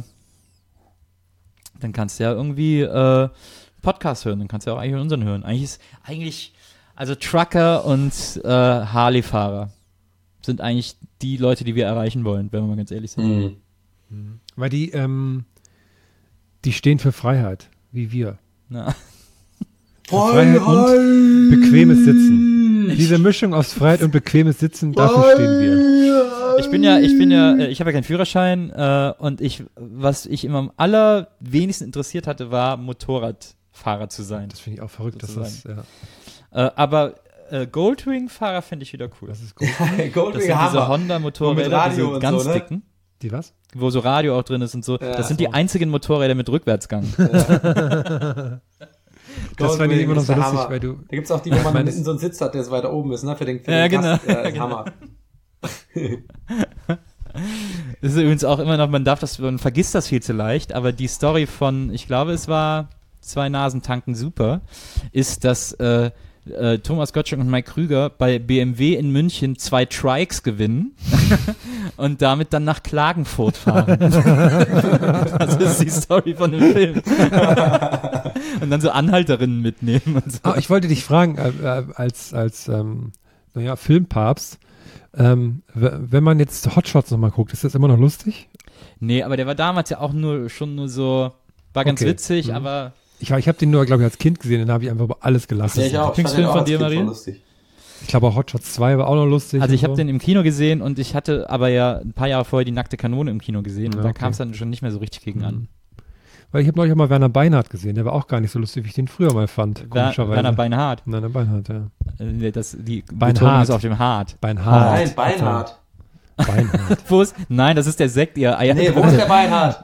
irgendwie Podcast hören. Dann kannst du ja auch eigentlich unseren hören. Also Trucker und Harley-Fahrer sind eigentlich die Leute, die wir erreichen wollen, wenn wir mal ganz ehrlich sind. Weil die stehen für Freiheit, wie wir. Ja. Freiheit und bequemes Sitzen. Diese Mischung aus Freiheit und bequemes Sitzen, dafür stehen wir. Ich habe ja keinen Führerschein und was ich immer am allerwenigsten interessiert hatte, war Motorradfahrer zu sein. Das finde ich auch verrückt. Das ist, ja. Aber Goldwing-Fahrer finde ich wieder cool. Das ist gut. Das sind Goldwing diese Hammer. Honda-Motorräder, Radio diese und ganz so, ne? dicken, Die was? wo so Radio auch drin ist und so. Ja, Das sind die einzigen Motorräder mit Rückwärtsgang. Das fand ich immer noch so ist der lustig, Hammer. weil du. Da gibt's auch die, wo man hinten so einen Sitz hat, der so weiter oben ist, ne? Für den Ja, genau. Gast. Ja, Genau. Hammer. Das ist übrigens auch immer noch, man vergisst das viel zu leicht, aber die Story von, ich glaube, es war 2 Nasen tanken super, ist, dass Thomas Gottschalk und Mike Krüger bei BMW in München 2 Trikes gewinnen und damit dann nach Klagenfurt fahren. Das ist die Story von dem Film. Und dann so Anhalterinnen mitnehmen und so. Ich wollte dich fragen, als Filmpapst, wenn man jetzt Hotshots nochmal guckt, ist das immer noch lustig? Nee, aber der war damals ja auch schon nur so, war ganz Okay. witzig, aber Ich habe den nur, glaube ich, als Kind gesehen, dann habe ich einfach über alles gelassen. Ja, ich auch. Lieblingsfilm Ich fand den auch von als dir, Kind voll Maria? lustig. Ich glaube auch Hotshots 2 war auch noch lustig. also ich und habe so. den im Kino gesehen und ich hatte aber ja ein paar Jahre vorher die Nackte Kanone im Kino gesehen und Ja, da okay. kam es dann schon nicht mehr so richtig gegen an. Weil ich habe neulich auch mal Werner Beinhardt gesehen, der war auch gar nicht so lustig, wie ich den früher mal fand, komischerweise. Werner Beinhardt. Werner Beinhardt, ja. Die Beinhardt. Betonung ist auf dem Hart. Beinhardt. Nein, Beinhardt. Beinhardt. Wo ist? Nein, das ist der Sekt, ihr Eier. Nee, wo ist der Beinhardt?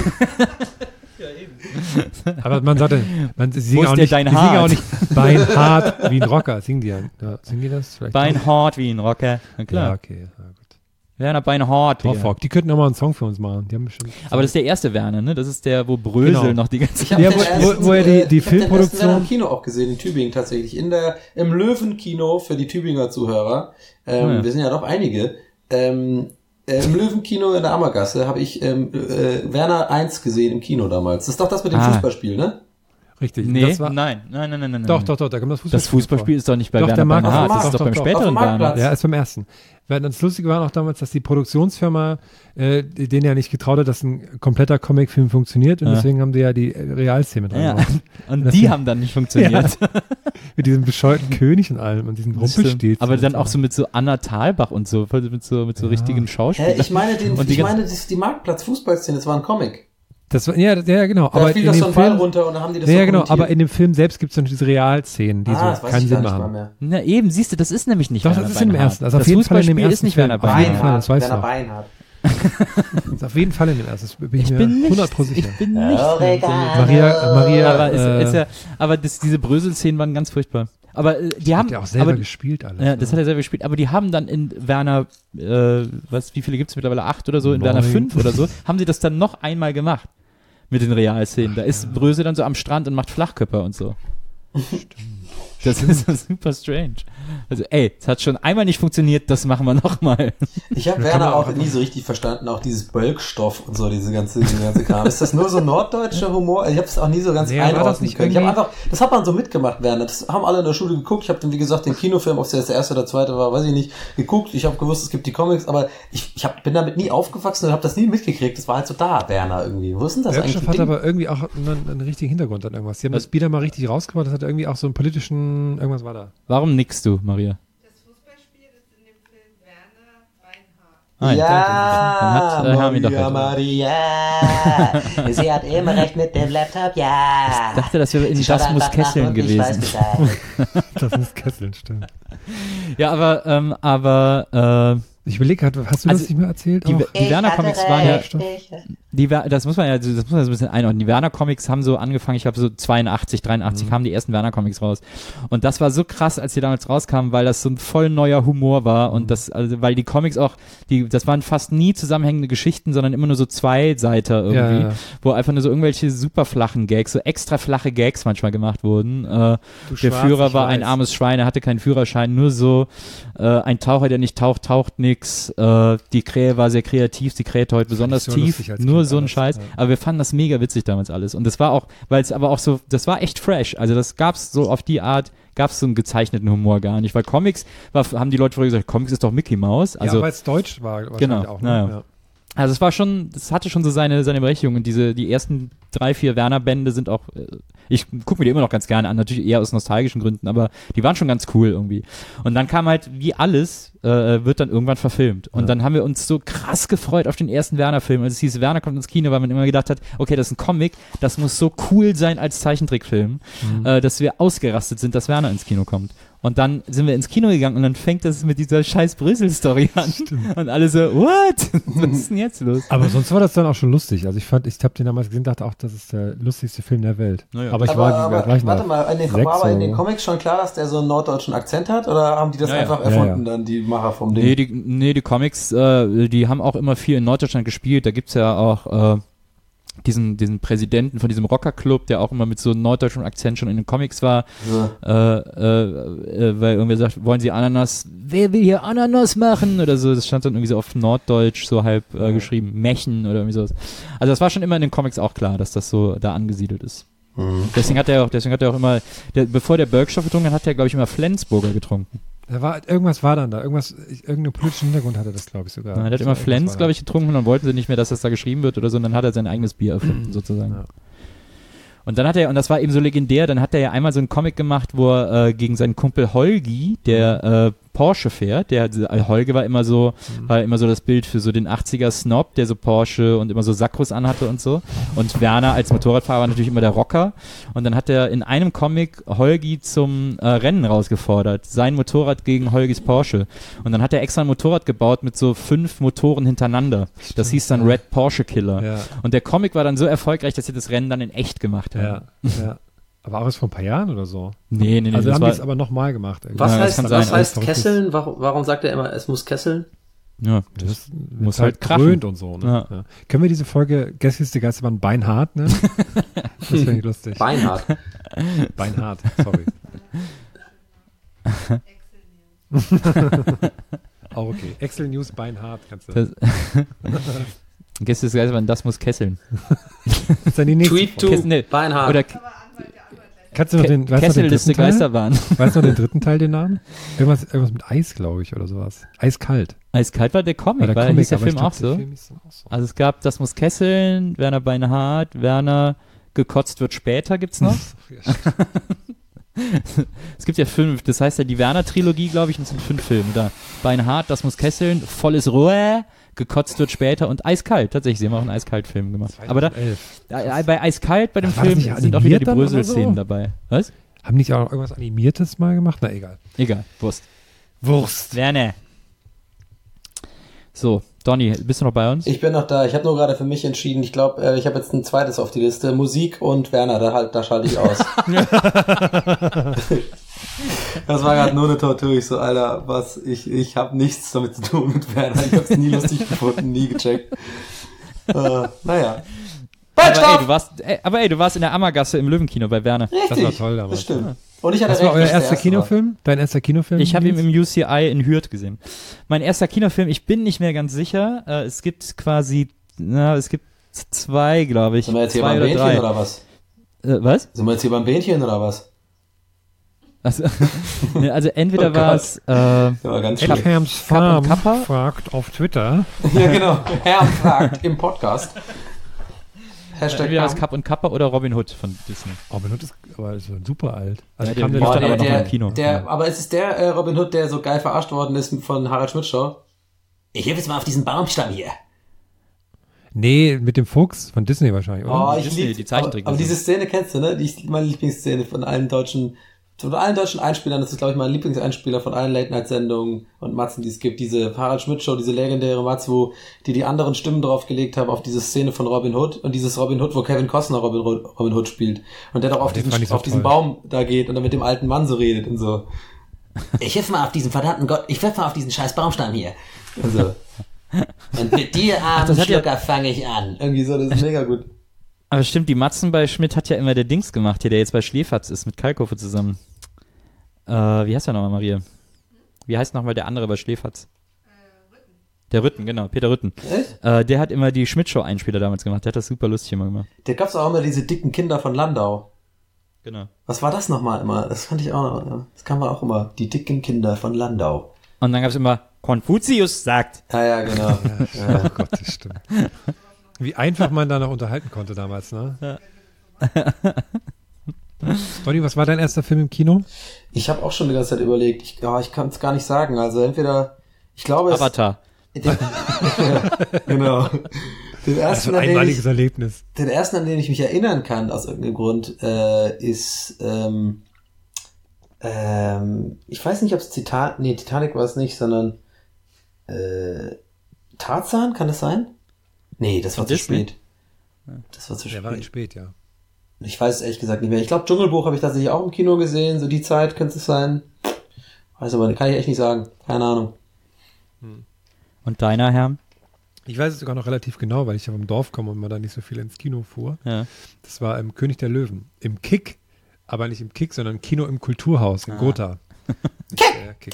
Aber man sagte, sie singen ist auch der nicht, Dein die singen Hart? auch nicht Beinhardt wie ein Rocker. Singen die ja? Singen die das? Vielleicht Beinhardt wie ein Rocker. Na Ja, klar. okay. Ja, gut. Werner Beinhardt. Digga. Torfrock, die könnten auch mal einen Song für uns machen. Die haben bestimmt. Aber das ist der erste Werner, ne? Das ist der, wo Brösel Genau. noch die ganze Ich hab Ja, den wo er die ich hab den ersten Filmproduktion- Werner im Kino auch gesehen, in Tübingen tatsächlich. Im Löwenkino für die Tübinger Zuhörer. Ja. Wir sind ja doch einige. Im Löwenkino in der Ammergasse habe ich Werner 1 gesehen im Kino damals. Das ist doch das mit dem Fußballspiel, ne? Richtig. Nee, das war, nein. Doch, da kommt das Fußballspiel. Das Fußballspiel ist doch nicht bei Doch, der Werner Markt- Beinhardt, auf das dem ist doch beim Markt- späteren auf dem Werner. Marktplatz. Ja, ist beim ersten. Weil das Lustige war noch damals, dass die Produktionsfirma denen ja nicht getraut hat, dass ein kompletter Comicfilm funktioniert und Ja. deswegen haben die ja die Realszene dran Ja. gemacht. Und Das die ja- haben dann nicht funktioniert. Mit diesem bescheuerten König und allem und diesen Rumpelstilzchen. Aber dann und auch so mit so Anna Thalbach und so, mit so richtigen Schauspielern. Ich meine, Und die Marktplatz-Fußballszene, das war ein Comic. Das war, ja, genau. Da Aber fiel in das dem so ein Ball Film, runter und dann haben die das ja, so genau. kommentiert. Aber in dem Film selbst gibt es dann diese Realszenen, die das so weiß keinen ich gar Sinn nicht mal machen. mehr. Na eben, siehst du, das ist nämlich nicht Doch, Werner das ist im Beinhardt. ersten. Also auf das jeden Fall in dem Fußballspiel ist ersten nicht Werner Film. Auf jeden Beinhardt. Fall, das weißt Werner du. Beinhardt. Das ist auf jeden Fall in dem ersten. Das bin ich mir bin nicht, 100% sicher. ich bin nicht. Maria, Aber diese Brösel-Szenen waren ganz furchtbar. Aber die haben hat ja auch selber aber, gespielt alles. Ja, das hat er selber gespielt. Aber die haben dann in Werner, wie viele gibt es mittlerweile? 8 oder so? In 9. Werner 5 oder so, haben sie das dann noch einmal gemacht. Mit den Realszenen. Da ist Brösel dann so am Strand und macht Flachkörper und so. Das ist so super strange. Also, es hat schon einmal nicht funktioniert, das machen wir nochmal. Ich habe Werner auch nie so richtig verstanden, auch dieses Bölkstoff und so, diese ganze Kram. Ist das nur so norddeutscher Humor? Ich habe es auch nie so ganz Nee, war das einordnen nicht können. Ich hab irgendwie- einfach, das hat man so mitgemacht, Werner. Das haben alle in der Schule geguckt. Ich habe dann, wie gesagt, den Kinofilm, ob es jetzt der erste oder zweite war, weiß ich nicht, geguckt. Ich habe gewusst, es gibt die Comics, aber ich bin damit nie aufgewachsen und habe das nie mitgekriegt. Das war halt so da, Werner irgendwie. Wo ist denn das eigentlich? Bölkstoff für hat Ding? aber irgendwie auch einen richtigen Hintergrund an irgendwas. Die haben das wieder mal richtig rausgebracht. Das hat irgendwie auch so einen politischen, irgendwas war da. Warum nickst du, Maria? Das Fußballspiel ist in dem Film Werner Beinhardt. Dann hat Hermi doch recht. Maria, sie hat immer recht mit dem Laptop, ja. Ich dachte, das wäre in Sie schaut Das muss einfach nach Kesseln und ich weiß gewesen. Bescheid. Das muss Kesseln, stimmt. Ja, aber Ich überlege gerade, hast du Also, das nicht mehr erzählt? die, auch? die Werner Comics waren ja, recht, Das muss man so ein bisschen einordnen. Die Werner-Comics haben so angefangen, ich glaube so 82, 83 kamen die ersten Werner-Comics raus. Und das war so krass, als die damals rauskamen, weil das so ein voll neuer Humor war und weil die Comics auch, das waren fast nie zusammenhängende Geschichten, sondern immer nur so Zweiseiter irgendwie, wo einfach nur so irgendwelche super flachen Gags, so extra flache Gags manchmal gemacht wurden. Der Führer war ein armes Schwein, er hatte keinen Führerschein, nur so, ein Taucher, der nicht taucht, taucht nix, die Krähe war sehr kreativ, die Krähe heute besonders tief, nur so ein Scheiß, aber wir fanden das mega witzig damals alles und das war auch, weil es aber auch so, das war echt fresh, also das gab's so auf die Art, gab's so einen gezeichneten Humor gar nicht, weil Comics, haben die Leute früher gesagt, Comics ist doch Mickey Mouse. Also, ja, weil es deutsch war wahrscheinlich genau, auch. Ne? Ja. Also es war schon, das hatte schon so seine Berechtigung und die ersten 3, 4 Werner-Bände sind auch, ich gucke mir die immer noch ganz gerne an, natürlich eher aus nostalgischen Gründen, aber die waren schon ganz cool irgendwie. Und dann kam halt, wie alles, wird dann irgendwann verfilmt. Und dann haben wir uns so krass gefreut auf den ersten Werner-Film. Also es hieß, Werner kommt ins Kino, weil man immer gedacht hat, okay, das ist ein Comic, das muss so cool sein als Zeichentrickfilm, dass wir ausgerastet sind, dass Werner ins Kino kommt. Und dann sind wir ins Kino gegangen und dann fängt das mit dieser scheiß Brüssel-Story an. Stimmt. Und alle so, what? Was ist denn jetzt los? Aber sonst war das dann auch schon lustig. Also ich habe den damals gesehen, dachte auch, das ist der lustigste Film der Welt. Naja. Aber warte mal, war in den Comics schon klar, dass der so einen norddeutschen Akzent hat? Oder haben die das einfach erfunden, dann die Macher vom Ding? Die Comics, die haben auch immer viel in Norddeutschland gespielt. Da gibt's ja auch diesen Präsidenten von diesem Rockerclub, der auch immer mit so einem norddeutschen Akzent schon in den Comics war, weil irgendwer sagt, wollen Sie Ananas? Wer will hier Ananas machen? Oder so, das stand dann irgendwie so auf Norddeutsch so halb geschrieben, Mächen oder irgendwie sowas. Also das war schon immer in den Comics auch klar, dass das so da angesiedelt ist. Deswegen hat er auch immer, bevor der Bergstoff getrunken hat, hat er, glaube ich, immer Flensburger getrunken. Irgendwas war dann da, irgendeinen politischen Hintergrund hatte das, glaube ich, sogar. Ja, er hat immer Flens, glaube ich, getrunken und dann wollten sie nicht mehr, dass das da geschrieben wird oder so, und dann hat er sein eigenes Bier erfunden, sozusagen. Ja. Und dann hat er, und das war eben so legendär, dann hat er ja einmal so einen Comic gemacht, wo er gegen seinen Kumpel Holgi, der Porsche fährt, Holge war immer so das Bild für so den 80er Snob, der so Porsche und immer so Sakkos anhatte und so. Und Werner als Motorradfahrer war natürlich immer der Rocker. Und dann hat er in einem Comic Holgi zum Rennen rausgefordert. Sein Motorrad gegen Holgis Porsche. Und dann hat er extra ein Motorrad gebaut mit so 5 Motoren hintereinander. Das hieß dann Red Porsche Killer. Ja. Und der Comic war dann so erfolgreich, dass sie das Rennen dann in echt gemacht haben. Ja. Aber auch erst vor ein paar Jahren oder so? Nee. Also haben die es aber nochmal gemacht. Was heißt Kesseln? Warum sagt er immer, es muss kesseln? Ja, das muss halt krönt und so. Ne? Ja. Können wir diese Folge Gästeliste Geisterbahn Beinhard nennen? Das finde ich lustig. Beinhard, sorry. Auch okay. Excel News Beinhard kannst du. Gästeliste Geisterbahn, das muss kesseln. Das ist dann die nächste Tweet to Beinhard. Oder kannst du noch den Kesselliste Geisterbahn. Weißt du noch den dritten Teil, den Namen? Irgendwas mit Eis, glaube ich, oder sowas. Eiskalt. Eiskalt war der Comic, weil hieß der Film auch so. Also es gab Das muss kesseln, Werner Beinhard, Werner gekotzt wird später gibt's noch. Es gibt ja 5, das heißt ja die Werner-Trilogie, glaube ich, und es sind 5 Filme da. Beinhard, Das muss kesseln, Volles Rohr, gekotzt wird später und Eiskalt. Tatsächlich, sie haben auch einen Eiskalt-Film gemacht. 2011. Aber bei Eiskalt, bei dem Film, sind auch wieder die Brösel-Szenen dabei. Was? Haben nicht auch irgendwas Animiertes mal gemacht? Na, egal. Egal, Wurst. Werner. So, Donny, bist du noch bei uns? Ich bin noch da. Ich habe nur gerade für mich entschieden. Ich glaube, ich habe jetzt ein zweites auf die Liste. Musik und Werner, da schalte ich aus. Das war gerade nur eine Tortur. Ich so, Alter, ich habe nichts damit zu tun mit Werner. Ich habe es nie lustig gefunden, nie gecheckt. Naja. Aber du warst in der Ammergasse im Löwenkino bei Werner. Richtig, das war toll damals. Das stimmt. Und ich hatte das war euer erster Kinofilm? Dein erster Kinofilm? Ich habe ihn im UCI in Hürth gesehen. Mein erster Kinofilm, ich bin nicht mehr ganz sicher. Es gibt quasi, es gibt 2, glaube ich. Sind wir jetzt hier beim Bähnchen oder was? Was? Sind wir jetzt hier beim Bähnchen oder was? Also entweder war es Herms Farm fragt auf Twitter. Ja, genau. Herm fragt im Podcast. Entweder das Kapp und Kappa oder Robin Hood von Disney. Robin Hood ist super alt. Also der lief dann aber noch im Kino. Aber es ist der Robin Hood, der so geil verarscht worden ist von Harald Schmidt Show. Ich helfe jetzt mal auf diesen Baumstamm hier. Nee, mit dem Fuchs von Disney wahrscheinlich, oder? Oh, ich liebe die Zeichentrick. Aber diese Szene kennst du, ne? Die ist meine Lieblingsszene von allen deutschen von allen deutschen Einspielern, das ist, glaube ich, mein Lieblingseinspieler von allen Late-Night-Sendungen und Matzen, die es gibt, diese Harald Schmidt-Show, diese legendäre Matz, wo die anderen Stimmen draufgelegt haben auf diese Szene von Robin Hood und dieses Robin Hood, wo Kevin Costner Robin Hood spielt und der doch auf diesen Baum da geht und dann mit dem alten Mann so redet und so. Ich wirf mal auf diesen verdammten Gott, ich wirf mal auf diesen scheiß Baumstamm hier. Und so. Und mit dir, armen Schlucker, fange ich an. Irgendwie so, das ist mega gut. Aber stimmt, die Matzen bei Schmidt hat ja immer der Dings gemacht, hier, der jetzt bei Schläferz ist, mit Kalkofe zusammen. Wie heißt der nochmal, Maria? Wie heißt nochmal der andere bei Schläferz? Rütten. Der Rütten, genau, Peter Rütten. Echt? Der hat immer die Schmidt-Show-Einspieler damals gemacht, der hat das super lustig immer gemacht. Der gab's auch immer diese dicken Kinder von Landau. Genau. Was war das nochmal immer? Das fand ich auch noch, ja. Das kam auch immer. Die dicken Kinder von Landau. Und dann gab's immer, Konfuzius sagt. Ja, genau. Ja. Oh Gott, das stimmt. Wie einfach man da noch unterhalten konnte damals, ne? Ja. Donny, was war dein erster Film im Kino? Ich habe auch schon die ganze Zeit überlegt. Ich kann es gar nicht sagen. Also entweder, ich glaube Avatar. Ja, genau. Den Das ist ersten, ein einmaliges Erlebnis. den ersten, an den ich mich erinnern kann, aus irgendeinem Grund, ist, ich weiß nicht, ob es Titanic war es nicht, sondern Tarzan, kann das sein? Nee, das war zu spät. Das war zu spät. Der war spät, ja. Ich weiß es ehrlich gesagt nicht mehr. Ich glaube, Dschungelbuch habe ich tatsächlich auch im Kino gesehen, so die Zeit könnte es sein. Weiß aber, kann ich echt nicht sagen. Keine Ahnung. Und deiner, Herr? Ich weiß es sogar noch relativ genau, weil ich ja vom Dorf komme und man da nicht so viel ins Kino fuhr. Ja. Das war im König der Löwen. Im Kick, aber nicht im Kick, sondern Kino im Kulturhaus in Gotha. Kick.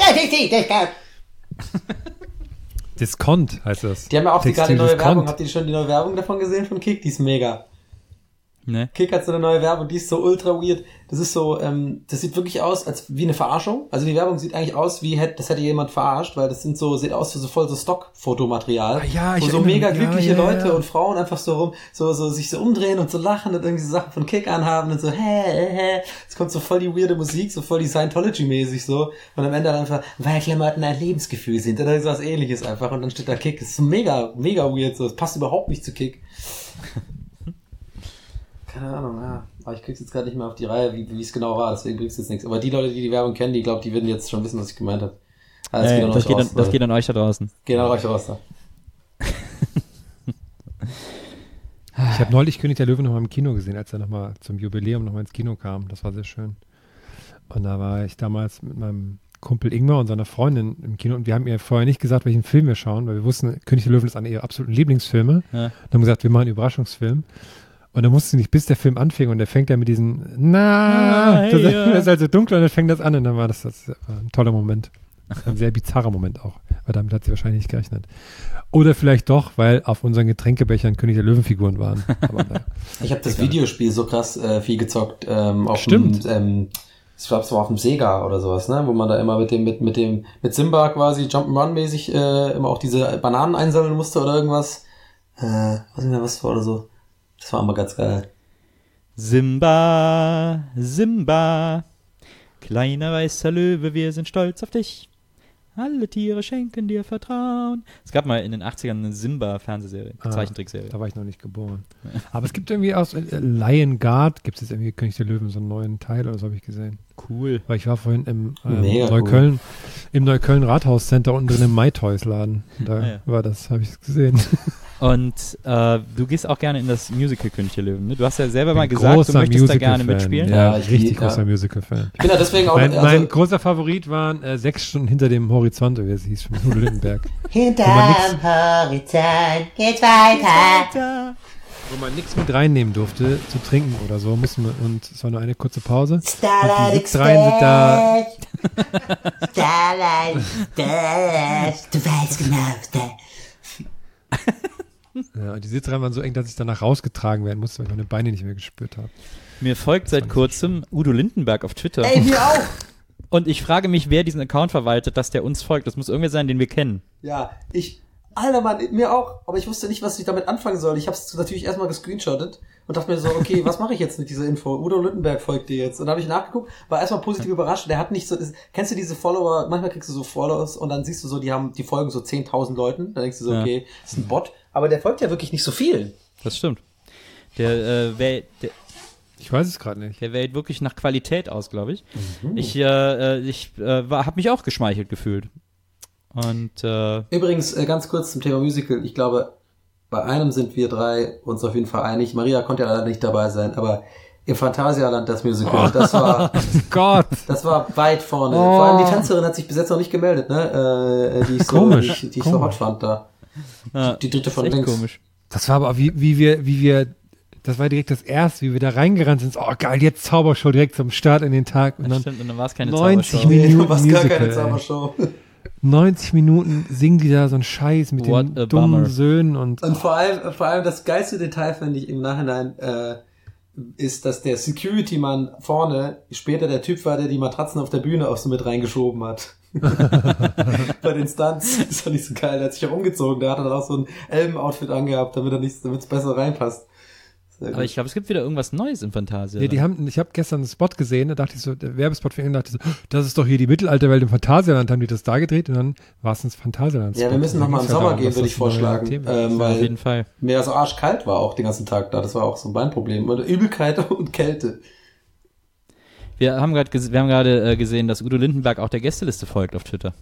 Discount heißt das. Die haben ja auch gerade die neue Textil Werbung. Discount. Habt ihr schon die neue Werbung davon gesehen von Kick? Die ist mega. Ne? Kick hat so eine neue Werbung, die ist so ultra weird. Das ist so, das sieht wirklich aus als wie eine Verarschung. Also die Werbung sieht eigentlich aus, das hätte jemand verarscht, weil das sieht aus wie so voll so Stock-Fotomaterial. Ja, wo so mega glückliche Leute und Frauen einfach so sich so umdrehen und so lachen und irgendwie so Sachen von Kick anhaben und so, es kommt so voll die weirde Musik, so voll die Scientology-mäßig so. Und am Ende dann einfach, weil Klamotten ein Lebensgefühl sind oder so was ähnliches einfach. Und dann steht da Kick. Das ist so mega, mega weird so. Das passt überhaupt nicht zu Kick. Keine Ahnung, ja. Aber ich krieg's jetzt gerade nicht mehr auf die Reihe, wie es genau war, deswegen bringt's jetzt nichts. Aber die Leute, die die Werbung kennen, die glauben, die würden jetzt schon wissen, was ich gemeint habe. Also Das geht an euch da draußen. Geht an euch raus da. Ich habe neulich König der Löwen noch mal im Kino gesehen, als er nochmal zum Jubiläum nochmal ins Kino kam. Das war sehr schön. Und da war ich damals mit meinem Kumpel Ingmar und seiner Freundin im Kino und wir haben ihr vorher nicht gesagt, welchen Film wir schauen, weil wir wussten, König der Löwen ist einer ihrer absoluten Lieblingsfilme. Ja. Und haben gesagt, wir machen einen Überraschungsfilm. Und dann musste sie nicht, bis der Film anfing und der fängt ja mit diesen das ist halt so dunkel und dann fängt das an und dann war das war ein toller Moment. Ein sehr bizarrer Moment auch, weil damit hat sie wahrscheinlich nicht gerechnet. Oder vielleicht doch, weil auf unseren Getränkebechern König der Löwenfiguren waren. Aber, naja. Ich habe das Videospiel so krass viel gezockt. Stimmt. Ich glaube, es war auf dem Sega oder sowas, ne? Wo man da immer mit Simba quasi Jump'n'Run-mäßig immer auch diese Bananen einsammeln musste oder irgendwas. Weiß nicht mehr, was war oder so. Das war immer ganz geil. Simba, Simba, kleiner weißer Löwe, wir sind stolz auf dich. Alle Tiere schenken dir Vertrauen. Es gab mal in den 80ern eine Simba-Fernsehserie, Zeichentrickserie. Da war ich noch nicht geboren. Aber es gibt irgendwie aus Lion Guard, gibt es jetzt irgendwie König der Löwen so einen neuen Teil oder so, habe ich gesehen. Cool. Weil ich war vorhin im Neukölln, im Neukölln Rathaus-Center unten drin im MyToys-Laden. Da war das, habe ich gesehen. Und du gehst auch gerne in das Musical König der Löwen, ne? Du hast ja selber mal gesagt, du möchtest da gerne mitspielen. Ja, richtig großer Musical-Fan. Ich bin ja deswegen auch... Mein großer Favorit waren 6 Stunden hinter dem Horizont, wie es hieß, von Udo Lindenberg. Hinterm Horizont geht's weiter. Wo man nichts mit reinnehmen durfte, zu trinken oder so, und es war nur eine kurze Pause. Starlight und die Sitzreihen sind da. Starlight Express. Du weißt genau, Ja, und die Sitzreihen waren so eng, dass ich danach rausgetragen werden musste, weil ich meine Beine nicht mehr gespürt habe. Mir folgt seit kurzem Udo Lindenberg auf Twitter. Ey, mir auch! Und ich frage mich, wer diesen Account verwaltet, dass der uns folgt. Das muss irgendwer sein, den wir kennen. Ja, Alter Mann, mir auch. Aber ich wusste nicht, was ich damit anfangen soll. Ich habe es natürlich erstmal gescreenshottet und dachte mir so, okay, was mache ich jetzt mit dieser Info? Udo Lindenberg folgt dir jetzt. Und dann habe ich nachgeguckt, war erstmal positiv überrascht. Der hat nicht so, kennst du diese Follower, manchmal kriegst du so Followers und dann siehst du so, die folgen so 10.000 Leuten. Dann denkst du so, okay, das ist ein Bot. Aber der folgt ja wirklich nicht so viel. Das stimmt. Ich Ich weiß es gerade nicht. Der wählt wirklich nach Qualität aus, glaube ich. Ich habe mich auch geschmeichelt gefühlt. Und Übrigens, ganz kurz zum Thema Musical. Ich glaube, bei einem sind wir drei uns auf jeden Fall einig. Maria konnte ja leider nicht dabei sein, aber im Phantasialand das Musical, das war Gott. Das war weit vorne. Vor allem die Tänzerin hat sich bis jetzt noch nicht gemeldet, ne? Die ich so, Komisch. die ich so hot fand da. Die dritte von links. Komisch. Das war aber wie wir, das war direkt das erste, wie wir da reingerannt sind. Oh geil, jetzt Zaubershow direkt zum Start in den Tag. Und dann, Stimmt, und dann war es keine 90 Zaubershow. Minuten Was gar keine Musical, Zaubershow. 90 Minuten singen die da so einen Scheiß mit What den a dummen bummer. Söhnen und Und vor allem das geilste Detail finde ich im Nachhinein, ist, dass der Security-Mann vorne später der Typ war, der die Matratzen auf der Bühne auch so mit reingeschoben hat. Bei den Stunts. Das fand ich so geil. Der hat sich auch umgezogen. Der hat dann auch so ein Elben-Outfit angehabt, damit es besser reinpasst. Sehr gut. Aber ich glaube, es gibt wieder irgendwas Neues im Fantasia. ja, ich habe gestern einen Spot gesehen, da dachte ich so, der Werbespot für ihn, dachte ich so, das ist doch hier die Mittelalterwelt im Phantasialand, haben die das da gedreht und dann war es ins Phantasialand. Ja, wir müssen noch mal im Sommer gehen, würde ich vorschlagen. auf Weil jeden Fall. mir so arschkalt war auch den ganzen Tag da. Das war auch so ein Beinproblem. Und Übelkeit und Kälte. Wir haben gerade gesehen, dass Udo Lindenberg auch der Gästeliste folgt auf Twitter.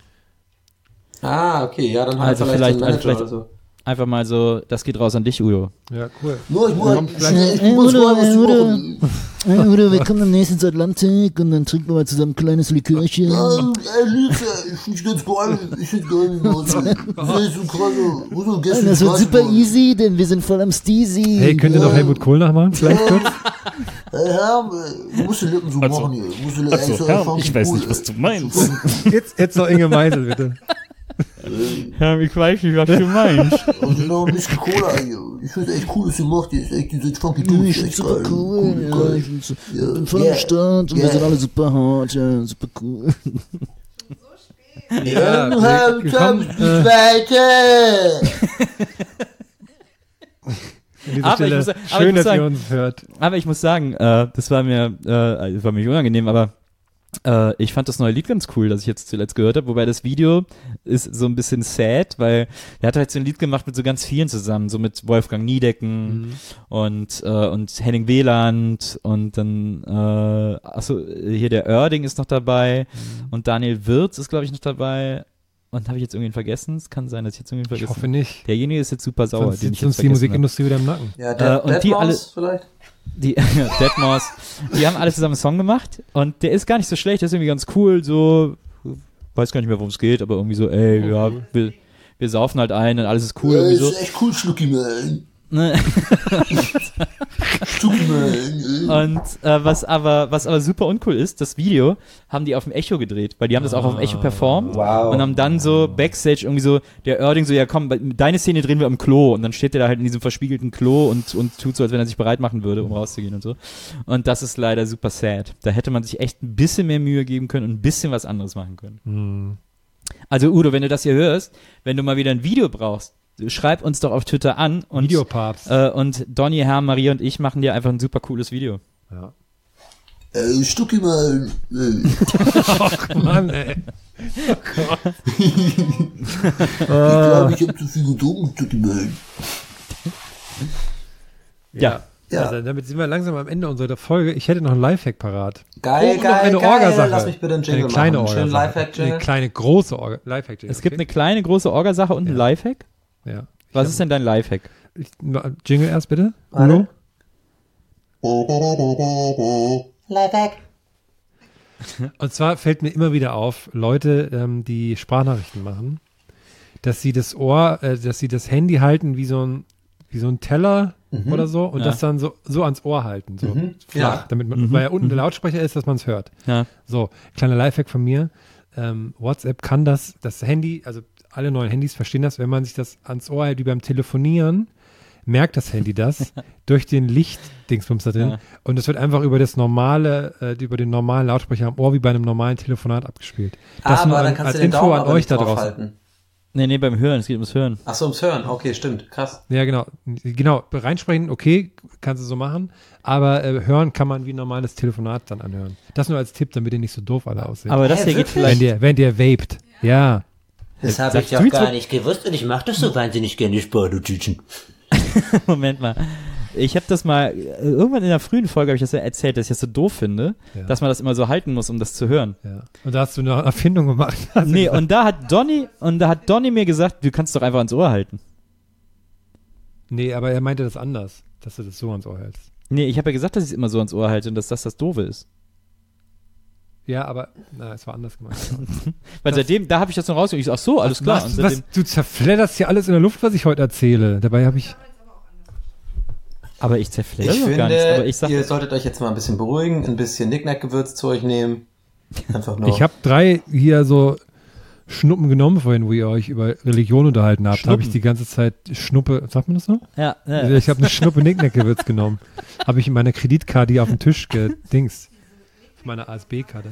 Ah, okay. Ja, dann Also haben wir vielleicht- einen Manager vielleicht- oder so. Einfach mal so, das geht raus an dich, Udo. Ja, cool. Nur, ich Hey, muss mal was zu machen. Udo, wir kommen demnächst ins Atlantik und dann trinken wir mal zusammen ein kleines Likörchen. Ich finde ganz geil. Ich finde geil. Das ist so krass. Das wird super easy, denn wir sind voll am Steezy. Hey, könnt ihr noch Helmut Kohl nachmachen? Vielleicht kurz? Hey, Herr, du musst die Lippen so machen hier. Du musst die Lippen ich weiß nicht, was du meinst. Jetzt noch Inge Meisel, bitte. Ja, ich weiß nicht, was du meinst. Und noch ein bisschen Cola hier. Ich finde echt cool, was ihr macht. Ihr ist echt diese funky Ja, Dude. ich find's super cool. Ja, ich bin voll Ja. am Start und wir Ja. sind alle super hot. Ja, super cool. Ja, Wir kommen nicht weiter. An dieser Aber ich Stelle, muss- aber schön, ich muss dass sagen- ihr uns hört. Aber ich muss sagen, das war mir unangenehm, aber ich fand das neue Lied ganz cool, das ich jetzt zuletzt gehört habe, wobei das Video ist so ein bisschen sad, weil er hat halt so ein Lied gemacht mit so ganz vielen zusammen, so mit Wolfgang Niedecken und Henning Wieland und dann hier der Oerding ist noch dabei und Daniel Wirtz ist, glaube ich, noch dabei. Und habe ich jetzt irgendwen vergessen? Es kann sein, dass ich jetzt irgendwen Ich vergessen hoffe nicht. Derjenige ist jetzt super sauer, Sonst den ich sitzt uns jetzt die vergessen habe. Musikindustrie wieder im Nacken. Ja, und die alle- vielleicht? Die Deadmau5, die haben alle zusammen einen Song gemacht und der ist gar nicht so schlecht, der ist irgendwie ganz cool, so, weiß gar nicht mehr, worum es geht, aber irgendwie so, ey, ja, wir saufen halt ein und alles ist cool, Ja, irgendwie ist so. echt cool, Schlucki, man. Ne? Schlucki, man. Und was aber super uncool ist, das Video haben die auf dem Echo gedreht, weil die haben das auch auf dem Echo performt Wow. und haben dann so Backstage irgendwie so, der Oerding so, ja komm, deine Szene drehen wir im Klo und dann steht der da halt in diesem verspiegelten Klo und tut so, als wenn er sich bereit machen würde, um rauszugehen und so. Und das ist leider super sad. Da hätte man sich echt ein bisschen mehr Mühe geben können und ein bisschen was anderes machen können. Also Udo, wenn du das hier hörst, wenn du mal wieder ein Video brauchst, schreib uns doch auf Twitter an und Videopapst. und Donny, Herr, Maria und ich machen dir einfach ein super cooles Video. Ja. Schlucki, man. Mann, ey. Ich glaube, ich habe zu viel getrunken, Schlucki, man. Ja. Ja. Also, damit sind wir langsam am Ende unserer Folge. Ich hätte noch einen Lifehack parat. Geil, Und noch eine geil. Orgasache. Lass mich bitte einen Jingle Eine kleine machen. Schönen Orgasache. Lifehack-Jingle. Eine kleine, große Lifehack-Jingle. Es gibt eine kleine, große Orgasache und einen Lifehack. Ja. Was ist denn dein Lifehack? Jingle erst bitte. Warte. Udo? Lifehack. Und zwar fällt mir immer wieder auf, Leute, die Sprachnachrichten machen, dass sie das Handy halten wie so ein Teller oder so und das dann so ans Ohr halten, so flach, Ja. damit man, weil ja unten der Lautsprecher ist, dass man es hört. Ja. So, kleiner Lifehack von mir. WhatsApp kann das Handy, also alle neuen Handys verstehen das, wenn man sich das ans Ohr hält wie beim Telefonieren, merkt das Handy das durch den Lichtdingsbums da drin und es wird einfach über den normalen Lautsprecher am Ohr wie bei einem normalen Telefonat abgespielt. Das nur Aber dann kannst als du den Info Daumen an aber euch nicht da drauf draußen. halten. Nee, beim Hören, es geht ums Hören. Ach so, ums Hören. Okay, stimmt. Krass. Ja, genau. Reinsprechen, okay, kannst du so machen, aber hören kann man wie ein normales Telefonat dann anhören. Das nur als Tipp, damit ihr nicht so doof alle aussehen. Aber das hier geht wirklich? vielleicht. wenn ihr vaped. Ja. Das habe ich Sagst doch du gar jetzt- nicht gewusst und ich mache das so wahnsinnig gerne, Sportutütchen. Moment mal. Ich habe das mal, irgendwann in der frühen Folge habe ich das ja erzählt, dass ich das so doof finde, dass man das immer so halten muss, um das zu hören. Ja. Und da hast du eine Erfindung gemacht. Nee, und da hat Donny mir gesagt, du kannst doch einfach ans Ohr halten. Nee, aber er meinte das anders, dass du das so ans Ohr hältst. Nee, ich habe ja gesagt, dass ich es immer so ans Ohr halte und dass das Doofe ist. Ja, aber es war anders gemeint. Weil seitdem, da habe ich das noch rausgekriegt. Ich so, ach so, alles klar. Du zerfledderst hier alles in der Luft, was ich heute erzähle. Dabei habe ich... Aber ich zerfledder Ich doch finde, gar nichts. Aber ich sag, ihr solltet euch jetzt mal ein bisschen beruhigen, ein bisschen Knickknack-Gewürz zu euch nehmen. Einfach nur. Ich habe 3 hier so Schnuppen genommen vorhin, wo ihr euch über Religion unterhalten habt. Da habe ich die ganze Zeit Schnuppe, sagt man das so? Ja. Ich habe eine Schnuppe Knickknack-Gewürz genommen. Habe ich in meiner Kreditkarte hier auf den Tisch gedingst. Auf meiner ASB-Karte.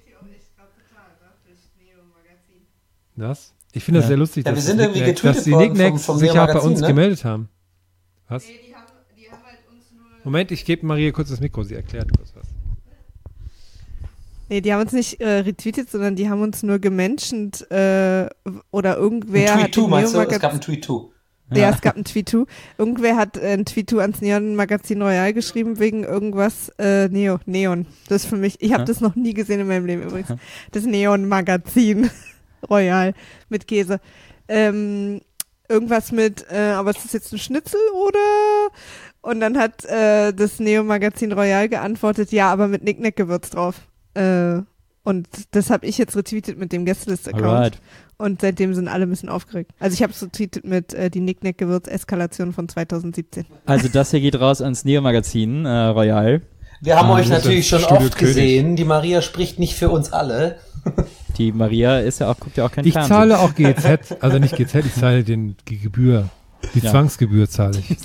Was? Ich finde das sehr lustig, wir dass sind irgendwie die Knickknacks sich auch bei uns gemeldet haben. Was? Nee, die haben halt uns nur... Moment, ich gebe Maria kurz das Mikro, sie erklärt kurz was. Nee, die haben uns nicht retweetet, sondern die haben uns nur gemenschent oder irgendwer ein hat Tweet-2, meinst du? Es gab ein Tweet-2. Ja, es gab ein Tweet-2. Irgendwer hat ein Tweet-2 ans Neon-Magazin Royal geschrieben wegen irgendwas Neon. Das ist für mich, ich habe das noch nie gesehen in meinem Leben übrigens. Das Neon-Magazin Royal mit Käse. Irgendwas mit, aber ist das jetzt ein Schnitzel oder? Und dann hat das Neon-Magazin Royal geantwortet, ja, aber mit Knickknack-Gewürz drauf. Und das habe ich jetzt retweetet mit dem Gästelist-Account. Alright. Und seitdem sind alle ein bisschen aufgeregt. Also ich habe es retweetet mit die Knickknack-Gewürz-Eskalation von 2017. Also das hier geht raus ans Neo-Magazin Royal. Wir haben euch das natürlich schon Studio oft gesehen. Die Maria spricht nicht für uns alle. Die Maria guckt ja auch kein Ich Fernsehen. zahle auch GZ, also nicht GZ, ich zahle die Gebühr. Die Zwangsgebühr zahle ich.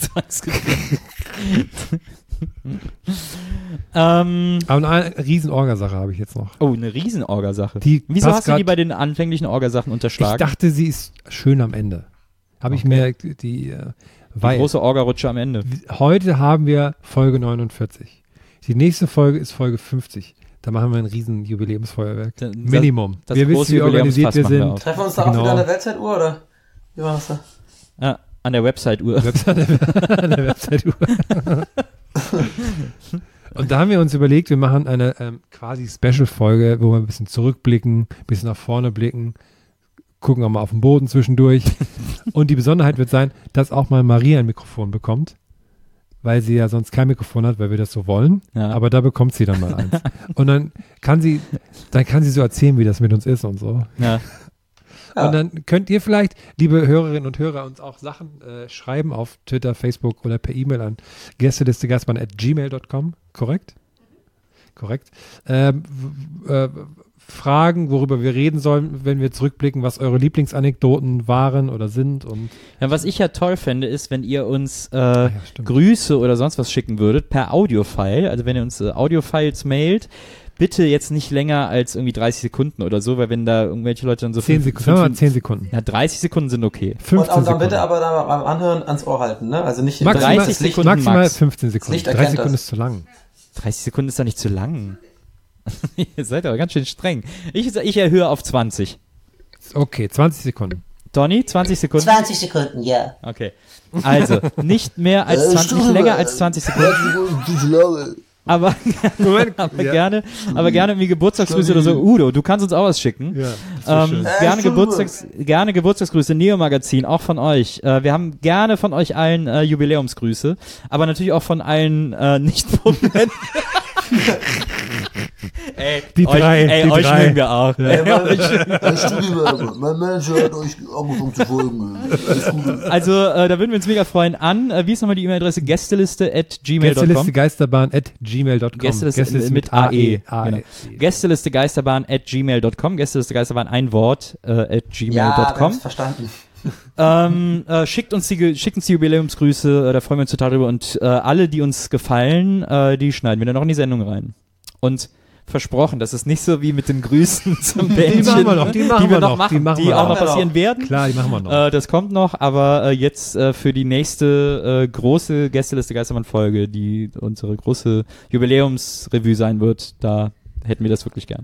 Aber eine riesen Orgasache habe ich jetzt noch. Oh, eine riesen Orgasache. Wieso hast du die bei den anfänglichen Orgasachen unterschlagen? Ich dachte, sie ist schön am Ende. Habe ich mir die große Orgarutsche am Ende. Heute haben wir Folge 49. Die nächste Folge ist Folge 50. Da machen wir ein riesen Jubiläumsfeuerwerk. Minimum. Das wir wissen, wie organisiert wir sind. Treffen wir uns da auch wieder an der Weltzeituhr, oder? Wie war das da? Ja, an der Website-Uhr. An der Website-Uhr. Und da haben wir uns überlegt, wir machen eine quasi Special-Folge, wo wir ein bisschen zurückblicken, ein bisschen nach vorne blicken, gucken auch mal auf den Boden zwischendurch. Und die Besonderheit wird sein, dass auch mal Maria ein Mikrofon bekommt, weil sie ja sonst kein Mikrofon hat, weil wir das so wollen. Ja. Aber da bekommt sie dann mal eins. Und dann kann sie so erzählen, wie das mit uns ist und so. Ja. Und dann könnt ihr vielleicht, liebe Hörerinnen und Hörer, uns auch Sachen schreiben auf Twitter, Facebook oder per E-Mail an gästelistegeistmann@gmail.com. Korrekt? Korrekt. Fragen, worüber wir reden sollen, wenn wir zurückblicken, was eure Lieblingsanekdoten waren oder sind. Und ja, was ich ja toll fände, ist, wenn ihr uns Grüße oder sonst was schicken würdet per Audiofile. Also wenn ihr uns Audiofiles mailt, bitte jetzt nicht länger als irgendwie 30 Sekunden oder so, weil wenn da irgendwelche Leute dann so 10 Sekunden. 10 Sekunden. Ja, 30 Sekunden sind okay. 15 und dann Sekunden. bitte aber da beim Anhören ans Ohr halten, ne? Also nicht Maximal, 30 Sekunden maximal max. 15 Sekunden. Licht 30 erkennt Sekunden das. ist zu lang. 30 Sekunden ist doch nicht zu lang. Ihr seid aber ganz schön streng. Ich erhöhe auf 20. Okay, 20 Sekunden. Donny, 20 Sekunden? 20 Sekunden, ja. Okay. Also, nicht mehr als 20, nicht länger als 20 Sekunden. Aber gerne irgendwie Geburtstagsgrüße oder so. Udo, du kannst uns auch was schicken. Ja, das schön. Gerne Geburtstagsgrüße, Neo-Magazin, auch von euch. Wir haben gerne von euch allen Jubiläumsgrüße, aber natürlich auch von allen nicht-Prominenten. Die drei. Euch mögen wir auch. Ja. Mein Manager hat euch angefangen zu folgen. Also, da würden wir uns mega freuen. Wie ist nochmal die E-Mail-Adresse? Gästeliste@gmail.com. Gästelistegeisterbahn@gmail.com. Gästeliste mit AE. Genau. Gästelistegeisterbahn@gmail.com. Gästelistegeisterbahn ein Wort @gmail.com. Ja, wir haben's verstanden. Schickt uns die Jubiläumsgrüße, da freuen wir uns total drüber. Und alle, die uns gefallen, die schneiden wir dann noch in die Sendung rein. Und versprochen, das ist nicht so wie mit den Grüßen zum Bändchen, Die machen wir noch, die auch noch passieren werden. Klar, die machen wir noch. Das kommt noch, aber jetzt für die nächste große Gästeliste Geistermann-Folge, die unsere große Jubiläumsrevue sein wird, da hätten wir das wirklich gern.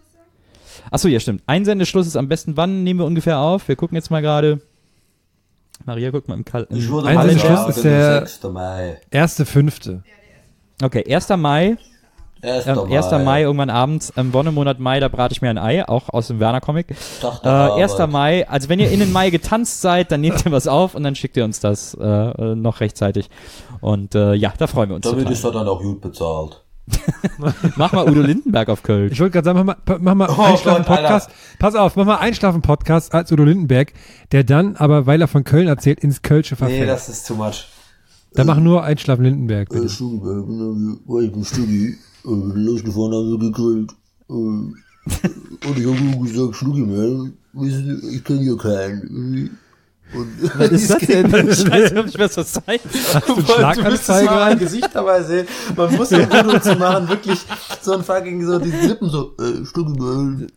Achso, ja stimmt. Einsendeschluss ist am besten, wann nehmen wir ungefähr auf? Wir gucken jetzt mal gerade. Maria, guck mal im Kalender. Ich würde Einzelnen mal Schluss ist sagen, der 6. Mai. 1.5. Okay, 1. Mai. 1. 1. Mai, irgendwann abends, im Wonnemonat Mai, da brate ich mir ein Ei, auch aus dem Werner-Comic. 1. Mai, also wenn ihr in den Mai getanzt seid, dann nehmt ihr was auf und dann schickt ihr uns das noch rechtzeitig. Und ja, da freuen wir uns Damit total. ist er dann auch gut bezahlt. Mach mal Udo Lindenberg auf Köln. Ich wollte gerade sagen, mach mal Einschlafen-Podcast. Pass auf, mach mal Einschlafen-Podcast als Udo Lindenberg, der dann, aber weil er von Köln erzählt, ins Kölsche verfällt. Nee, das ist too much. Dann mach nur Einschlafen-Lindenberg, bitte. Ich bin Stuggi, losgefahren, haben wir gegrillt. Und ich habe gesagt, Stuggi, man, ich kenne hier keinen. Was ist das denn? Ich weiß nicht, was das sein soll. Hast du einen Schlaganfall mal ein gerade? Gesicht dabei sehen. Man muss um Udo zu machen, wirklich so ein fucking, so die Lippen so, Stuggi, man.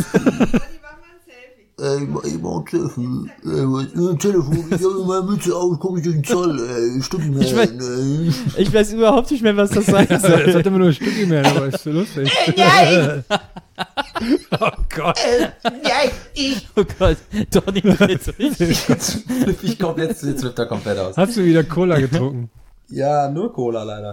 Ich mach ein Selfie. Ein Telefon, ich habe meine Mütze auf, komm ich durch den Zoll, Stuggi, man. Ich weiß überhaupt nicht mehr, was das sein Das soll. hat immer nur ein Stückchen mehr, aber ist so lustig. Nein! Oh Gott. Nein, ich. Oh Gott, Donny dreht richtig. Jetzt flippt er komplett aus. Hast du wieder Cola getrunken? Ja, nur Cola leider.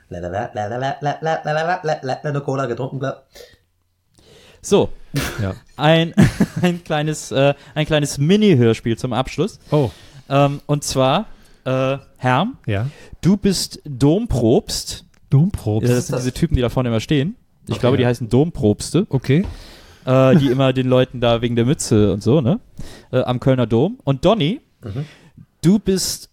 Nur Cola getrunken, bla. So, Ja. ein kleines Mini-Hörspiel zum Abschluss. Oh, Und zwar, Herm, ja. du bist Domprobst. Domprobst. Das sind diese Typen, die da vorne immer stehen. Ich glaube, die heißen Domprobste, Okay. die immer den Leuten da wegen der Mütze und so, ne? Am Kölner Dom. Und Donny, du bist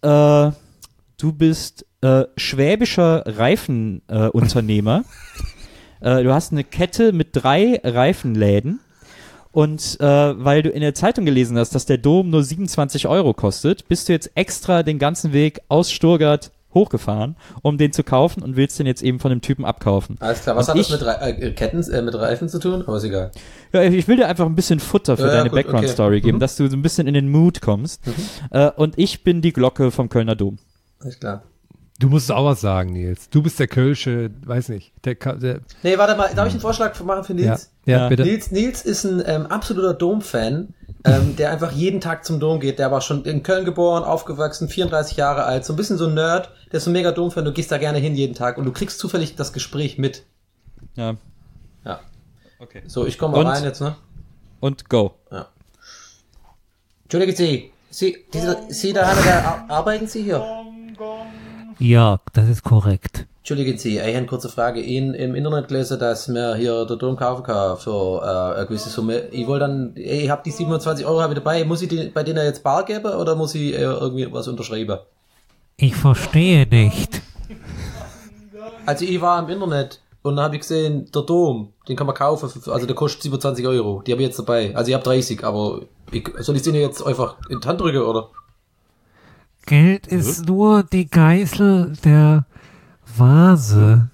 schwäbischer Reifenunternehmer. Du hast eine Kette mit 3 Reifenläden. Und weil du in der Zeitung gelesen hast, dass der Dom nur 27 € kostet, bist du jetzt extra den ganzen Weg aus Stuttgart hochgefahren, um den zu kaufen und willst den jetzt eben von dem Typen abkaufen. Alles klar, was Und hat das mit Ketten, mit Reifen zu tun? Aber ist egal. Ja, ich will dir einfach ein bisschen Futter für Ja, deine gut, Background-Story okay. geben, dass du so ein bisschen in den Mood kommst. Und ich bin die Glocke vom Kölner Dom. Alles klar. Du musst auch was sagen, Nils. Du bist der Kölsche, weiß nicht. Der Nee, warte mal, darf ich einen Vorschlag machen für Nils? ja, bitte. Nils ist ein absoluter Dom-Fan, der einfach jeden Tag zum Dom geht. Der war schon in Köln geboren, aufgewachsen, 34 Jahre alt. So ein bisschen so ein Nerd, der ist so ein mega Dom-Fan. Du gehst da gerne hin jeden Tag und du kriegst zufällig das Gespräch mit. Ja. Ja. Okay. So, ich komme mal Und? rein jetzt, ne? Und go. Ja. Entschuldigen Sie, da arbeiten Sie hier? Ja, das ist korrekt. Entschuldigen Sie, ich habe eine kurze Frage. Ich habe im Internet gelesen, dass man hier der Dom kaufen kann für eine gewisse Summe. Ich wollte dann, ich habe die 27 € habe ich dabei. Muss ich bei denen jetzt bar geben oder muss ich irgendwie was unterschreiben? Ich verstehe nicht. Also ich war im Internet und dann habe ich gesehen, der Dom, den kann man kaufen, also der kostet 27 €. Die habe ich jetzt dabei. Also ich habe 30, aber soll ich den jetzt einfach in die Hand drücken, oder? Geld ist nur die Geißel der Vase.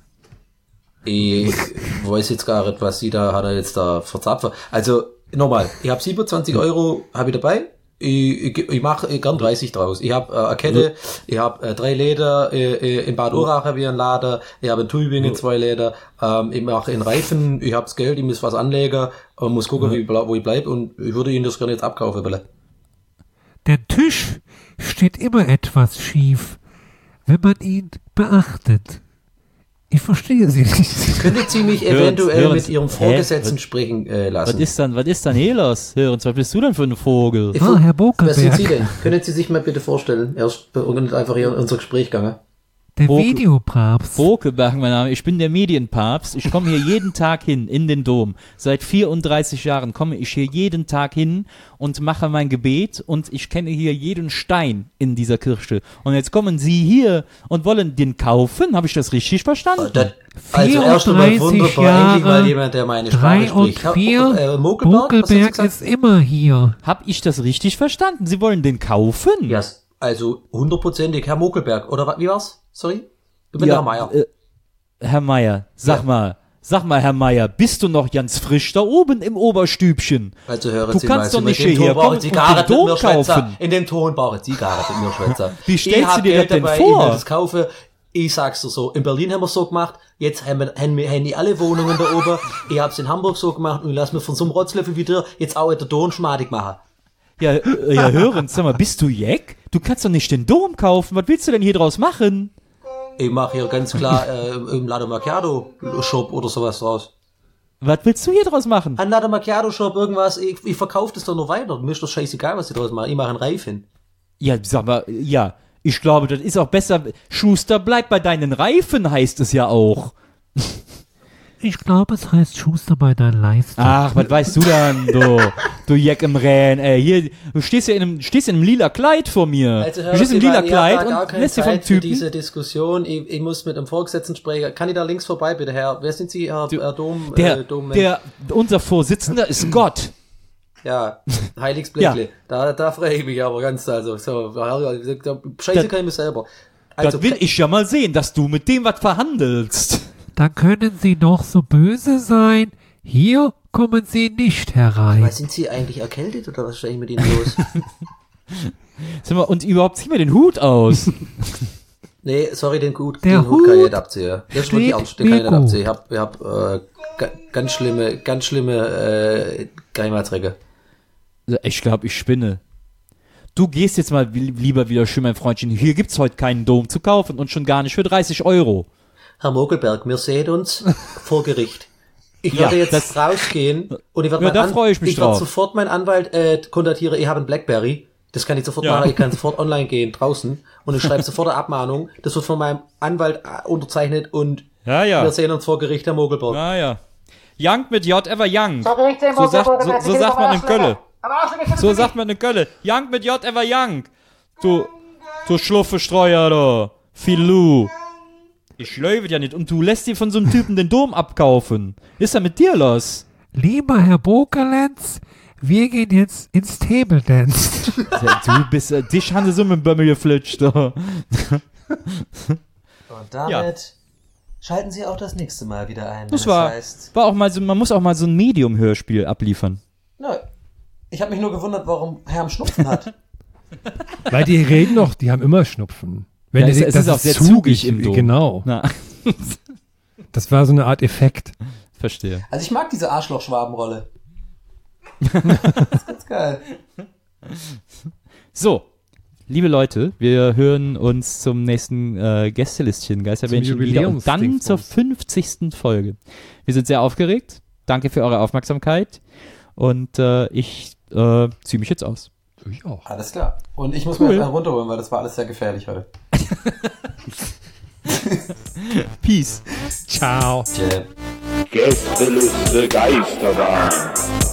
Ich weiß jetzt gar nicht, was sie da, hat er jetzt da verzapft. Also, nochmal, ich habe 27 € habe ich dabei. Ich mache gern 30 draus. Ich habe eine Kette, ich habe 3 Läder, in Bad Urach habe ich einen Lader, ich habe in Tübingen 2 Läder, ich mache in Reifen, ich habe das Geld, ich muss was anlegen und muss gucken, wo ich bleibe und ich würde Ihnen das gerne jetzt abkaufen, bitte. Der Tisch steht immer etwas schief, wenn man ihn beachtet. Ich verstehe Sie nicht. Könnten Sie mich eventuell mit Ihrem Vorgesetzten sprechen lassen? Was ist dann hier los? Hörens, was bist du denn für ein Vogel? Herr Wer sind Sie Bokelberg, denn? Können Sie sich mal bitte vorstellen? Erst einfach hier in unser Gespräch gegangen. der Bokel- Videopapst. Bokelberg, mein Name. Ich bin der Medienpapst. Ich komme hier jeden Tag hin, in den Dom. Seit 34 Jahren komme ich hier jeden Tag hin und mache mein Gebet und ich kenne hier jeden Stein in dieser Kirche. Und jetzt kommen Sie hier und wollen den kaufen? Habe ich das richtig verstanden? Also erst einmal 34 wunderbar, endlich mal Jahre, jemand, der meine 3 Sprache und spricht. 4, Mokelberg, was hast du Bokelberg gesagt? ist immer hier. Hab ich das richtig verstanden? Sie wollen den kaufen? Ja, also 100%ig, Herr Mokelberg, oder wie war's? Sorry? Ich bin Herr Meier. Herr Meier, sag mal, Herr Meier, bist du noch ganz frisch da oben im Oberstübchen? Also hören Du Sie mal, kannst Sie doch mit nicht dem hierher Ton brauchen kommen Sie und gar den nicht mit Dom mir schwätzen. kaufen. In dem Ton brauchen Sie gar nicht mit mir schwätzen. Wie stellst Ich hab du dir Geld das denn dabei, vor? Ich will das kaufen. Ich sag's dir so, in Berlin haben wir so gemacht, jetzt haben die alle Wohnungen da oben. Ich hab's in Hamburg so gemacht und ich lass mir von so einem Rotzlöffel wie dir jetzt auch in der Ton schmadig machen. Ja, hören, sag mal, bist du Jack? Du kannst doch nicht den Dom kaufen. Was willst du denn hier draus machen? Ich mache hier ganz klar im Latte Macchiato Shop oder sowas draus. Was willst du hier draus machen? Ein Latte Macchiato Shop, irgendwas, ich verkaufe das doch noch weiter. Mir ist doch scheißegal, was ich draus mache. Ich mache einen Reifen. Ja, sag mal, ja, ich glaube, das ist auch besser. Schuster, bleib bei deinen Reifen, heißt es ja auch. Ich glaube, es heißt Schuster bei deinen Leisten. Ach, was weißt du dann, du Jack im Renn, ey, hier, du stehst ja in einem lila Kleid vor mir. Also, du stehst im lila Kleid und lässt dir vom für Typen. diese Diskussion, ich muss mit dem Vorgesetzten sprechen. Kann ich da links vorbei, bitte, Herr? Wer sind Sie, Herr Dom? Unser Vorsitzender ist Gott. Ja, Heiligsblickle. Ja. Da freue ich mich aber ganz, also, so, Scheiße kann ich mir selber. Also, das will ich ja mal sehen, dass du mit dem was verhandelst. Dann können Sie noch so böse sein. Hier kommen Sie nicht herein. Aber sind Sie eigentlich erkältet oder was ist eigentlich mit Ihnen los? Sag mal, und überhaupt zieh mir den Hut aus. Nee, sorry, den Hut Der kann ich nicht abziehen. Das ist steht wirklich ernst, den kann ich nicht mir abziehen. Ich hab ganz schlimme Geheimaträge. Ich glaube, ich spinne. Du gehst jetzt mal lieber wieder schön, mein Freundchen. Hier gibt's heute keinen Dom zu kaufen und schon gar nicht für 30 €. Herr Mogelberg, wir sehen uns vor Gericht. Ich werde jetzt rausgehen und ich werde sofort meinen Anwalt kontaktieren. Ich habe einen Blackberry. Das kann ich sofort machen. Ich kann sofort online gehen, draußen. Und ich schreibe sofort eine Abmahnung. Das wird von meinem Anwalt unterzeichnet und wir sehen uns vor Gericht, Herr Mogelberg. Ja, ja. Young mit J ever Young. So sagt man in Gölle. So sagt man in Gölle. Young mit J ever Young. Du Schluffestreuer, da. Filou. Ich löwe ja nicht. Und du lässt dir von so einem Typen den Dom abkaufen. Ist er mit dir los? Lieber Herr Bokelenz, wir gehen jetzt ins Table Dance. Du bist, dich haben sie so mit dem Bömmel geflitscht. Und damit schalten Sie auch das nächste Mal wieder ein. Das war auch mal so, man muss auch mal so ein Medium-Hörspiel abliefern. Na, ich habe mich nur gewundert, warum Herr Schnupfen hat. Weil die reden doch, die haben immer Schnupfen. Wenn es ist auch sehr zugig im Dom. Genau. Na. Das war so eine Art Effekt. Verstehe. Also ich mag diese Arschloch-Schwabenrolle. Das ist ganz geil. So, liebe Leute, wir hören uns zum nächsten Gästelistchen, Geisterbändchen wieder und dann zur 50. Folge. Wir sind sehr aufgeregt. Danke für eure Aufmerksamkeit und ich ziehe mich jetzt aus. Ich auch. Alles klar. Und ich muss mir jetzt runterholen, weil das war alles sehr gefährlich heute. Peace. Ciao. Gästeliste Geisterbahn.